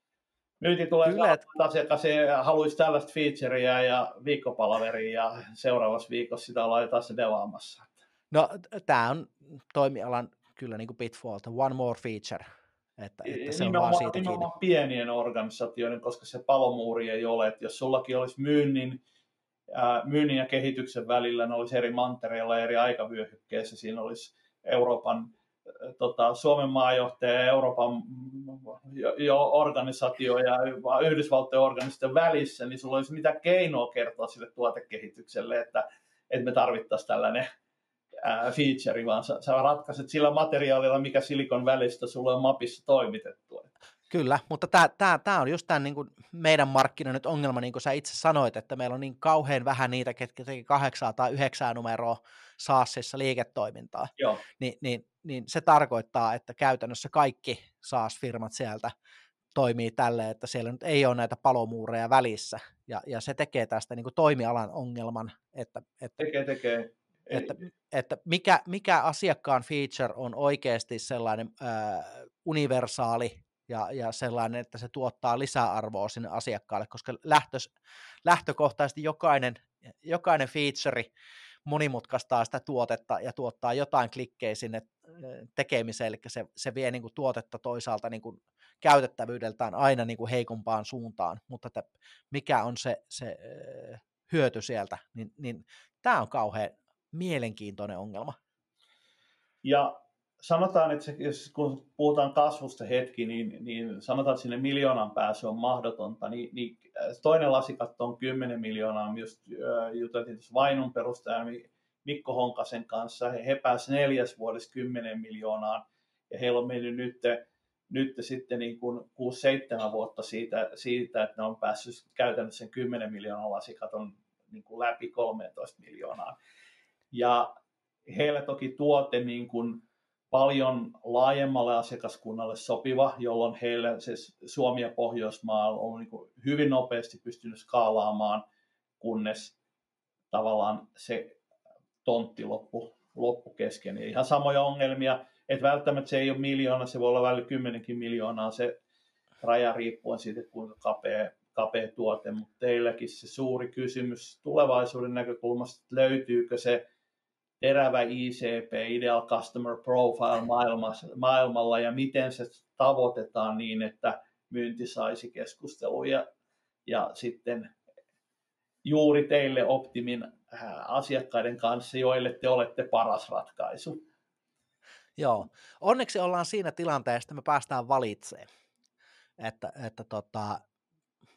Speaker 1: myynti tulee Kyllä, että asiakas haluaisi tällaista featurea ja viikkopalaveria ja seuraavassa viikossa sitä ollaan taas se devaamassa.
Speaker 2: No tämä on toimialan kyllä niin kuin pitfall, one more feature. Että, että se
Speaker 1: nimenomaan,
Speaker 2: on vaan siitä
Speaker 1: nimenomaan pienien organisaatioiden, koska se palomuuri ei ole. Että jos sullakin olisi myynnin, ää, myynnin ja kehityksen välillä, ne olisi eri mantereilla ja eri aikavyöhykkeessä. Siinä olisi Euroopan, tota, Suomen maajohtaja ja Euroopan jo, jo organisaatio ja Yhdysvaltojen organisaation välissä, niin sulla olisi mitään keinoa kertoa sille tuotekehitykselle, että, että me tarvittaisiin tällainen feature, vaan sä, sä ratkaiset sillä materiaalilla, mikä silikon välistä sulle on mapissa toimitettu.
Speaker 2: Kyllä, mutta tämä, tämä, tämä on just tämän niin kuin meidän markkinan nyt ongelma, niin kuin sä itse sanoit, että meillä on niin kauhean vähän niitä, ketkä teki kahdeksaa tai yhdeksää numeroa SaaSissa liiketoimintaa, Ni, niin, niin se tarkoittaa, että käytännössä kaikki SaaS-firmat sieltä toimii tälleen, että siellä nyt ei ole näitä palomuureja välissä, ja, ja se tekee tästä niin kuin toimialan ongelman, että, että
Speaker 1: tekee, tekee.
Speaker 2: Että, että mikä, mikä asiakkaan feature on oikeasti sellainen ää, universaali ja, ja sellainen, että se tuottaa lisäarvoa sinne asiakkaalle, koska lähtös, lähtökohtaisesti jokainen, jokainen feature monimutkaistaa sitä tuotetta ja tuottaa jotain klikkejä sinne tekemiseen, eli se, se vie niin kuin tuotetta toisaalta niin kuin käytettävyydeltään aina niin kuin heikompaan suuntaan, mutta että mikä on se, se hyöty sieltä, niin, niin tämä on kauhean mielenkiintoinen ongelma.
Speaker 1: Ja sanotaan, että se, kun puhutaan kasvusta hetki, niin, niin sanotaan, että sinne miljoonan pääsy on mahdotonta, niin, niin toinen lasikatto on kymmenen miljoonaa, just juteltiin Vainun perustajan Mikko Honkasen kanssa, he, he pääsivät neljäs vuodessa kymmenen miljoonaan, ja heillä on mennyt nyt, nyt sitten niin kuin kuusi seitsemän vuotta siitä, siitä, että ne on päässyt käytännössä sen kymmenen miljoonan lasikaton niin kuin läpi kolmetoista miljoonaa. Ja heillä toki tuote niin kuin paljon laajemmalle asiakaskunnalle sopiva, jolloin heillä se Suomi ja Pohjoismaa on niin kuin hyvin nopeasti pystynyt skaalaamaan, kunnes tavallaan se tontti loppu, loppu kesken. Ja ihan samoja ongelmia, että välttämättä se ei ole miljoona, se voi olla välillä kymmenenkin miljoonaa se raja riippuen siitä, kuinka kapea, kapea tuote, mutta teilläkin se suuri kysymys tulevaisuuden näkökulmasta, löytyykö se terävä I C P, Ideal Customer Profile maailmalla, ja miten se tavoitetaan niin, että myynti saisi keskusteluja ja sitten juuri teille optimin asiakkaiden kanssa, joille te olette paras ratkaisu.
Speaker 2: Joo, onneksi ollaan siinä tilanteessa, että me päästään valitsemaan, että, että tota,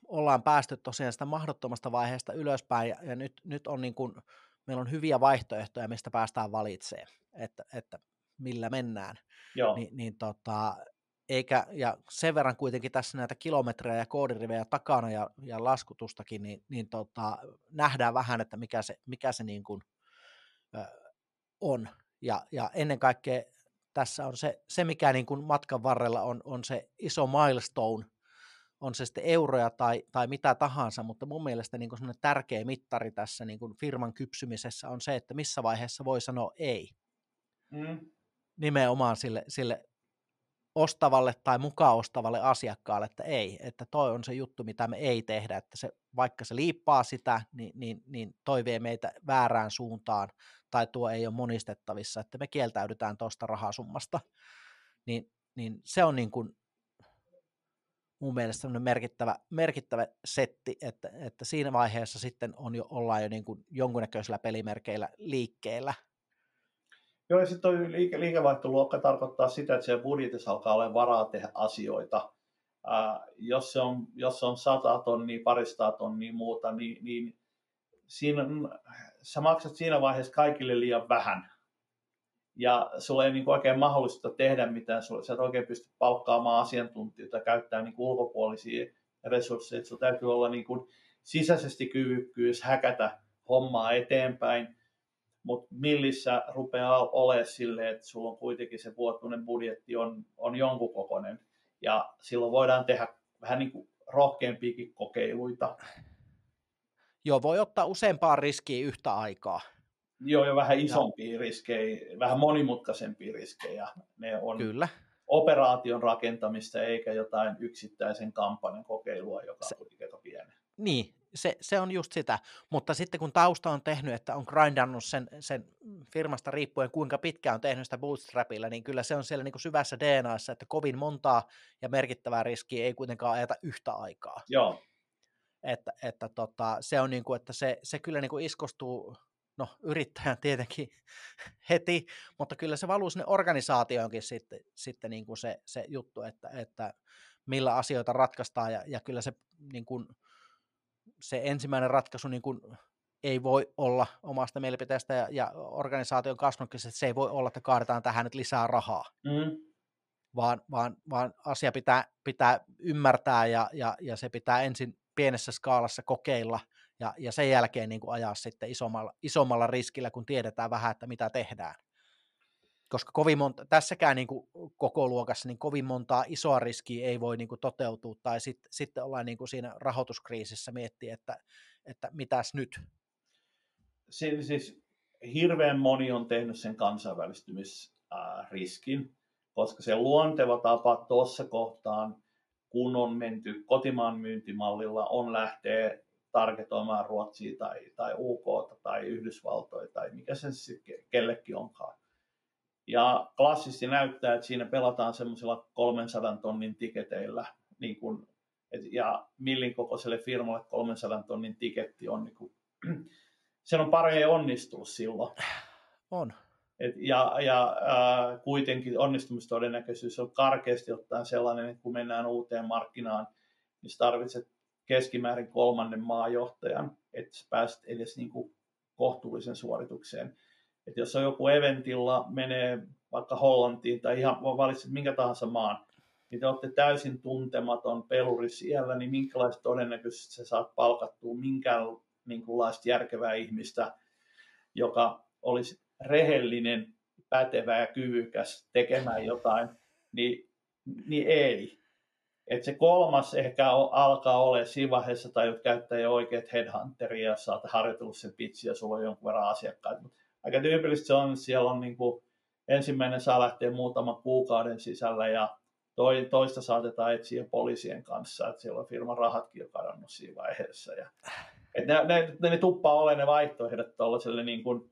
Speaker 2: ollaan päästy tosiaan sitä mahdottomasta vaiheesta ylöspäin, ja, ja nyt, nyt on niin kuin, meillä on hyviä vaihtoehtoja, mistä päästään valitsemaan, että, että millä mennään.
Speaker 1: Joo.
Speaker 2: Ni, niin tota, eikä, ja sen verran kuitenkin tässä näitä kilometrejä ja koodirivejä takana ja, ja laskutustakin, niin, niin tota, nähdään vähän, että mikä se, mikä se niin kuin, ö, on. Ja, ja ennen kaikkea tässä on se, se mikä niin kuin matkan varrella on, on se iso milestone, on se sitten euroja tai, tai mitä tahansa, mutta mun mielestä niin kuin semmoinen tärkeä mittari tässä niin kuin firman kypsymisessä on se, että missä vaiheessa voi sanoa ei.
Speaker 1: Mm.
Speaker 2: Nimenomaan sille, sille ostavalle tai mukaan ostavalle asiakkaalle, että ei, että toi on se juttu, mitä me ei tehdä, että se, vaikka se liippaa sitä, niin, niin, niin toi vie meitä väärään suuntaan, tai tuo ei ole monistettavissa, että me kieltäydytään tuosta rahasummasta, niin, niin se on niin kuin mun mielestä sellainen merkittävä, merkittävä setti, että, että siinä vaiheessa sitten on jo, ollaan jo niin kuin jonkunnäköisillä pelimerkeillä liikkeellä.
Speaker 1: Joo, ja sitten tuo liike, liikevaihtoluokka tarkoittaa sitä, että siellä budjetissa alkaa olla varaa tehdä asioita. Ää, jos, se on, jos se on sata tonnia, parista tonnia muuta, niin, niin siinä, sä maksat siinä vaiheessa kaikille liian vähän. Ja sulla ei niin oikein mahdollista tehdä mitään, sä et oikein pysty palkkaamaan asiantuntijoita, käyttää niin ulkopuolisia resursseja. Sulla täytyy olla niin kuin sisäisesti kyvykkyys häkätä hommaa eteenpäin. Mutta millissä rupeaa olemaan silleen, että sulla on kuitenkin se vuotuinen budjetti on, on jonkun kokoinen. Ja silloin voidaan tehdä vähän niin kuin rohkeampiakin kokeiluita.
Speaker 2: Joo, voi ottaa useampaa riskiä yhtä aikaa.
Speaker 1: Joo, ja vähän isompia ja. riskejä, vähän monimutkaisempia riskejä. Ne on
Speaker 2: Kyllä.
Speaker 1: operaation rakentamista eikä jotain yksittäisen kampanjan kokeilua, joka
Speaker 2: se,
Speaker 1: on aika pieni.
Speaker 2: Niin, se, se on just sitä, mutta sitten kun tausta on tehnyt, että on grindannut sen, sen firmasta riippuen kuinka pitkään on tehnyt sitä bootstrapilla, niin kyllä se on siellä niin kuin syvässä D N A:ssa, että kovin montaa ja merkittävää riskiä ei kuitenkaan ajeta yhtä aikaa.
Speaker 1: Joo.
Speaker 2: Että, että tota, se on niin kuin, että se, se kyllä niin kuin iskostuu, no yrittäjän tietenkin heti, mutta kyllä se valuu sinne organisaatioonkin sitten, sitten niin kuin se, se juttu, että, että millä asioita ratkaistaan ja, ja kyllä se niin kuin, se ensimmäinen ratkaisu niin kuin ei voi olla omasta mielipiteestä ja, ja organisaation kasvunkin, että se ei voi olla, että kaadetaan tähän nyt lisää rahaa,
Speaker 1: mm.
Speaker 2: vaan, vaan, vaan asia pitää, pitää ymmärtää ja, ja, ja se pitää ensin pienessä skaalassa kokeilla ja, ja sen jälkeen niin kuin ajaa sitten isommalla, isommalla riskillä, kun tiedetään vähän, että mitä tehdään. Koska kovin monta, tässäkään niin kuin koko luokassa niin kovin montaa isoa riskiä ei voi niin kuin toteutua, tai sit, sitten ollaan niin kuin siinä rahoituskriisissä miettiä, että, että mitäs nyt.
Speaker 1: Si- siis hirveän moni on tehnyt sen kansainvälistymisriskin, koska se luonteva tapa tuossa kohtaan, kun on menty kotimaan myyntimallilla, on lähteä targetoimaan Ruotsia tai, tai U K:ta tai Yhdysvaltoja tai mikä se sitten kellekin onkaan. Ja klassisesti näyttää, että siinä pelataan semmoisilla kolmensadan tonnin tiketeillä, niin kun, et, ja millin kokoiselle firmalle kolmensadan tonnin tiketti on, niin kun, sen on parempi onnistua silloin.
Speaker 2: On.
Speaker 1: Et, ja ja äh, kuitenkin onnistumistodennäköisyys on karkeasti ottaen sellainen, että kun mennään uuteen markkinaan, niin sä tarvitset keskimäärin kolmannen maajohtajan, että sä pääset edes niin kuin kohtuullisen suoritukseen. Että jos on joku eventilla, menee vaikka Hollantiin tai ihan valitset minkä tahansa maan, niin te olette täysin tuntematon peluri siellä, niin minkälaista todennäköisesti sä saat palkattua minkälaista järkevää ihmistä, joka olisi rehellinen, pätevä ja kyvykäs tekemään jotain, niin, niin ei. Et se kolmas ehkä alkaa olla siinä vaiheessa, tai jot käyttää jo oikeat headhunteria, ja saat harjoitellut sen pitsin, ja sulla on jonkun verran asiakkaita. Aika tyypillisesti se on, että siellä on niin kuin, ensimmäinen saa lähteä muutaman kuukauden sisällä, ja toi, toista saatetaan etsiä poliisien kanssa, että siellä on firman rahatkin jo kadonnut siinä vaiheessa. Ja, et ne, ne, ne, ne tuppaa olemaan ne vaihtoehdot tuollaiselle niin kuin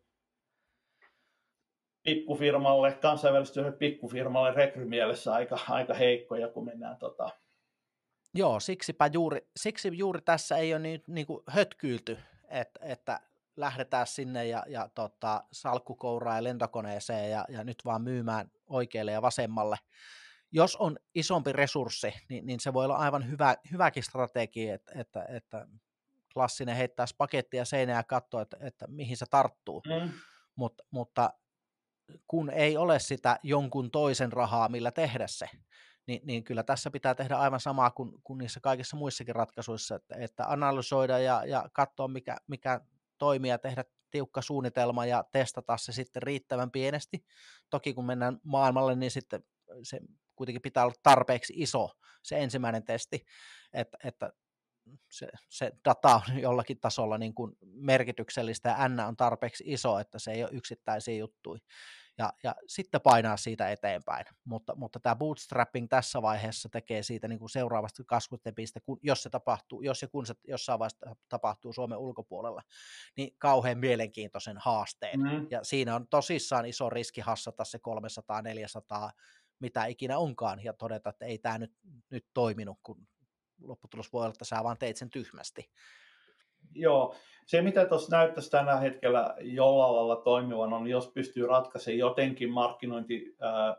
Speaker 1: pikkufirmalle, kansainvälistyölle pikkufirmalle rekrymielessä aika, aika heikkoja, kun mennään tota.
Speaker 2: Joo, siksipä juuri, siksi juuri tässä ei ole niin, niin kuin hötkyilty, että, että lähdetään sinne ja, ja tota, salkkukouraa ja lentokoneeseen ja, ja nyt vaan myymään oikealle ja vasemmalle. jos on isompi resurssi, niin, niin se voi olla aivan hyvä, hyväkin strategia, että, että, että klassinen heittää pakettia seinään ja katsoo, että, että mihin se tarttuu,
Speaker 1: Mm.
Speaker 2: Mut, mutta kun ei ole sitä jonkun toisen rahaa, millä tehdä se, niin, niin kyllä tässä pitää tehdä aivan samaa kuin, kuin niissä kaikissa muissakin ratkaisuissa, että, että analysoida ja, ja katsoa, mikä, mikä toimii ja tehdä tiukka suunnitelma ja testata se sitten riittävän pienesti. Toki kun mennään maailmalle, niin sitten se kuitenkin pitää olla tarpeeksi iso se ensimmäinen testi, että, että se, se data on jollakin tasolla niin kuin merkityksellistä ja N on tarpeeksi iso, että se ei ole yksittäisiä juttuja. Ja, ja sitten painaa siitä eteenpäin, mutta, mutta tämä bootstrapping tässä vaiheessa tekee siitä niin kuin seuraavasta kasvutepistä, kun, jos se tapahtuu, jos ja kun se jossain vaiheessa tapahtuu Suomen ulkopuolella, niin kauhean mielenkiintoisen haasteen.
Speaker 1: Mm.
Speaker 2: Ja siinä on tosissaan iso riski hassata se kolmesataa neljäsataa, mitä ikinä onkaan, ja todeta, että ei tämä nyt, nyt toiminut, kun lopputulos voi olla, että sä vaan teit sen tyhmästi.
Speaker 1: Joo, se mitä tuossa näyttäisi tällä hetkellä jollain lailla toimivan on, jos pystyy ratkaisemaan jotenkin markkinointi, ää,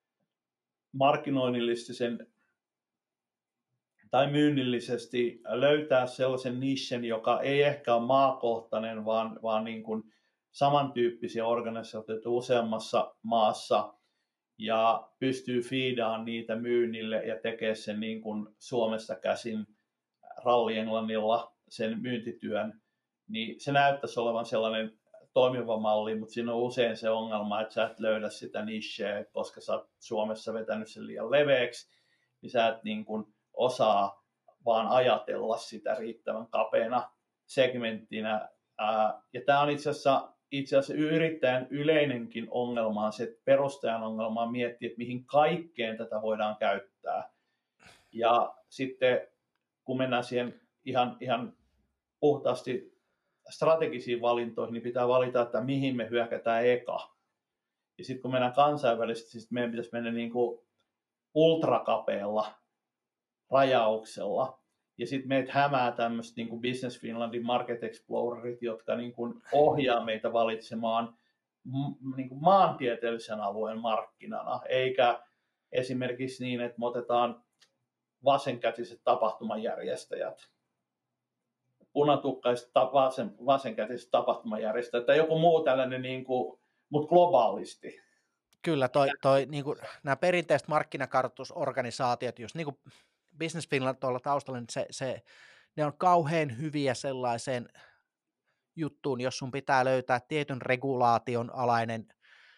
Speaker 1: markkinoinnillisen tai myynnillisesti löytää sellaisen nichen, joka ei ehkä ole maakohtainen, vaan, vaan niin kuin samantyyppisiä organisaatioita useammassa maassa ja pystyy fiidaamaan niitä myynnille ja tekee sen niin kuin Suomesta käsin rallienglannilla sen myyntityön, niin se näyttäisi olevan sellainen toimiva malli, mutta siinä on usein se ongelma, että sä et löydä sitä nicheä, koska sä oot Suomessa vetänyt sen liian leveäksi, niin sä et niin kuin osaa vaan ajatella sitä riittävän kapeana segmenttinä. Ja tämä on itse asiassa, itse asiassa yrittäjän yleinenkin ongelma on se, että perustajan ongelma on miettiä, että mihin kaikkeen tätä voidaan käyttää. Ja sitten kun mennään siihen ihan, ihan puhtaasti strategisiin valintoihin, niin pitää valita, että mihin me hyökätään eka. Ja sitten kun mennään kansainvälisesti, niin meidän pitäisi mennä niin kuin ultrakapealla rajauksella. Ja sitten meitä hämää tämmöiset niin kuin Business Finlandin Market Explorerit, jotka niin kuin ohjaa meitä valitsemaan niin kuin maantieteellisen alueen markkinana, eikä esimerkiksi niin, että me otetaan vasenkätiset tapahtumajärjestäjät, punatukkaiset vasen, vasenkätiset tapahtumajärjestäjät tai joku muu tällainen, niin kuin, mutta globaalisti.
Speaker 2: Kyllä, toi, toi, niin kuin, nämä perinteiset markkinakartoitusorganisaatiot, just niin kuin Business Finland tuolla taustalla, niin se, se, ne on kauhean hyviä sellaiseen juttuun, jos sun pitää löytää tietyn regulaation alainen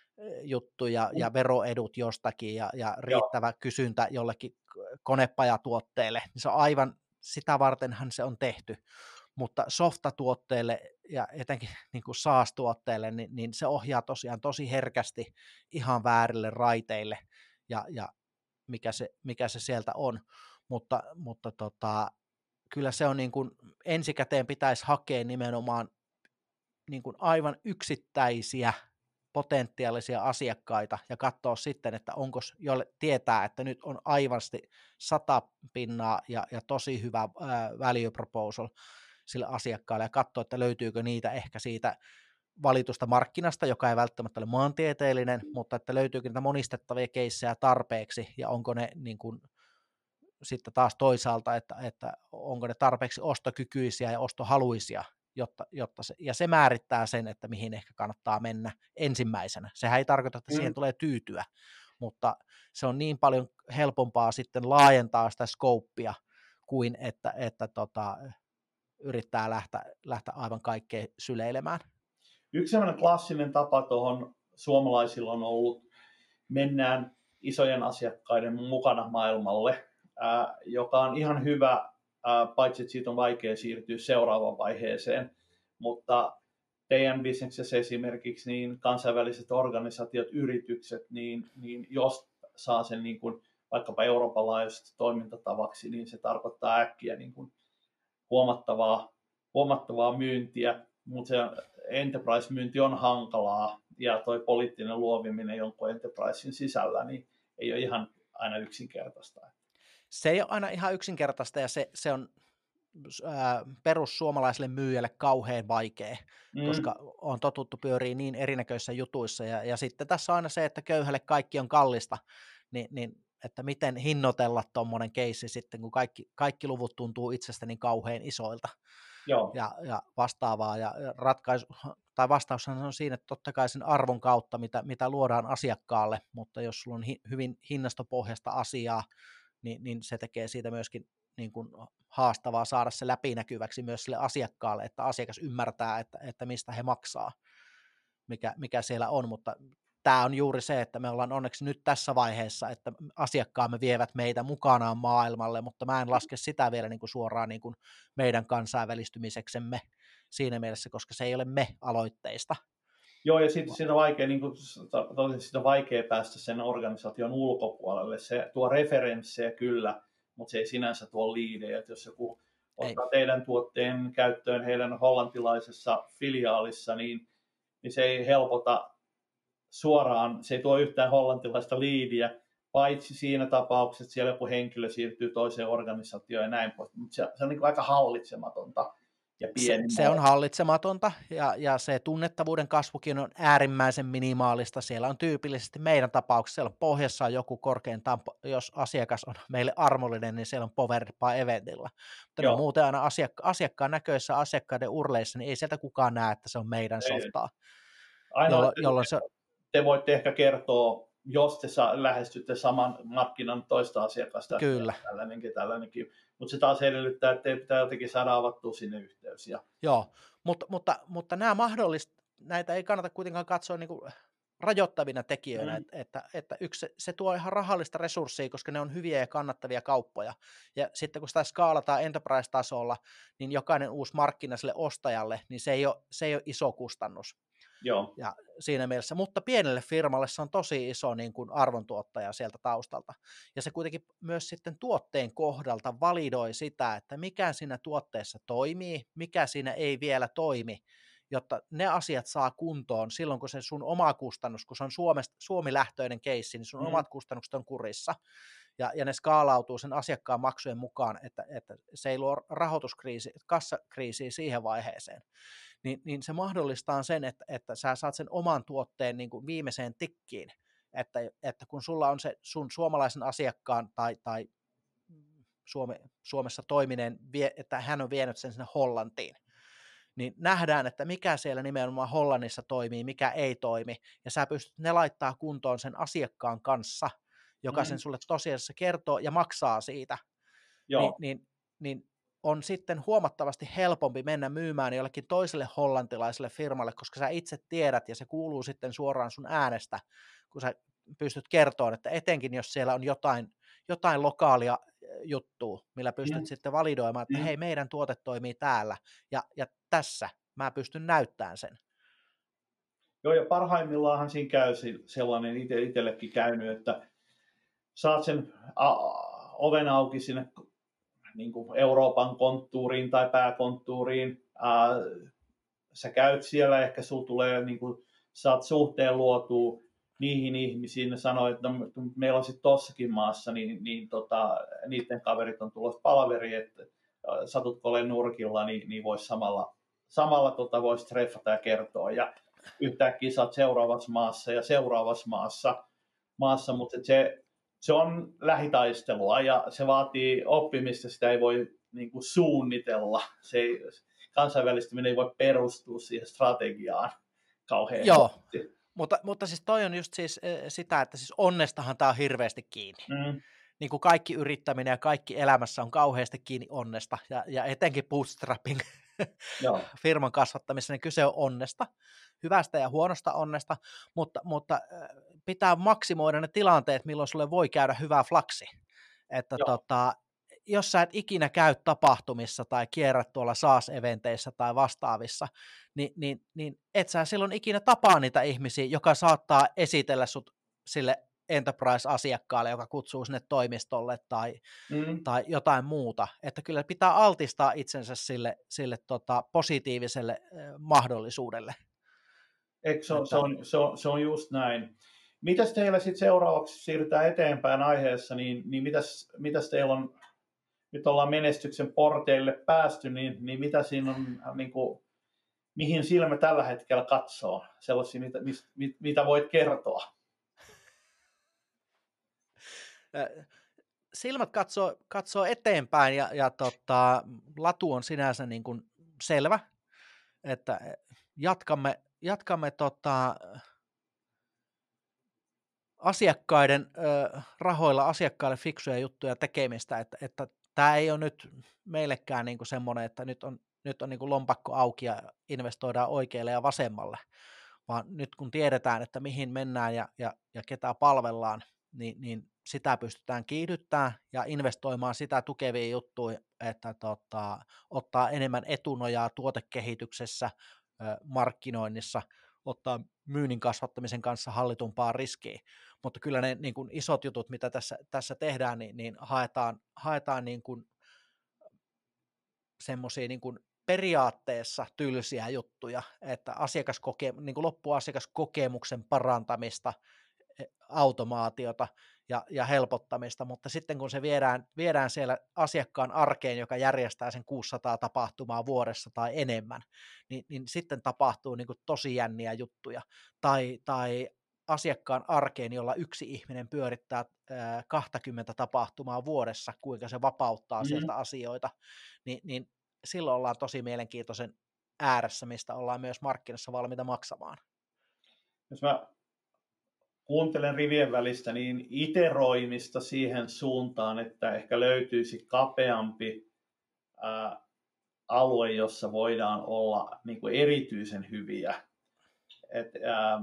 Speaker 2: juttu ja, ja veroedut jostakin ja, ja riittävä Joo. kysyntä jollekin konepajatuotteelle, niin se on aivan, sitä vartenhan se on tehty, mutta softatuotteelle ja etenkin niin kuin SaaS-tuotteelle, niin, niin se ohjaa tosiaan tosi herkästi ihan väärille raiteille ja, ja mikä, se, mikä se sieltä on, mutta, mutta tota, kyllä se on niin kuin, ensikäteen pitäisi hakea nimenomaan niin kuin aivan yksittäisiä potentiaalisia asiakkaita ja katsoa sitten, että onko, jolle tietää, että nyt on aivasti sata pinnaa ja, ja tosi hyvä ää, value proposal sille asiakkaalle ja katsoa, että löytyykö niitä ehkä siitä valitusta markkinasta, joka ei välttämättä ole maantieteellinen, mutta että löytyykö niitä monistettavia keissejä tarpeeksi ja onko ne niin kuin, sitten taas toisaalta, että, että onko ne tarpeeksi ostokykyisiä ja ostohaluisia, Jotta, jotta se, ja se määrittää sen, että mihin ehkä kannattaa mennä ensimmäisenä. Sehän ei tarkoita, että siihen mm. tulee tyytyä, mutta se on niin paljon helpompaa sitten laajentaa sitä skouppia kuin että, että tota, yrittää lähteä, lähteä aivan kaikkeen syleilemään.
Speaker 1: Yksi sellainen klassinen tapa tuohon suomalaisilla on ollut, mennään isojen asiakkaiden mukana maailmalle, ää, joka on ihan hyvä, paitsi että siitä on vaikea siirtyä seuraavaan vaiheeseen, mutta teidän bisneksessä esimerkiksi niin kansainväliset organisaatiot, yritykset, niin, niin jos saa sen niin kuin vaikkapa Euroopan laajuisesti toimintatavaksi, niin se tarkoittaa äkkiä niin kuin huomattavaa, huomattavaa myyntiä, mutta se enterprise-myynti on hankalaa ja tuo poliittinen luoviminen jonkun enterprisein sisällä niin ei ole ihan aina yksinkertaista.
Speaker 2: Se ei ole aina ihan yksinkertaista ja se, se on ää, perussuomalaiselle myyjälle kauhean vaikea, mm. koska on totuttu pyörii niin erinäköisissä jutuissa ja, ja sitten tässä on aina se, että köyhälle kaikki on kallista, niin, niin että miten hinnoitella tuommoinen keissi sitten, kun kaikki, kaikki luvut tuntuu itsestä niin kauhean isoilta
Speaker 1: Joo.
Speaker 2: ja, ja vastaavaa. Ja ratkaisu, tai vastaushan on siinä, että totta kai sen arvon kautta, mitä, mitä luodaan asiakkaalle, mutta jos sulla on hi, hyvin hinnastopohjaista asiaa, niin, niin se tekee siitä myöskin niin kuin haastavaa saada se läpinäkyväksi myös sille asiakkaalle, että asiakas ymmärtää, että, että mistä he maksaa, mikä, mikä siellä on, mutta tämä on juuri se, että me ollaan onneksi nyt tässä vaiheessa, että asiakkaamme vievät meitä mukanaan maailmalle, mutta mä en laske sitä vielä niin kuin suoraan niin kuin meidän kansainvälistymiseksemme siinä mielessä, koska se ei ole me aloitteista.
Speaker 1: Joo, ja sitten siitä on vaikea, niin kuin, siitä on vaikea päästä sen organisaation ulkopuolelle. Se tuo referenssejä kyllä, mutta se ei sinänsä tuo liidejä. Jos joku ottaa ei. teidän tuotteen käyttöön heidän hollantilaisessa filiaalissa, niin, niin se ei helpota suoraan, se ei tuo yhtään hollantilaista liidiä, paitsi siinä tapauksessa, että siellä joku henkilö siirtyy toiseen organisaatioon ja näin pois. Mutta se, se on niin kuin aika hallitsematonta. Ja
Speaker 2: se, se on hallitsematonta ja, ja se tunnettavuuden kasvukin on äärimmäisen minimaalista. Siellä on tyypillisesti meidän tapauksessa, siellä on pohjassa on joku korkeintaan, jos asiakas on meille armollinen, niin siellä on Powered by Eventilla. Mutta ne on muuten aina asiakka- asiakkaan näköissä asiakkaiden urleissa, niin ei sieltä kukaan näe, että se on meidän ei. softaa.
Speaker 1: Ainoa, jollo, jolloin se... te voitte ehkä kertoa, jos te saa, lähestytte saman markkinan toista asiakasta.
Speaker 2: Kyllä.
Speaker 1: Tällainenkin, tällainenkin. Mutta se taas edellyttää, että teidän pitää jotenkin saada avattua sinne yhteys. Ja...
Speaker 2: Joo, mutta, mutta, mutta nämä mahdollist, näitä ei kannata kuitenkaan katsoa niin kuin rajoittavina tekijöinä, mm. että, että, että yksi, se, se tuo ihan rahallista resurssia, koska ne on hyviä ja kannattavia kauppoja. Ja sitten kun sitä skaalataan enterprise-tasolla, niin jokainen uusi markkina sille ostajalle, niin se ei ole, se ei ole iso kustannus.
Speaker 1: Joo.
Speaker 2: Ja siinä mielessä, mutta pienelle firmalle se on tosi iso niin kuin arvontuottaja sieltä taustalta. Ja se kuitenkin myös sitten tuotteen kohdalta validoi sitä, että mikä siinä tuotteessa toimii, mikä siinä ei vielä toimi, jotta ne asiat saa kuntoon silloin, kun se sun oma kustannus, kun se on Suomesta, Suomi-lähtöinen keissi, niin sun mm. omat kustannukset on kurissa. Ja, ja ne skaalautuu sen asiakkaan maksujen mukaan, että, että se ei luo rahoituskriisi, kassakriisiä siihen vaiheeseen. Niin, niin se mahdollistaa sen, että, että sä saat sen oman tuotteen niin kuin viimeiseen tikkiin, että, että kun sulla on se sun suomalaisen asiakkaan tai, tai Suome, Suomessa toimineen, että hän on vienyt sen sinne Hollantiin, niin nähdään, että mikä siellä nimenomaan Hollannissa toimii, mikä ei toimi, ja sä pystyt ne laittaa kuntoon sen asiakkaan kanssa, joka sen sulle tosiasiassa kertoo ja maksaa siitä, Ni, niin, niin on sitten huomattavasti helpompi mennä myymään jollekin toiselle hollantilaiselle firmalle, koska sä itse tiedät ja se kuuluu sitten suoraan sun äänestä, kun sä pystyt kertomaan, että etenkin jos siellä on jotain, jotain lokaalia juttua, millä pystyt mm. sitten validoimaan, että mm. hei, meidän tuote toimii täällä ja, ja tässä mä pystyn näyttämään sen.
Speaker 1: Joo, ja parhaimmillaanhan siinä käy sellainen itse, itsellekin käynyt, että saat sen a- oven auki sinne niin kuin Euroopan konttuuriin tai pääkonttuuriin. Ää, sä käyt siellä, ehkä sulla tulee, niin kuin, saat suhteen luotua niihin ihmisiin, ne sanoo, että no, meillä on sitten tossakin maassa, niin, niin tota, niiden kaverit on tulossa palaveri, että satutko olemaan nurkilla, niin, niin voisi samalla, samalla tota, vois treffata ja kertoa. Ja yhtäkkiä sä oot seuraavassa maassa ja seuraavassa maassa, maassa mutta se Se on lähitaistelua ja se vaatii oppimista, sitä ei voi niin kuin suunnitella. Se ei, kansainvälistyminen ei voi perustua siihen strategiaan kauhean.
Speaker 2: Joo, mutta, mutta siis toi on just siis sitä, että siis onnestahan tämä on hirveästi kiinni. Mm. Niin kuin kaikki yrittäminen ja kaikki elämässä on kauheasti kiinni onnesta ja, ja etenkin bootstrapping firman kasvattamisessa, niin kyse on onnesta, hyvästä ja huonosta onnesta, mutta, mutta pitää maksimoida ne tilanteet, milloin sulle voi käydä hyvä flaksi. Että tota, jos sä et ikinä käy tapahtumissa tai kierrät tuolla SaaS-eventeissä tai vastaavissa, niin, niin, niin et sä silloin ikinä tapaa niitä ihmisiä, joka saattaa esitellä sut sille enterprise-asiakkaalle, joka kutsuu sinne toimistolle tai, mm. tai jotain muuta. Että kyllä pitää altistaa itsensä sille, sille tota, positiiviselle eh, mahdollisuudelle.
Speaker 1: Eikö se, on, että... se, on, se, on, se on just näin. Mitäs teillä sitten seuraavaksi siirrytään eteenpäin aiheessa, niin, niin mitäs, mitäs teillä on, nyt ollaan menestyksen porteille päästy, niin, niin mitä siinä on, niin kuin, mihin silmä tällä hetkellä katsoo, sellaisia, mitä, mit, mitä voit kertoa?
Speaker 2: silmät katsoo, katsoo eteenpäin ja, ja tota, latu on sinänsä niin kuin selvä, että jatkamme, jatkamme tota, asiakkaiden ö, rahoilla asiakkaille fiksuja juttuja tekemistä, että, että tämä ei ole nyt meillekään niin kuin semmoinen, että nyt on, nyt on niin kuin lompakko auki ja investoidaan oikealle ja vasemmalle, vaan nyt kun tiedetään, että mihin mennään ja, ja, ja ketä palvellaan, niin, niin sitä pystytään kiihdyttämään ja investoimaan sitä tukevia juttuja, että tota, ottaa enemmän etunojaa tuotekehityksessä, markkinoinnissa, ottaa myynnin kasvattamisen kanssa hallitumpaa riskiä, mutta kyllä ne niin kuin isot jutut, mitä tässä, tässä tehdään, niin, niin haetaan, haetaan niin kuin semmoisia niin kuin periaatteessa tylsiä juttuja, että asiakaskoke- niin kuin loppuasiakaskokemuksen parantamista, automaatiota ja, ja helpottamista, mutta sitten kun se viedään, viedään siellä asiakkaan arkeen, joka järjestää sen kuusisataa tapahtumaa vuodessa tai enemmän, niin, niin sitten tapahtuu niin kuin tosi jänniä juttuja. Tai, tai asiakkaan arkeen, jolla yksi ihminen pyörittää ää, kaksikymmentä tapahtumaa vuodessa, kuinka se vapauttaa
Speaker 1: Mm.
Speaker 2: sieltä asioita, niin, niin silloin ollaan tosi mielenkiintoisen ääressä, mistä ollaan myös markkinassa valmiita maksamaan.
Speaker 1: Jos mä kuuntelen rivien välistä, niin iteroimista siihen suuntaan, että ehkä löytyisi kapeampi ää, alue, jossa voidaan olla niin kuin erityisen hyviä. Et, ää,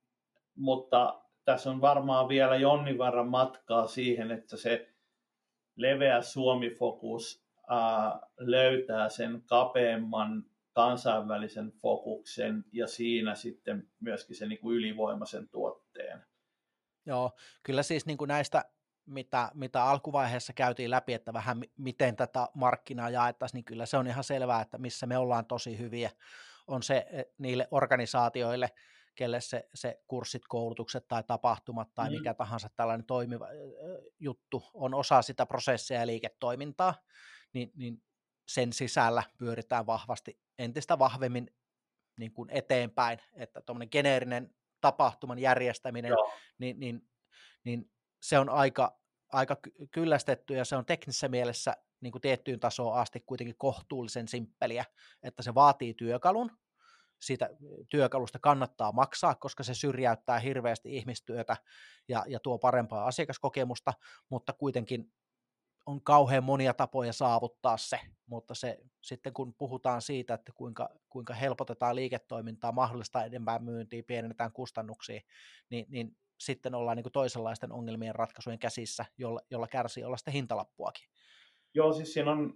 Speaker 1: mutta tässä on varmaan vielä jonnin verran matkaa siihen, että se leveä Suomi-fokus ää, löytää sen kapeamman kansainvälisen fokuksen ja siinä sitten myöskin sen niin kuin ylivoimaisen tuotteen.
Speaker 2: Joo, kyllä siis niin kuin näistä, mitä, mitä alkuvaiheessa käytiin läpi, että vähän miten tätä markkinaa jaettaisiin, niin kyllä se on ihan selvää, että missä me ollaan tosi hyviä, on se niille organisaatioille, kelle se, se kurssit, koulutukset tai tapahtumat tai
Speaker 1: Mm.
Speaker 2: mikä tahansa tällainen toimiva juttu on osa sitä prosessia ja liiketoimintaa, niin, niin sen sisällä pyöritään vahvasti entistä vahvemmin niin kuin eteenpäin, että tuommoinen geneerinen tapahtuman järjestäminen, niin, niin, niin se on aika, aika kyllästetty ja se on teknisessä mielessä niin kuin tiettyyn tasoon asti kuitenkin kohtuullisen simppeliä, että se vaatii työkalun, siitä työkalusta kannattaa maksaa, koska se syrjäyttää hirveästi ihmistyötä ja, ja tuo parempaa asiakaskokemusta, mutta kuitenkin on kauhean monia tapoja saavuttaa se, mutta se sitten kun puhutaan siitä, että kuinka, kuinka helpotetaan liiketoimintaa, mahdollistaa enemmän myyntiä, pienennetään kustannuksia, niin, niin sitten ollaan niin kuin toisenlaisten ongelmien ratkaisujen käsissä, jolla, jolla kärsii olla sitä hintalappuakin.
Speaker 1: Joo, siis siinä on,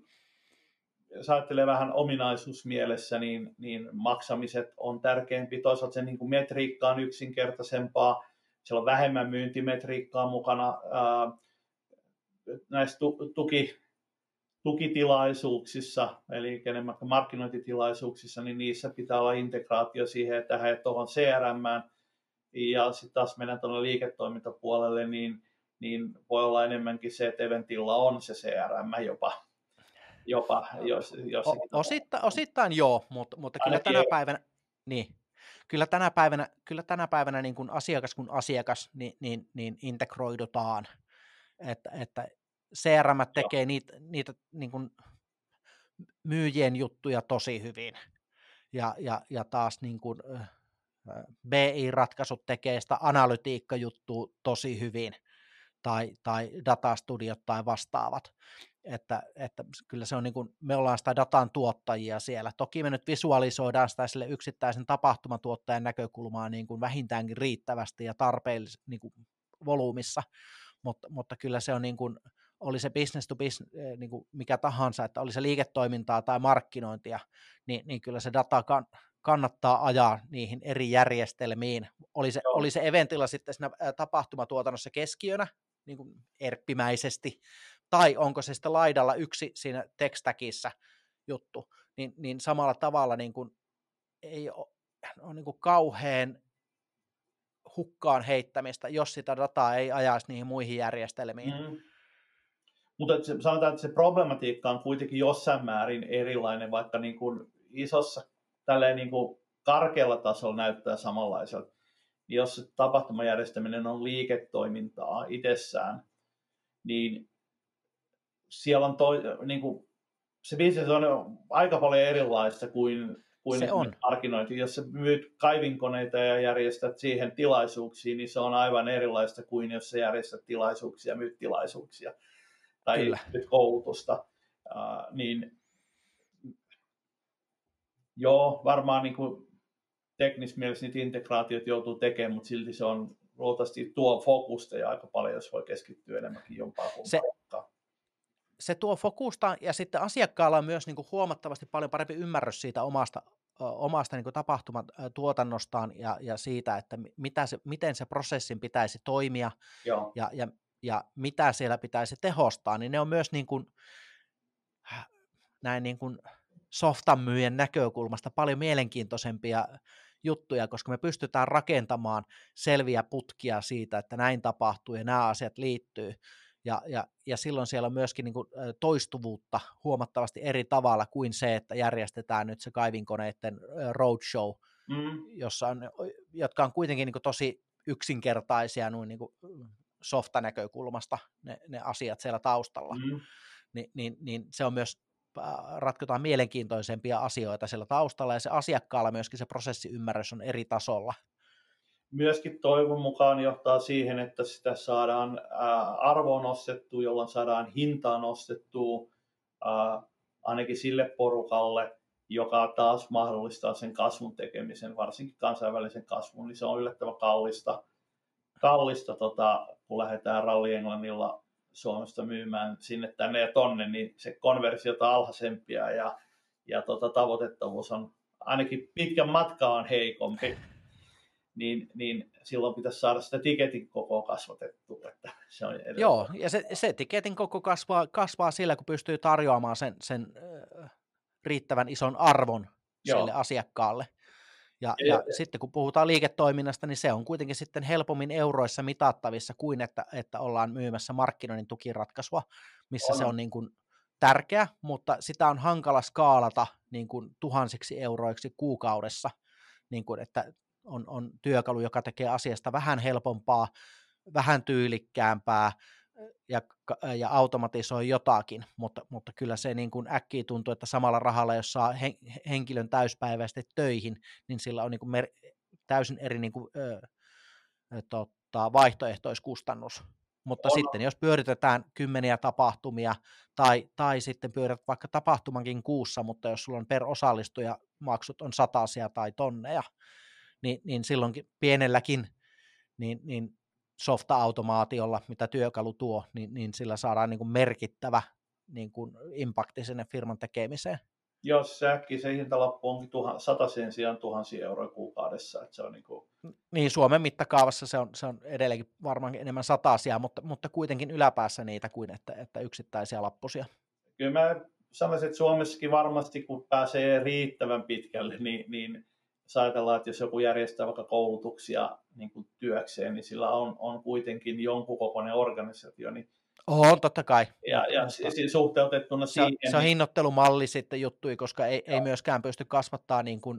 Speaker 1: jos ajattelee vähän ominaisuusmielessä, niin, niin maksamiset on tärkeämpi. Toisaalta se niin kuin metriikka on yksinkertaisempaa, siellä on vähemmän myyntimetriikkaa mukana. Ää, näissä tuki, tukitilaisuuksissa, eli enemmän markkinointitilaisuuksissa, niin niissä pitää olla integraatio siihen, että he tuohon C R M:ään, ja sitten taas mennään tuonne liiketoimintapuolelle, niin, niin voi olla enemmänkin se, että Eventilla on se C R M jopa, jopa jos, jossakin
Speaker 2: o, osittain, osittain joo, mutta, mutta kyllä tänä päivänä, niin, kyllä tänä päivänä, kyllä tänä päivänä niin kuin asiakas kun asiakas, niin, niin, niin integroidutaan, että, että C R M tekee Joo. niitä, niitä niin kuin myyjien juttuja tosi hyvin, ja, ja, ja taas niin kuin B I-ratkaisut tekee sitä analytiikkajuttua tosi hyvin, tai, tai datastudiot tai vastaavat, että, että kyllä se on niin kuin, me ollaan sitä datan tuottajia siellä. Toki me nyt visualisoidaan sitä sille yksittäisen tapahtumatuottajan näkökulmaa niin kuin vähintäänkin riittävästi ja tarpeellis niin kuin volyymissa, mutta, mutta kyllä se on niin kuin, oli se business to business niin kuin mikä tahansa, että oli se liiketoimintaa tai markkinointia, niin, niin kyllä se data kan, kannattaa ajaa niihin eri järjestelmiin. Oli se, oli se eventillä sitten siinä tapahtumatuotannossa keskiönä, niin kuin erppimäisesti, tai onko se sitten laidalla yksi siinä tekstäkissä juttu, niin, niin samalla tavalla niin kuin ei ole, ole niin kuin kauhean hukkaan heittämistä, jos sitä dataa ei ajaisi niihin muihin järjestelmiin. Mm.
Speaker 1: Mutta se, sanotaan, että se problematiikka on kuitenkin jossain määrin erilainen, vaikka niin kuin isossa, tälleen niin kuin karkealla tasolla näyttää samanlaiselta. Jos se tapahtumajärjestäminen on liiketoimintaa itsessään, niin siellä on toi, niin kuin, se business on aika paljon erilaista kuin, kuin
Speaker 2: Se on.
Speaker 1: markkinointi. Jos sä myyt kaivinkoneita ja järjestät siihen tilaisuuksia, niin se on aivan erilaista kuin jos sä järjestät tilaisuuksia ja myyt tilaisuuksia tai
Speaker 2: Kyllä.
Speaker 1: myyt koulutusta. Uh, niin joo, varmaan niin kuin teknisessä mielessä niitä integraatiot joutuu tekemään, mutta silti se on luultavasti tuo fokusta ja aika paljon, jos voi keskittyä enemmänkin jompaan kumpaan.
Speaker 2: Se tuo fokusta ja sitten asiakkaalla on myös niin kuin huomattavasti paljon parempi ymmärrys siitä omasta, omasta niin kuin tapahtumatuotannostaan ja, ja siitä, että mitä se, miten se prosessin pitäisi toimia
Speaker 1: Joo.
Speaker 2: Ja, ja, ja mitä siellä pitäisi tehostaa, niin ne on myös niin kuin, näin niin kuin softan myyjän näkökulmasta paljon mielenkiintoisempia juttuja, koska me pystytään rakentamaan selviä putkia siitä, että näin tapahtuu ja nämä asiat liittyy. Ja, ja, ja silloin siellä on myöskin niin kuin toistuvuutta huomattavasti eri tavalla kuin se, että järjestetään nyt se kaivinkoneiden roadshow, mm. jossa on, jotka on kuitenkin niin kuin tosi yksinkertaisia noin niin kuin softa-näkökulmasta ne, ne asiat siellä taustalla. Mm. Ni, niin, niin se on myös, ratkotaan mielenkiintoisempia asioita siellä taustalla, ja se asiakkaalla myöskin se prosessiymmärrys on eri tasolla.
Speaker 1: Myöskin toivon mukaan johtaa siihen, että sitä saadaan arvoa nostettua, jolloin saadaan hintaa nostettua ainakin sille porukalle, joka taas mahdollistaa sen kasvun tekemisen, varsinkin kansainvälisen kasvun, niin se on yllättävän kallista, kallista tota, kun lähdetään ralli-englannilla Suomesta myymään sinne, tänne ja tonne, niin se konversiota on alhaisempia ja, ja tota, tavoitettavuus on ainakin pitkän matkaa on heikompi. Niin, niin silloin pitäisi saada sitä tiketin kokoa kasvatettua. Että se on
Speaker 2: Joo, ja se, se tiketin koko kasvaa, kasvaa sillä, kun pystyy tarjoamaan sen, sen äh, riittävän ison arvon Joo. sille asiakkaalle. Ja, ja, ja, ja sitten kun puhutaan liiketoiminnasta, niin se on kuitenkin sitten helpommin euroissa mitattavissa kuin että, että ollaan myymässä markkinoinnin tukiratkaisua, missä on. se on niin kuin tärkeä, mutta sitä on hankala skaalata niin kuin tuhansiksi euroiksi kuukaudessa, niin kuin että On, on työkalu, joka tekee asiasta vähän helpompaa, vähän tyylikkäämpää ja, ja automatisoi jotakin, mutta, mutta kyllä se niin kuin äkkiä tuntuu, että samalla rahalla, jos saa he, henkilön täyspäiväisesti töihin, niin sillä on niin kuin mer, täysin eri niin kuin, ö, ö, tota, vaihtoehtoiskustannus. Mutta on. Sitten jos pyöritetään kymmeniä tapahtumia tai, tai sitten pyörät vaikka tapahtumankin kuussa, mutta jos sulla on per osallistuja maksut on satasia tai tonneja, Niin, niin silloinkin pienelläkin niin, niin softa-automaatiolla, mitä työkalu tuo, niin, niin sillä saadaan niin kuin merkittävä niin kuin impakti sinne firman tekemiseen.
Speaker 1: Jos säkki se hintalappu onkin tuhan, satasien sijaan tuhansia euroja kuukaudessa. Että se on niin, kuin...
Speaker 2: niin Suomen mittakaavassa se on, se on edelleenkin varmaankin enemmän satasia, mutta, mutta kuitenkin yläpäässä niitä kuin että, että yksittäisiä lappusia.
Speaker 1: Kyllä mä sanoisin, että Suomessakin varmasti kun pääsee riittävän pitkälle, niin, niin jos ajatellaan, että jos joku järjestää vaikka koulutuksia niin kuin työkseen, niin sillä on, on kuitenkin jonkun kokoinen organisaatio. Niin
Speaker 2: on, totta kai.
Speaker 1: Ja, ja mutta, suhteutettuna
Speaker 2: se,
Speaker 1: siihen...
Speaker 2: Se on niin... hinnoittelumalli sitten juttui, koska ei, ei myöskään pysty kasvattaa niin kuin,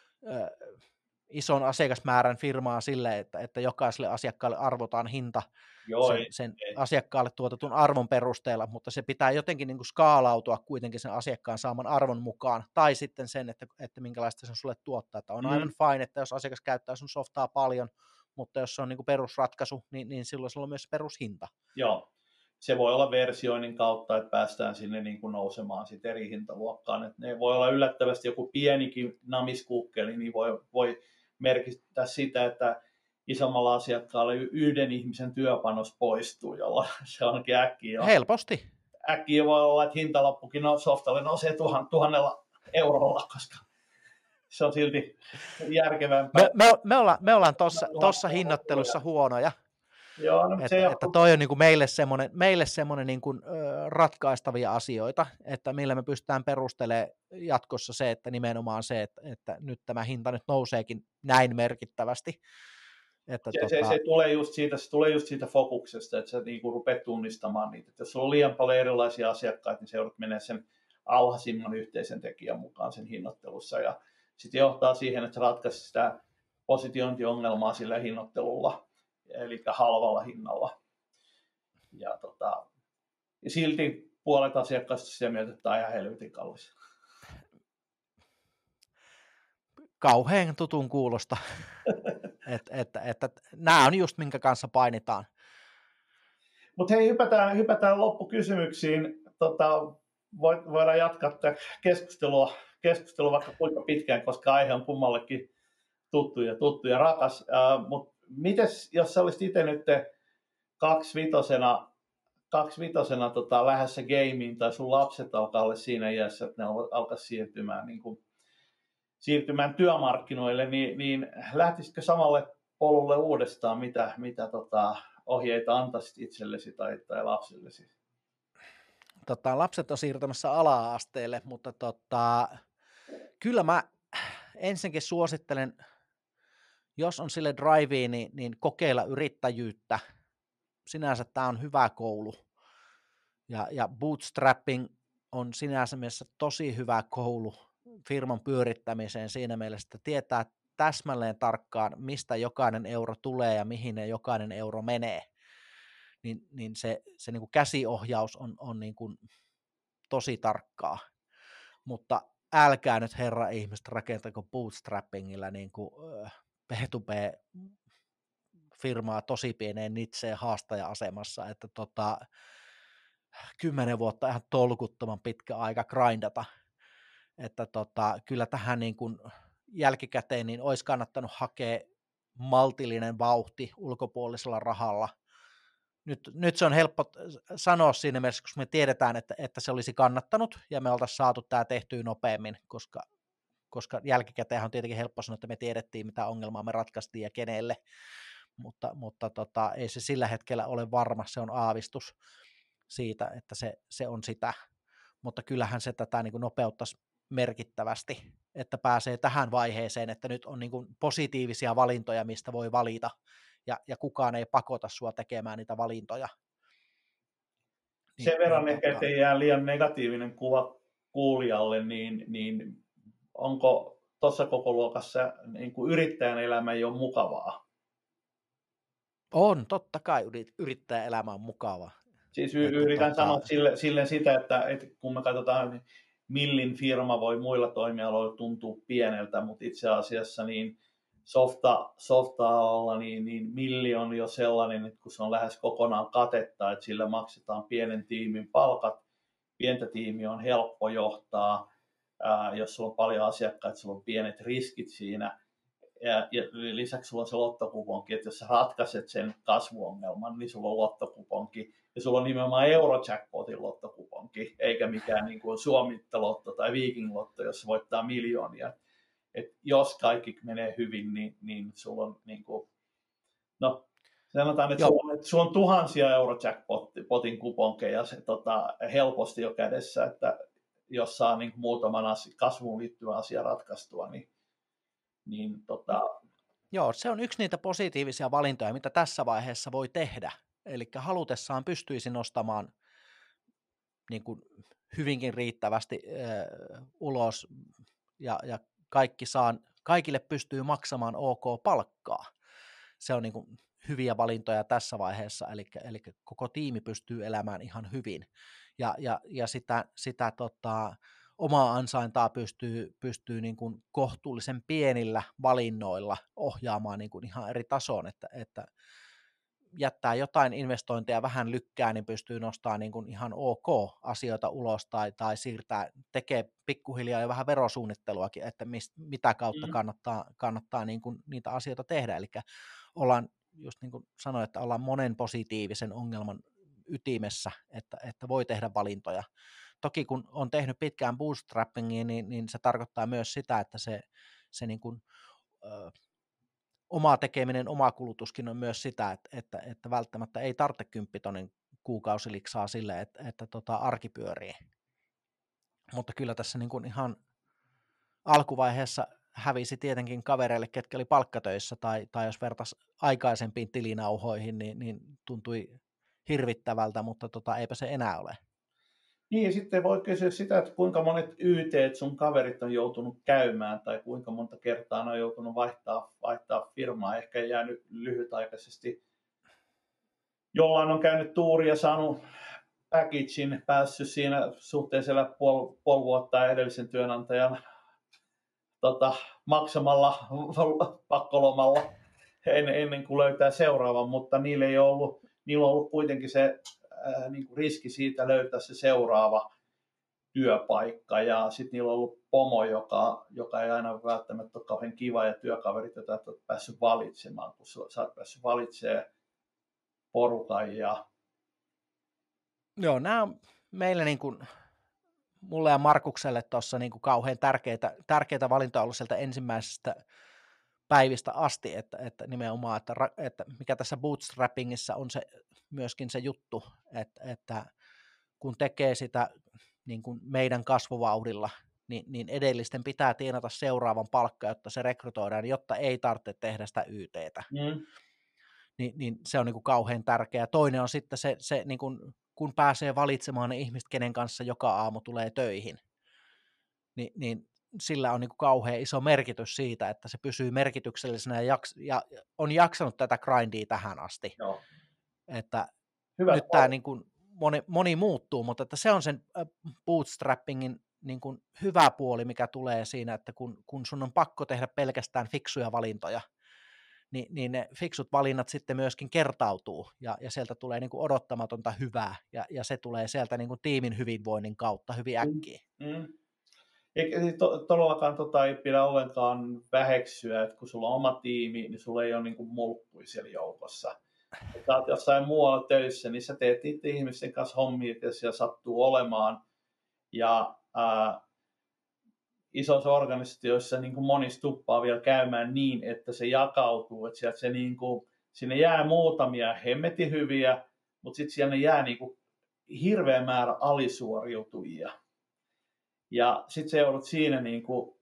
Speaker 2: ö, ison asiakasmäärän firmaa sille, että, että jokaiselle asiakkaalle arvotaan hinta Joo, sen, ei, sen ei. asiakkaalle tuotetun arvon perusteella, mutta se pitää jotenkin niin kuin skaalautua kuitenkin sen asiakkaan saaman arvon mukaan, tai sitten sen, että, että minkälaista se on sulle tuottaa. Että on mm. aivan fine, että jos asiakas käyttää sun softaa paljon, mutta jos se on niin kuin perusratkaisu, niin, niin silloin sulla on myös perushinta.
Speaker 1: Joo. Se voi olla versioinnin kautta, että päästään sinne niin kuin nousemaan sit eri hintaluokkaan. Et ne voi olla yllättävästi joku pienikin namiskuukkeli, niin voi, voi merkitä sitä, että isommalla asiakkaalle yhden ihmisen työpanos poistuu, jolla se onkin äkkiä jo.
Speaker 2: Helposti.
Speaker 1: Äkkiä voi olla, että hintalappukin softalle nousee tuhan, tuhannella eurolla, koska se on silti järkevämpää.
Speaker 2: Me, me, me ollaan, me ollaan tuossa hinnoittelussa huonoja.
Speaker 1: Joo, no,
Speaker 2: että,
Speaker 1: se
Speaker 2: että toi on niin kuin meille semmoinen, meille semmoinen niin kuin, ö, ratkaistavia asioita, että millä me pystytään perustelemaan jatkossa se, että nimenomaan se, että, että nyt tämä hinta nyt nouseekin näin merkittävästi. Että
Speaker 1: se,
Speaker 2: tota...
Speaker 1: se, se, tulee just siitä, se tulee just siitä fokuksesta, että sä niin kuin rupeat tunnistamaan niitä. Että jos sulla on liian paljon erilaisia asiakkaita, niin se joudut menee sen alhaisimman yhteisen tekijän mukaan sen hinnoittelussa. Ja sitten johtaa siihen, että ratkaisi sitä positiointiongelmaa sillä hinnoittelulla, eli halvalla hinnalla. ja, tota, ja silti puolet asiakkaista sitä mieltä, että tämä on ihan helvetin kallis.
Speaker 2: Kauhean tutun kuulosta, että et, et, et, nämä on just minkä kanssa painitaan.
Speaker 1: Mutta hei, hypätään, hypätään loppukysymyksiin. Tota, voidaan jatkaa tätä keskustelua, keskustelua vaikka kuinka pitkään, koska aihe on kummallekin tuttu ja, tuttu ja rakas. Uh, Mutta mites, jos sä olisit itse nyt kaksivitosena, kaksivitosena tota, lähdössä gameen, tai sun lapset alkaa olla siinä iässä, että ne alkaa siirtymään, niin kuin, siirtymään työmarkkinoille, niin, niin lähtisitkö samalle polulle uudestaan, mitä, mitä tota, ohjeita antaisit itsellesi tai, tai lapsillesi?
Speaker 2: Tota, lapset on siirtymässä ala-asteelle, mutta tota, kyllä mä ensinnäkin suosittelen, jos on sille drivea, niin, niin kokeilla yrittäjyyttä. Sinänsä tämä on hyvä koulu. Ja, ja bootstrapping on sinänsä mielessä tosi hyvä koulu firman pyörittämiseen siinä mielessä, että tietää täsmälleen tarkkaan, mistä jokainen euro tulee ja mihin ne jokainen euro menee. Niin, niin se, se niin kuin käsiohjaus on, on niin kuin tosi tarkkaa. Mutta älkää nyt herra ihmiset rakentako bootstrappingilla niin kuin B two B-firmaa tosi pieneen nitseen haastaja-asemassa, että tota, kymmenen vuotta ihan tolkuttoman pitkä aika grindata, että tota, kyllä tähän niin kuin jälkikäteen niin olisi kannattanut hakea maltillinen vauhti ulkopuolisella rahalla. Nyt, nyt se on helppo sanoa siinä mielessä, koska me tiedetään, että, että se olisi kannattanut ja me oltaisiin saatu tämä tehtyä nopeammin, koska, koska jälkikäteen on tietenkin helppo sanoa, että me tiedettiin, mitä ongelmaa me ratkaistiin ja kenelle, mutta, mutta tota, ei se sillä hetkellä ole varma, se on aavistus siitä, että se, se on sitä, mutta kyllähän se tätä niin kuin nopeuttaisi merkittävästi, että pääsee tähän vaiheeseen, että nyt on niin kuin positiivisia valintoja, mistä voi valita, ja, ja kukaan ei pakota sua tekemään niitä valintoja.
Speaker 1: Sen niin, verran niin, ehkä, ettei jää liian negatiivinen kuva kuulijalle, niin, niin onko tuossa koko luokassa niin kuin yrittäjän elämä ei ole mukavaa?
Speaker 2: On, totta kai yrittäjän elämä on mukavaa.
Speaker 1: Siis y- yritän tota... sanoa sille, sille sitä, että, että kun me katsotaan, millin firma voi muilla toimialoilla tuntua pieneltä, mutta itse asiassa niin softa, softa-alalla niin, niin milli on jo sellainen, että kun se on lähes kokonaan katetta, että sillä maksetaan pienen tiimin palkat, pientä tiimiä on helppo johtaa, ää, jos sulla on paljon asiakkaita, sulla on pienet riskit siinä, ja, ja lisäksi sulla on se lottokuponki, että jos sä ratkaiset sen kasvuongelman, niin sulla on lottokuponki, ja sulla on nimenomaan Eurojackpotin lottokuponki, eikä mikään niin kuin Suomi-lotto tai Viking-lotto, jossa voittaa miljoonia. Et jos kaikki menee hyvin, niin, niin sulla on, niin kuin, no, sanotaan, että sulla, että sulla on tuhansia Eurojackpotin kuponkeja se, tota, helposti jo kädessä, että jos saa niin kuin muutaman asia, kasvuun liittyvän asian ratkaistua, niin, niin tota...
Speaker 2: Joo, se on yksi niitä positiivisia valintoja, mitä tässä vaiheessa voi tehdä. Eli halutessaan pystyisi nostamaan niin kuin hyvinkin riittävästi äh, ulos ja, ja kaikki saan, kaikille pystyy maksamaan ok palkkaa. Se on niin kuin hyviä valintoja tässä vaiheessa, eli, eli koko tiimi pystyy elämään ihan hyvin. Ja, ja, ja sitä, sitä tota, omaa ansaintaa pystyy, pystyy niin kuin kohtuullisen pienillä valinnoilla ohjaamaan niin kuin ihan eri tasoon, että, että jättää jotain investointeja vähän lykkää, niin pystyy nostamaan niin kuin ihan ok asioita ulos tai, tai siirtää, tekee pikkuhiljaa jo vähän verosuunnitteluakin, että mist, mitä kautta mm. kannattaa, kannattaa niin kuin niitä asioita tehdä. Eli ollaan, just niin kuin sanoin, että ollaan monen positiivisen ongelman ytimessä, että, että voi tehdä valintoja. Toki kun on tehnyt pitkään bootstrappingia, niin, niin se tarkoittaa myös sitä, että se, se niin kuin, ö, oma tekeminen, oma kulutuskin on myös sitä, että, että, että välttämättä ei tarvitse kymppitonnin kuukausiliksaa sille, että, että tota arki pyörii. Mutta kyllä tässä niin kuin ihan alkuvaiheessa hävisi tietenkin kavereille, ketkä oli palkkatöissä, tai, tai jos vertaisi aikaisempiin tilinauhoihin, niin, niin tuntui hirvittävältä, mutta tota, eipä se enää ole.
Speaker 1: Niin, ja sitten voi kysyä sitä, että kuinka monet Y T:t sun kaverit on joutunut käymään, tai kuinka monta kertaa ne on joutunut vaihtaa, vaihtaa firmaa, ehkä jäänyt lyhytaikaisesti jollain on käynyt tuuri ja saanut packagein, päässyt siinä suhteellisella puoli, puoli vuotta edellisen työnantajan tota, maksamalla pakkolomalla ennen, ennen kuin löytää seuraavan, mutta niillä ei ollut, niillä on ollut kuitenkin se ää, niin kuin riski siitä löytää se seuraava työpaikka, ja sitten niillä on ollut pomo, joka, joka ei aina välttämättä ole kauhean kiva, ja työkaverit, joita et ole päässyt valitsemaan, kun sä oot päässyt valitsemaan porukan. Ja...
Speaker 2: Joo, nämä on meille niin kuin, mulle ja Markukselle tuossa niin kuin kauhean tärkeitä, tärkeitä valintoja ollut sieltä ensimmäisestä päivistä asti, että, että nimenomaan, että, että mikä tässä bootstrappingissa on se, myöskin se juttu, että, että kun tekee sitä niin kuin meidän kasvuvauhdilla, niin, niin edellisten pitää tienata seuraavan palkka, jotta se rekrytoidaan, jotta ei tarvitse tehdä sitä Y T:tä. Mm. Ni, niin se on niin kuin kauhean tärkeää. Toinen on sitten se, se niin kuin, kun pääsee valitsemaan ne ihmiset, kenen kanssa joka aamu tulee töihin, niin, niin sillä on niin kuin kauhean iso merkitys siitä, että se pysyy merkityksellisenä ja, jaks, ja on jaksanut tätä grindia tähän asti. Joo. Että Hyvä nyt tämä niin kuin moni, moni muuttuu, mutta että se on sen bootstrappingin niin kuin hyvä puoli, mikä tulee siinä, että kun, kun sun on pakko tehdä pelkästään fiksuja valintoja, niin, niin ne fiksut valinnat sitten myöskin kertautuu, ja, ja sieltä tulee niin kuin odottamatonta hyvää, ja, ja se tulee sieltä niin kuin tiimin hyvinvoinnin kautta hyvin äkkiä. Mm, mm.
Speaker 1: Eikä to, todellakaan tota ei pidä ollenkaan väheksyä, että kun sulla on oma tiimi, niin sulla ei ole niin kuin mulkkui siellä joukossa. Kun sä oot jossain muualla töissä, niin sä teet itse ihmisten kanssa hommia, että siellä sattuu olemaan. Ja ää, isoissa organisaatioissa niin kuin monissa tuppaa vielä käymään niin, että se jakautuu, että sieltä se niin kuin, sinne jää muutamia hemmetin hyviä, mutta sitten siellä jää niin kuin hirveä määrä alisuoriutujia. Ja sitten se joudut siinä niin kuin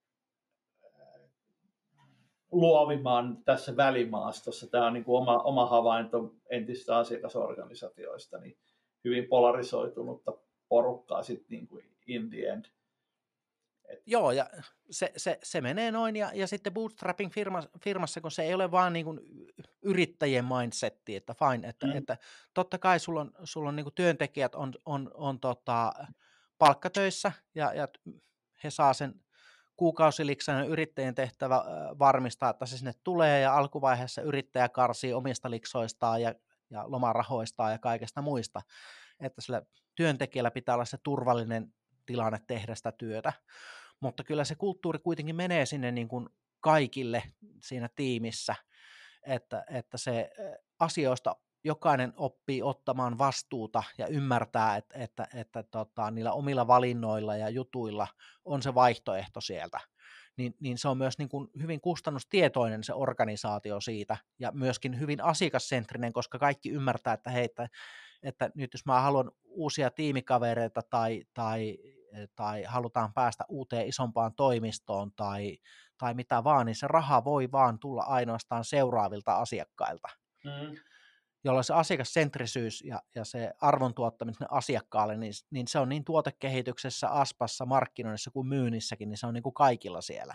Speaker 1: luovimaan tässä välimaastossa. Tämä on niin kuin oma, oma havainto entistä asiakasorganisaatioista, niin hyvin polarisoitunutta porukkaa sitten niin kuin in the end.
Speaker 2: Et... Joo, ja se, se, se menee noin, ja, ja sitten bootstrapping firma, firmassa, kun se ei ole vaan niin kuin yrittäjien mindsetti, että fine, että, mm. että totta kai sulla on, sulla on niin kuin työntekijät on, on, on tota, palkkatöissä, ja, ja he saa sen kuukausiliksan, yrittäjän tehtävä varmistaa, että se sinne tulee, ja alkuvaiheessa yrittäjä karsii omista liksoistaan ja, ja lomarahoistaan ja kaikesta muista, että sillä työntekijällä pitää olla se turvallinen tilanne tehdä sitä työtä, mutta kyllä se kulttuuri kuitenkin menee sinne niin kuin kaikille siinä tiimissä, että, että se asioista jokainen oppii ottamaan vastuuta ja ymmärtää, että, että, että tota, niillä omilla valinnoilla ja jutuilla on se vaihtoehto sieltä. Niin, niin se on myös niin kuin hyvin kustannustietoinen se organisaatio siitä ja myöskin hyvin asiakassentrinen, koska kaikki ymmärtää, että hei, että, että nyt jos mä haluan uusia tiimikavereita tai, tai, tai halutaan päästä uuteen isompaan toimistoon tai, tai mitä vaan, niin se raha voi vaan tulla ainoastaan seuraavilta asiakkailta. Mm. Jolloin se asiakassentrisyys ja, ja se arvon tuottaminen asiakkaalle, niin, niin se on niin tuotekehityksessä, aspassa, markkinoinnissa kuin myynnissäkin, niin se on niin kuin kaikilla siellä.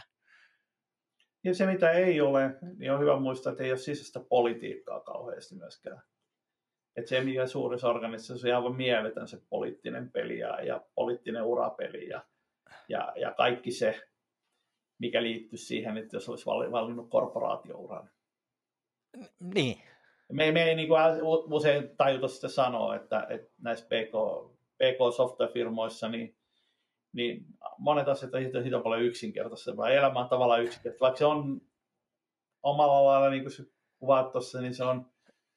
Speaker 1: Ja se, mitä ei ole, niin on hyvä muistaa, että ei ole sisäistä politiikkaa kauheasti myöskään. Että se, mikä suurissa organisaatioissa on aivan mieletön se poliittinen peli ja, ja poliittinen urapeli ja, ja, ja kaikki se, mikä liittyy siihen, että jos olisi valinnut korporaatiouran.
Speaker 2: Niin.
Speaker 1: Me, me ei niin kuin usein tajuta sitä sanoa, että, että näissä P K, P K-software-firmoissa niin, niin monet asiat on siitä paljon yksinkertaisempaa. Elämä on tavallaan yksinkertaista. Vaikka se on omalla lailla, niin kuin sä kuvaat tuossa, niin se on,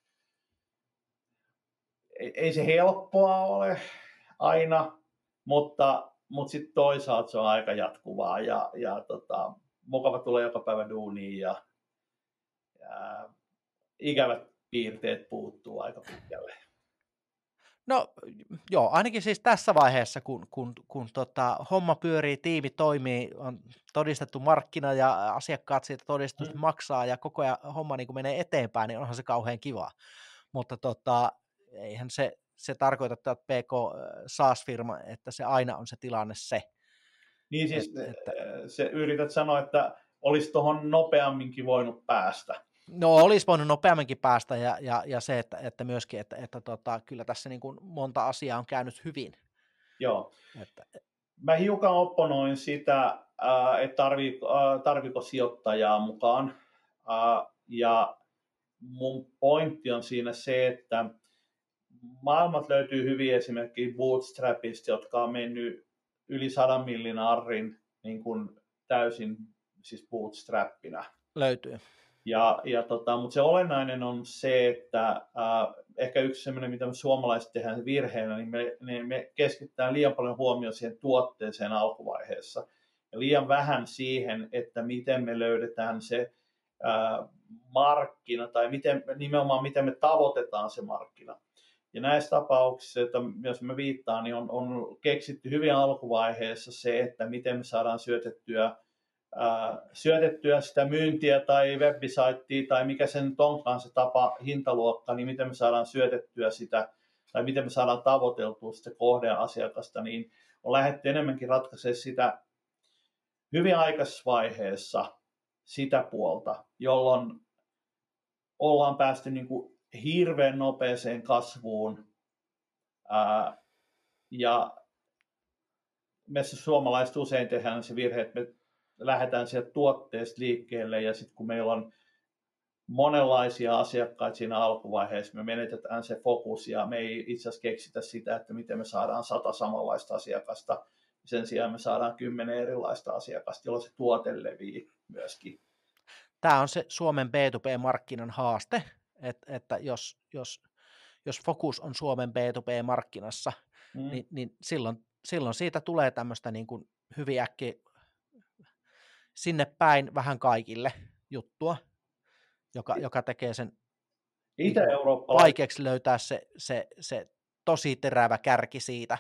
Speaker 1: ei, ei se helppoa ole aina, mutta, mutta sitten toisaalta se on aika jatkuvaa ja, ja tota, mukava tulla joka päivä duuniin ja, ja ikävät piirteet puuttuu aika pitkälle.
Speaker 2: No joo, ainakin siis tässä vaiheessa, kun, kun, kun tota, homma pyörii, tiimi toimii, on todistettu markkina ja asiakkaat siitä todistusta mm. maksaa ja koko ajan homma niin kuin menee eteenpäin, niin onhan se kauhean kiva. Mutta tota, eihän se, se tarkoita, että P K SaaS-firma, että se aina on se tilanne se.
Speaker 1: Niin siis, että, että... se yrität sanoa, että olisi tuohon nopeamminkin voinut päästä.
Speaker 2: No olisi voinut nopeamminkin päästä ja, ja, ja se, että, että myöskin, että, että tota, kyllä tässä niin kuin monta asiaa on käynyt hyvin.
Speaker 1: Joo.
Speaker 2: Että,
Speaker 1: Mä hiukan opponoin sitä, että tarvii, tarviiko sijoittajaa mukaan. Ja mun pointti on siinä se, että maailmat löytyy hyviä esimerkiksi bootstrapista, jotka on mennyt yli sadan millin arrin niin kuin täysin siis bootstrappina.
Speaker 2: Löytyy.
Speaker 1: Ja, ja tota, mutta se olennainen on se, että äh, ehkä yksi sellainen, mitä me suomalaiset tehdään virheenä, niin me, niin me keskitytään liian paljon huomioon siihen tuotteeseen alkuvaiheessa. Ja liian vähän siihen, että miten me löydetään se äh, markkina, tai miten, nimenomaan miten me tavoitetaan se markkina. Ja näissä tapauksissa, että jos mä viittaan, niin on, on keksitty hyvin alkuvaiheessa se, että miten me saadaan syötettyä syötettyä sitä myyntiä tai webbisaittia tai mikä sen nyt onkaan se tapa, hintaluokka, niin miten me saadaan syötettyä sitä tai miten me saadaan tavoiteltua sitä kohdeasiakasta, niin on lähdetty enemmänkin ratkaisemaan sitä hyvin aikaisessa vaiheessa sitä puolta, jolloin ollaan päästy niin kuin hirveän nopeeseen kasvuun ää, ja me suomalaiset usein tehdään se virhe, että me lähdetään sieltä tuotteesta liikkeelle ja sitten kun meillä on monenlaisia asiakkaita siinä alkuvaiheessa, me menetetään se fokus ja me ei itse asiassa keksitä sitä, että miten me saadaan sata samanlaista asiakasta. Sen sijaan me saadaan kymmenen erilaista asiakasta, jolloin se tuote levii myöskin.
Speaker 2: Tämä on se Suomen B two B-markkinan haaste, että, että jos, jos, jos fokus on Suomen B two B-markkinassa, mm. niin, niin silloin, silloin siitä tulee tämmöistä niin kuin hyvin äkkiä sinne päin vähän kaikille juttua, joka, joka tekee sen niin vaikeaksi löytää se, se, se tosi terävä kärki siitä.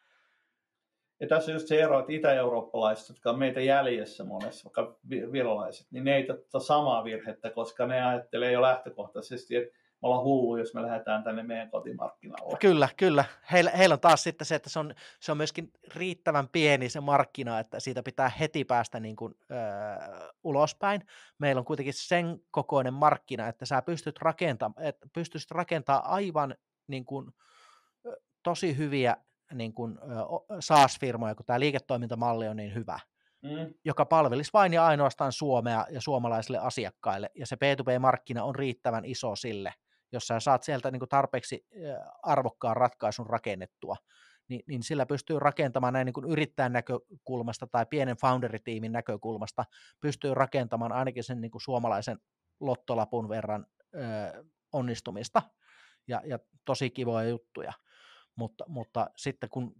Speaker 1: Ja tässä on just se ero, että itä-eurooppalaiset, jotka on meitä jäljessä monessa, vaikka virolaiset, niin ne ei tätä samaa virhettä, koska ne ajattelee jo lähtökohtaisesti, että me ollaan hullu, jos me lähdetään tänne meidän kotimarkkinalle.
Speaker 2: Kyllä, kyllä. Heillä, heillä on taas sitten se, että se on, se on myöskin riittävän pieni se markkina, että siitä pitää heti päästä niin kuin, ö, ulospäin. Meillä on kuitenkin sen kokoinen markkina, että sä pystyt rakentamaan, että pystyisit rakentamaan aivan niin kuin, tosi hyviä niin kuin, SaaS-firmoja, kun tämä liiketoimintamalli on niin hyvä, mm. joka palvelisi vain ja ainoastaan Suomea ja suomalaisille asiakkaille, ja se B two B-markkina on riittävän iso sille, jos sä saat sieltä niin kuin tarpeeksi arvokkaan ratkaisun rakennettua, niin, niin sillä pystyy rakentamaan näin niin kuin yrittäjän näkökulmasta tai pienen founderitiimin näkökulmasta, pystyy rakentamaan ainakin sen niin kuin suomalaisen lottolapun verran ö, onnistumista, ja, ja tosi kivoja juttuja. Mutta, mutta sitten kun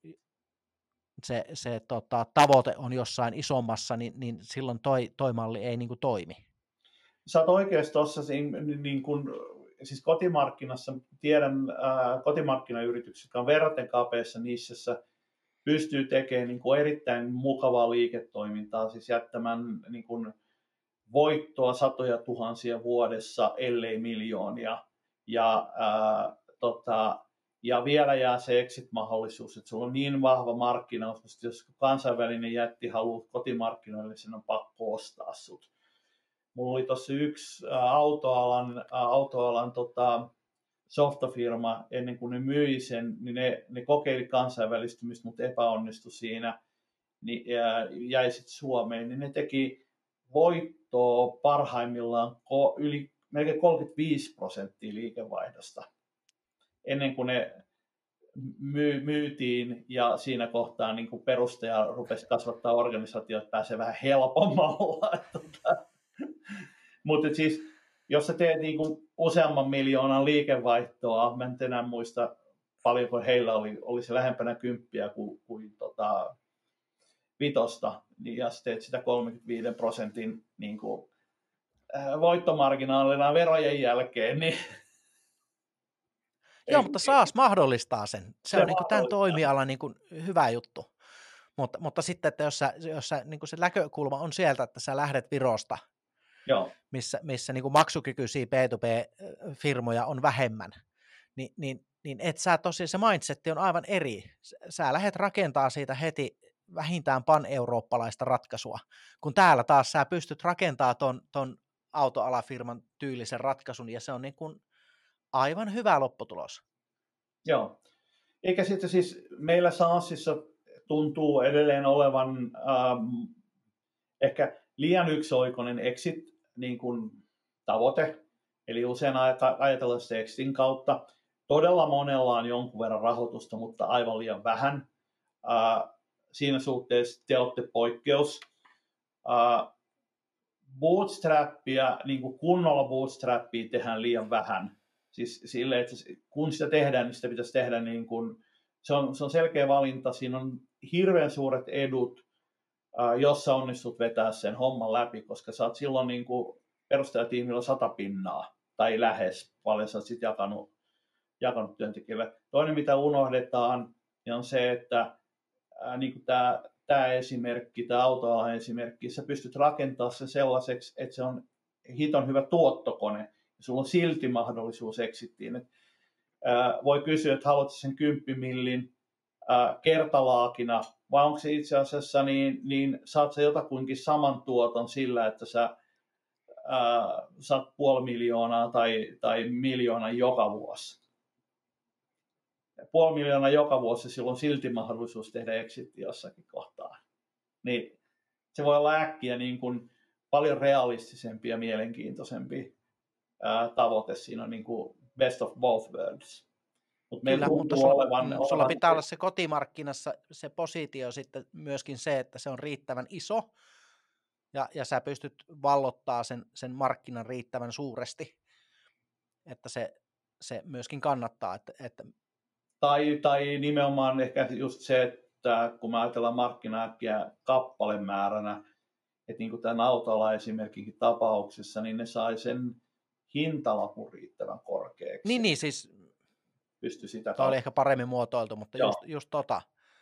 Speaker 2: se, se tota, tavoite on jossain isommassa, niin, niin silloin toi, toi malli ei niin kuin toimi.
Speaker 1: Sä oot oikeasti tuossa, niin kuin, siis kotimarkkinassa, tiedän ää, kotimarkkinayritykset, jotka on verraten kapeassa niissä, pystyy tekemään niin kuin erittäin mukavaa liiketoimintaa, siis jättämään niin kuin voittoa satoja tuhansia vuodessa, ellei miljoonia, ja ää, tota, Ja vielä jää se exit-mahdollisuus, että sulla on niin vahva markkinaus, että jos kansainvälinen jätti haluaa kotimarkkinoille, niin sen on pakko ostaa sut. Mulla oli tuossa yksi autoalan, autoalan tota, softafirma, ennen kuin ne myi sen, niin ne, ne kokeili kansainvälistymistä, mutta epäonnistui siinä, niin jäi sitten Suomeen. Niin ne teki voittoa parhaimmillaan yli melkein kolmekymmentäviisi prosenttia liikevaihdosta, ennen kuin ne myy, myytiin ja siinä kohtaa niin kuin perustaja rupesi kasvattaa organisaatio, että pääsee vähän helpommalla. Mutta siis, jos sä teet niin kuin useamman miljoonan liikevaihtoa, mä en enää muista paljonko heillä oli, oli se lähempänä kymppiä kuin, kuin tota, vitosta, niin ja sä teet sitä kolmekymmentäviisi prosentin niin kuin, äh, voittomarginaalina verojen jälkeen, niin
Speaker 2: Joo, mutta SaaS mahdollistaa sen. Se, se on niin kuin tämän toimialan niin kuin hyvä juttu. Mutta, mutta sitten, että jos, sä, jos sä, niin kuin se näkökulma on sieltä, että sä lähdet Virosta,
Speaker 1: Joo.
Speaker 2: missä, missä niin kuin maksukykyisiä B two B-firmoja on vähemmän, niin, niin, niin et sä tosiaan, se mindsetti on aivan eri. Sä lähdet rakentaa siitä heti vähintään pan-eurooppalaista ratkaisua, kun täällä taas sä pystyt rakentamaan ton, ton autoalafirman tyylisen ratkaisun, ja se on niin kuin aivan hyvä lopputulos.
Speaker 1: Joo. Eikä sitten siis meillä SaaSissa tuntuu edelleen olevan ähm, ehkä liian yksioikoinen exit niin kuin tavoite, eli usein ajatellaan sitä exitin kautta. Todella monella on jonkun verran rahoitusta, mutta aivan liian vähän. Äh, siinä suhteessa te olette poikkeus. Äh, bootstrappia, niin kuin kunnolla bootstrappia tehdään liian vähän. Siis sille, että kun sitä tehdään, niin sitä pitäisi tehdä niin kuin, se on, se on selkeä valinta, siinä on hirveän suuret edut, äh, jos sä onnistut vetää sen homman läpi, koska sä oot silloin niin kuin perustajatiimillä sata pinnaa, tai lähes, paljon sä oot sit jakanut, jakanut työntekijöille. Toinen, mitä unohdetaan, niin on se, että äh, niin kuin tämä tämä esimerkki, tämä autoalan esimerkki, sä pystyt rakentamaan se sellaiseksi, että se on hiton hyvä tuottokone, ja sulla on silti mahdollisuus exittiin. Et, ää, voi kysyä, että haluatko sen kymppimillin ää, kertalaakina, vai onko se itse asiassa, niin, niin saat sä jotakuinkin saman tuoton sillä, että sä ää, saat puoli miljoonaa tai, tai miljoonan joka vuosi. Puoli miljoonaa joka vuosi, silloin on silti mahdollisuus tehdä exitti jossakin kohtaa. Niin se voi olla äkkiä niin kuin paljon realistisempi ja mielenkiintoisempi ää, tavoite. Siinä on niin kuin best of both worlds. Mut
Speaker 2: Kyllä, mutta sulla,
Speaker 1: olevan,
Speaker 2: mm,
Speaker 1: olevan,
Speaker 2: sulla pitää olla se kotimarkkinassa se positio sitten myöskin se, että se on riittävän iso ja, ja sä pystyt vallottaa sen, sen markkinan riittävän suuresti, että se, se myöskin kannattaa, että, että
Speaker 1: Tai, tai nimenomaan ehkä just se, että kun me ajatellaan markkina-äkkiä kappalemääränä, että niin kuin tämän autolla esimerkiksi tapauksessa, niin ne sai sen hintalapun riittävän korkeaksi.
Speaker 2: Niin, niin siis
Speaker 1: Pysty sitä
Speaker 2: tämä oli ehkä paremmin muotoiltu, mutta just, just tota.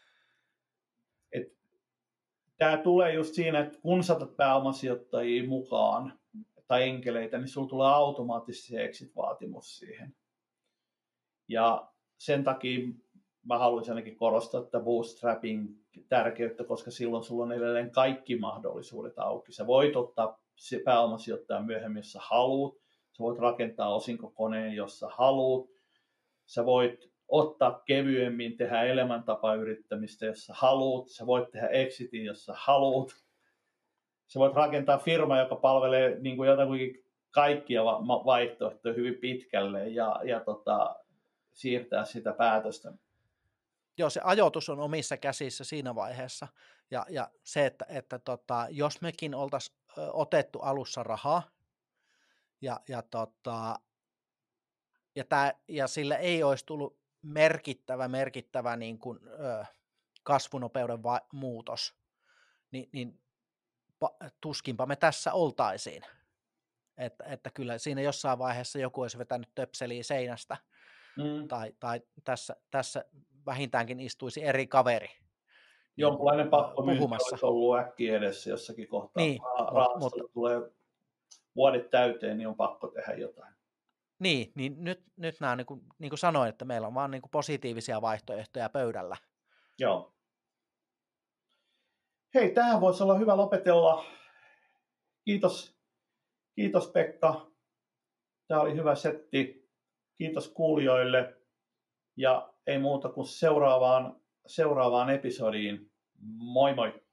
Speaker 1: Et, tämä tulee just siinä, että kun saatat pääomasijoittajia mukaan tai enkeleitä, niin sulla tulee automaattisesti exit-vaatimus siihen. Ja sen takia mä haluaisin ainakin korostaa tätä bootstrapping tärkeyttä, koska silloin sulla on edelleen kaikki mahdollisuudet auki. Sä voit ottaa pääomasijoittajan myöhemmin, jos sä haluat. Sä voit rakentaa osinkokoneen, jos sä haluat. Sä voit ottaa kevyemmin, tehdä elämäntapayrittämistä, jos sä haluat. Sä voit tehdä exitin, jos sä haluat. Sä voit rakentaa firma, joka palvelee niin kuin jotakin kaikkia vaihtoehtoja hyvin pitkälle ja, ja tota, siirtää sitä päätöstä.
Speaker 2: Joo, se ajoitus on omissa käsissä siinä vaiheessa. Ja, ja se, että, että tota, jos mekin oltaisiin otettu alussa rahaa, ja, ja, tota, ja, tää, ja sillä ei olisi tullut merkittävä, merkittävä niin kuin, ö, kasvunopeuden va- muutos, niin, niin pa, tuskinpa me tässä oltaisiin. Että, että kyllä siinä jossain vaiheessa joku olisi vetänyt töpseliä seinästä, mm. tai, tai tässä, tässä vähintäänkin istuisi eri kaveri.
Speaker 1: Jonkunlainen pakkomyynti olisi ollut äkkiä edessä jossakin kohtaa.
Speaker 2: Niin,
Speaker 1: Rahastolla mutta tulee vuodet täyteen, niin on pakko tehdä jotain.
Speaker 2: Niin, niin nyt, nyt nämä, niin kuin, niin kuin sanoin, että meillä on vaan niin kuin positiivisia vaihtoehtoja pöydällä.
Speaker 1: Joo. Hei, tähän voisi olla hyvä lopetella. Kiitos, kiitos Pekka. Tämä oli hyvä setti. Kiitos kuulijoille. Ja ei muuta kuin seuraavaan, seuraavaan episodiin. Moi moi!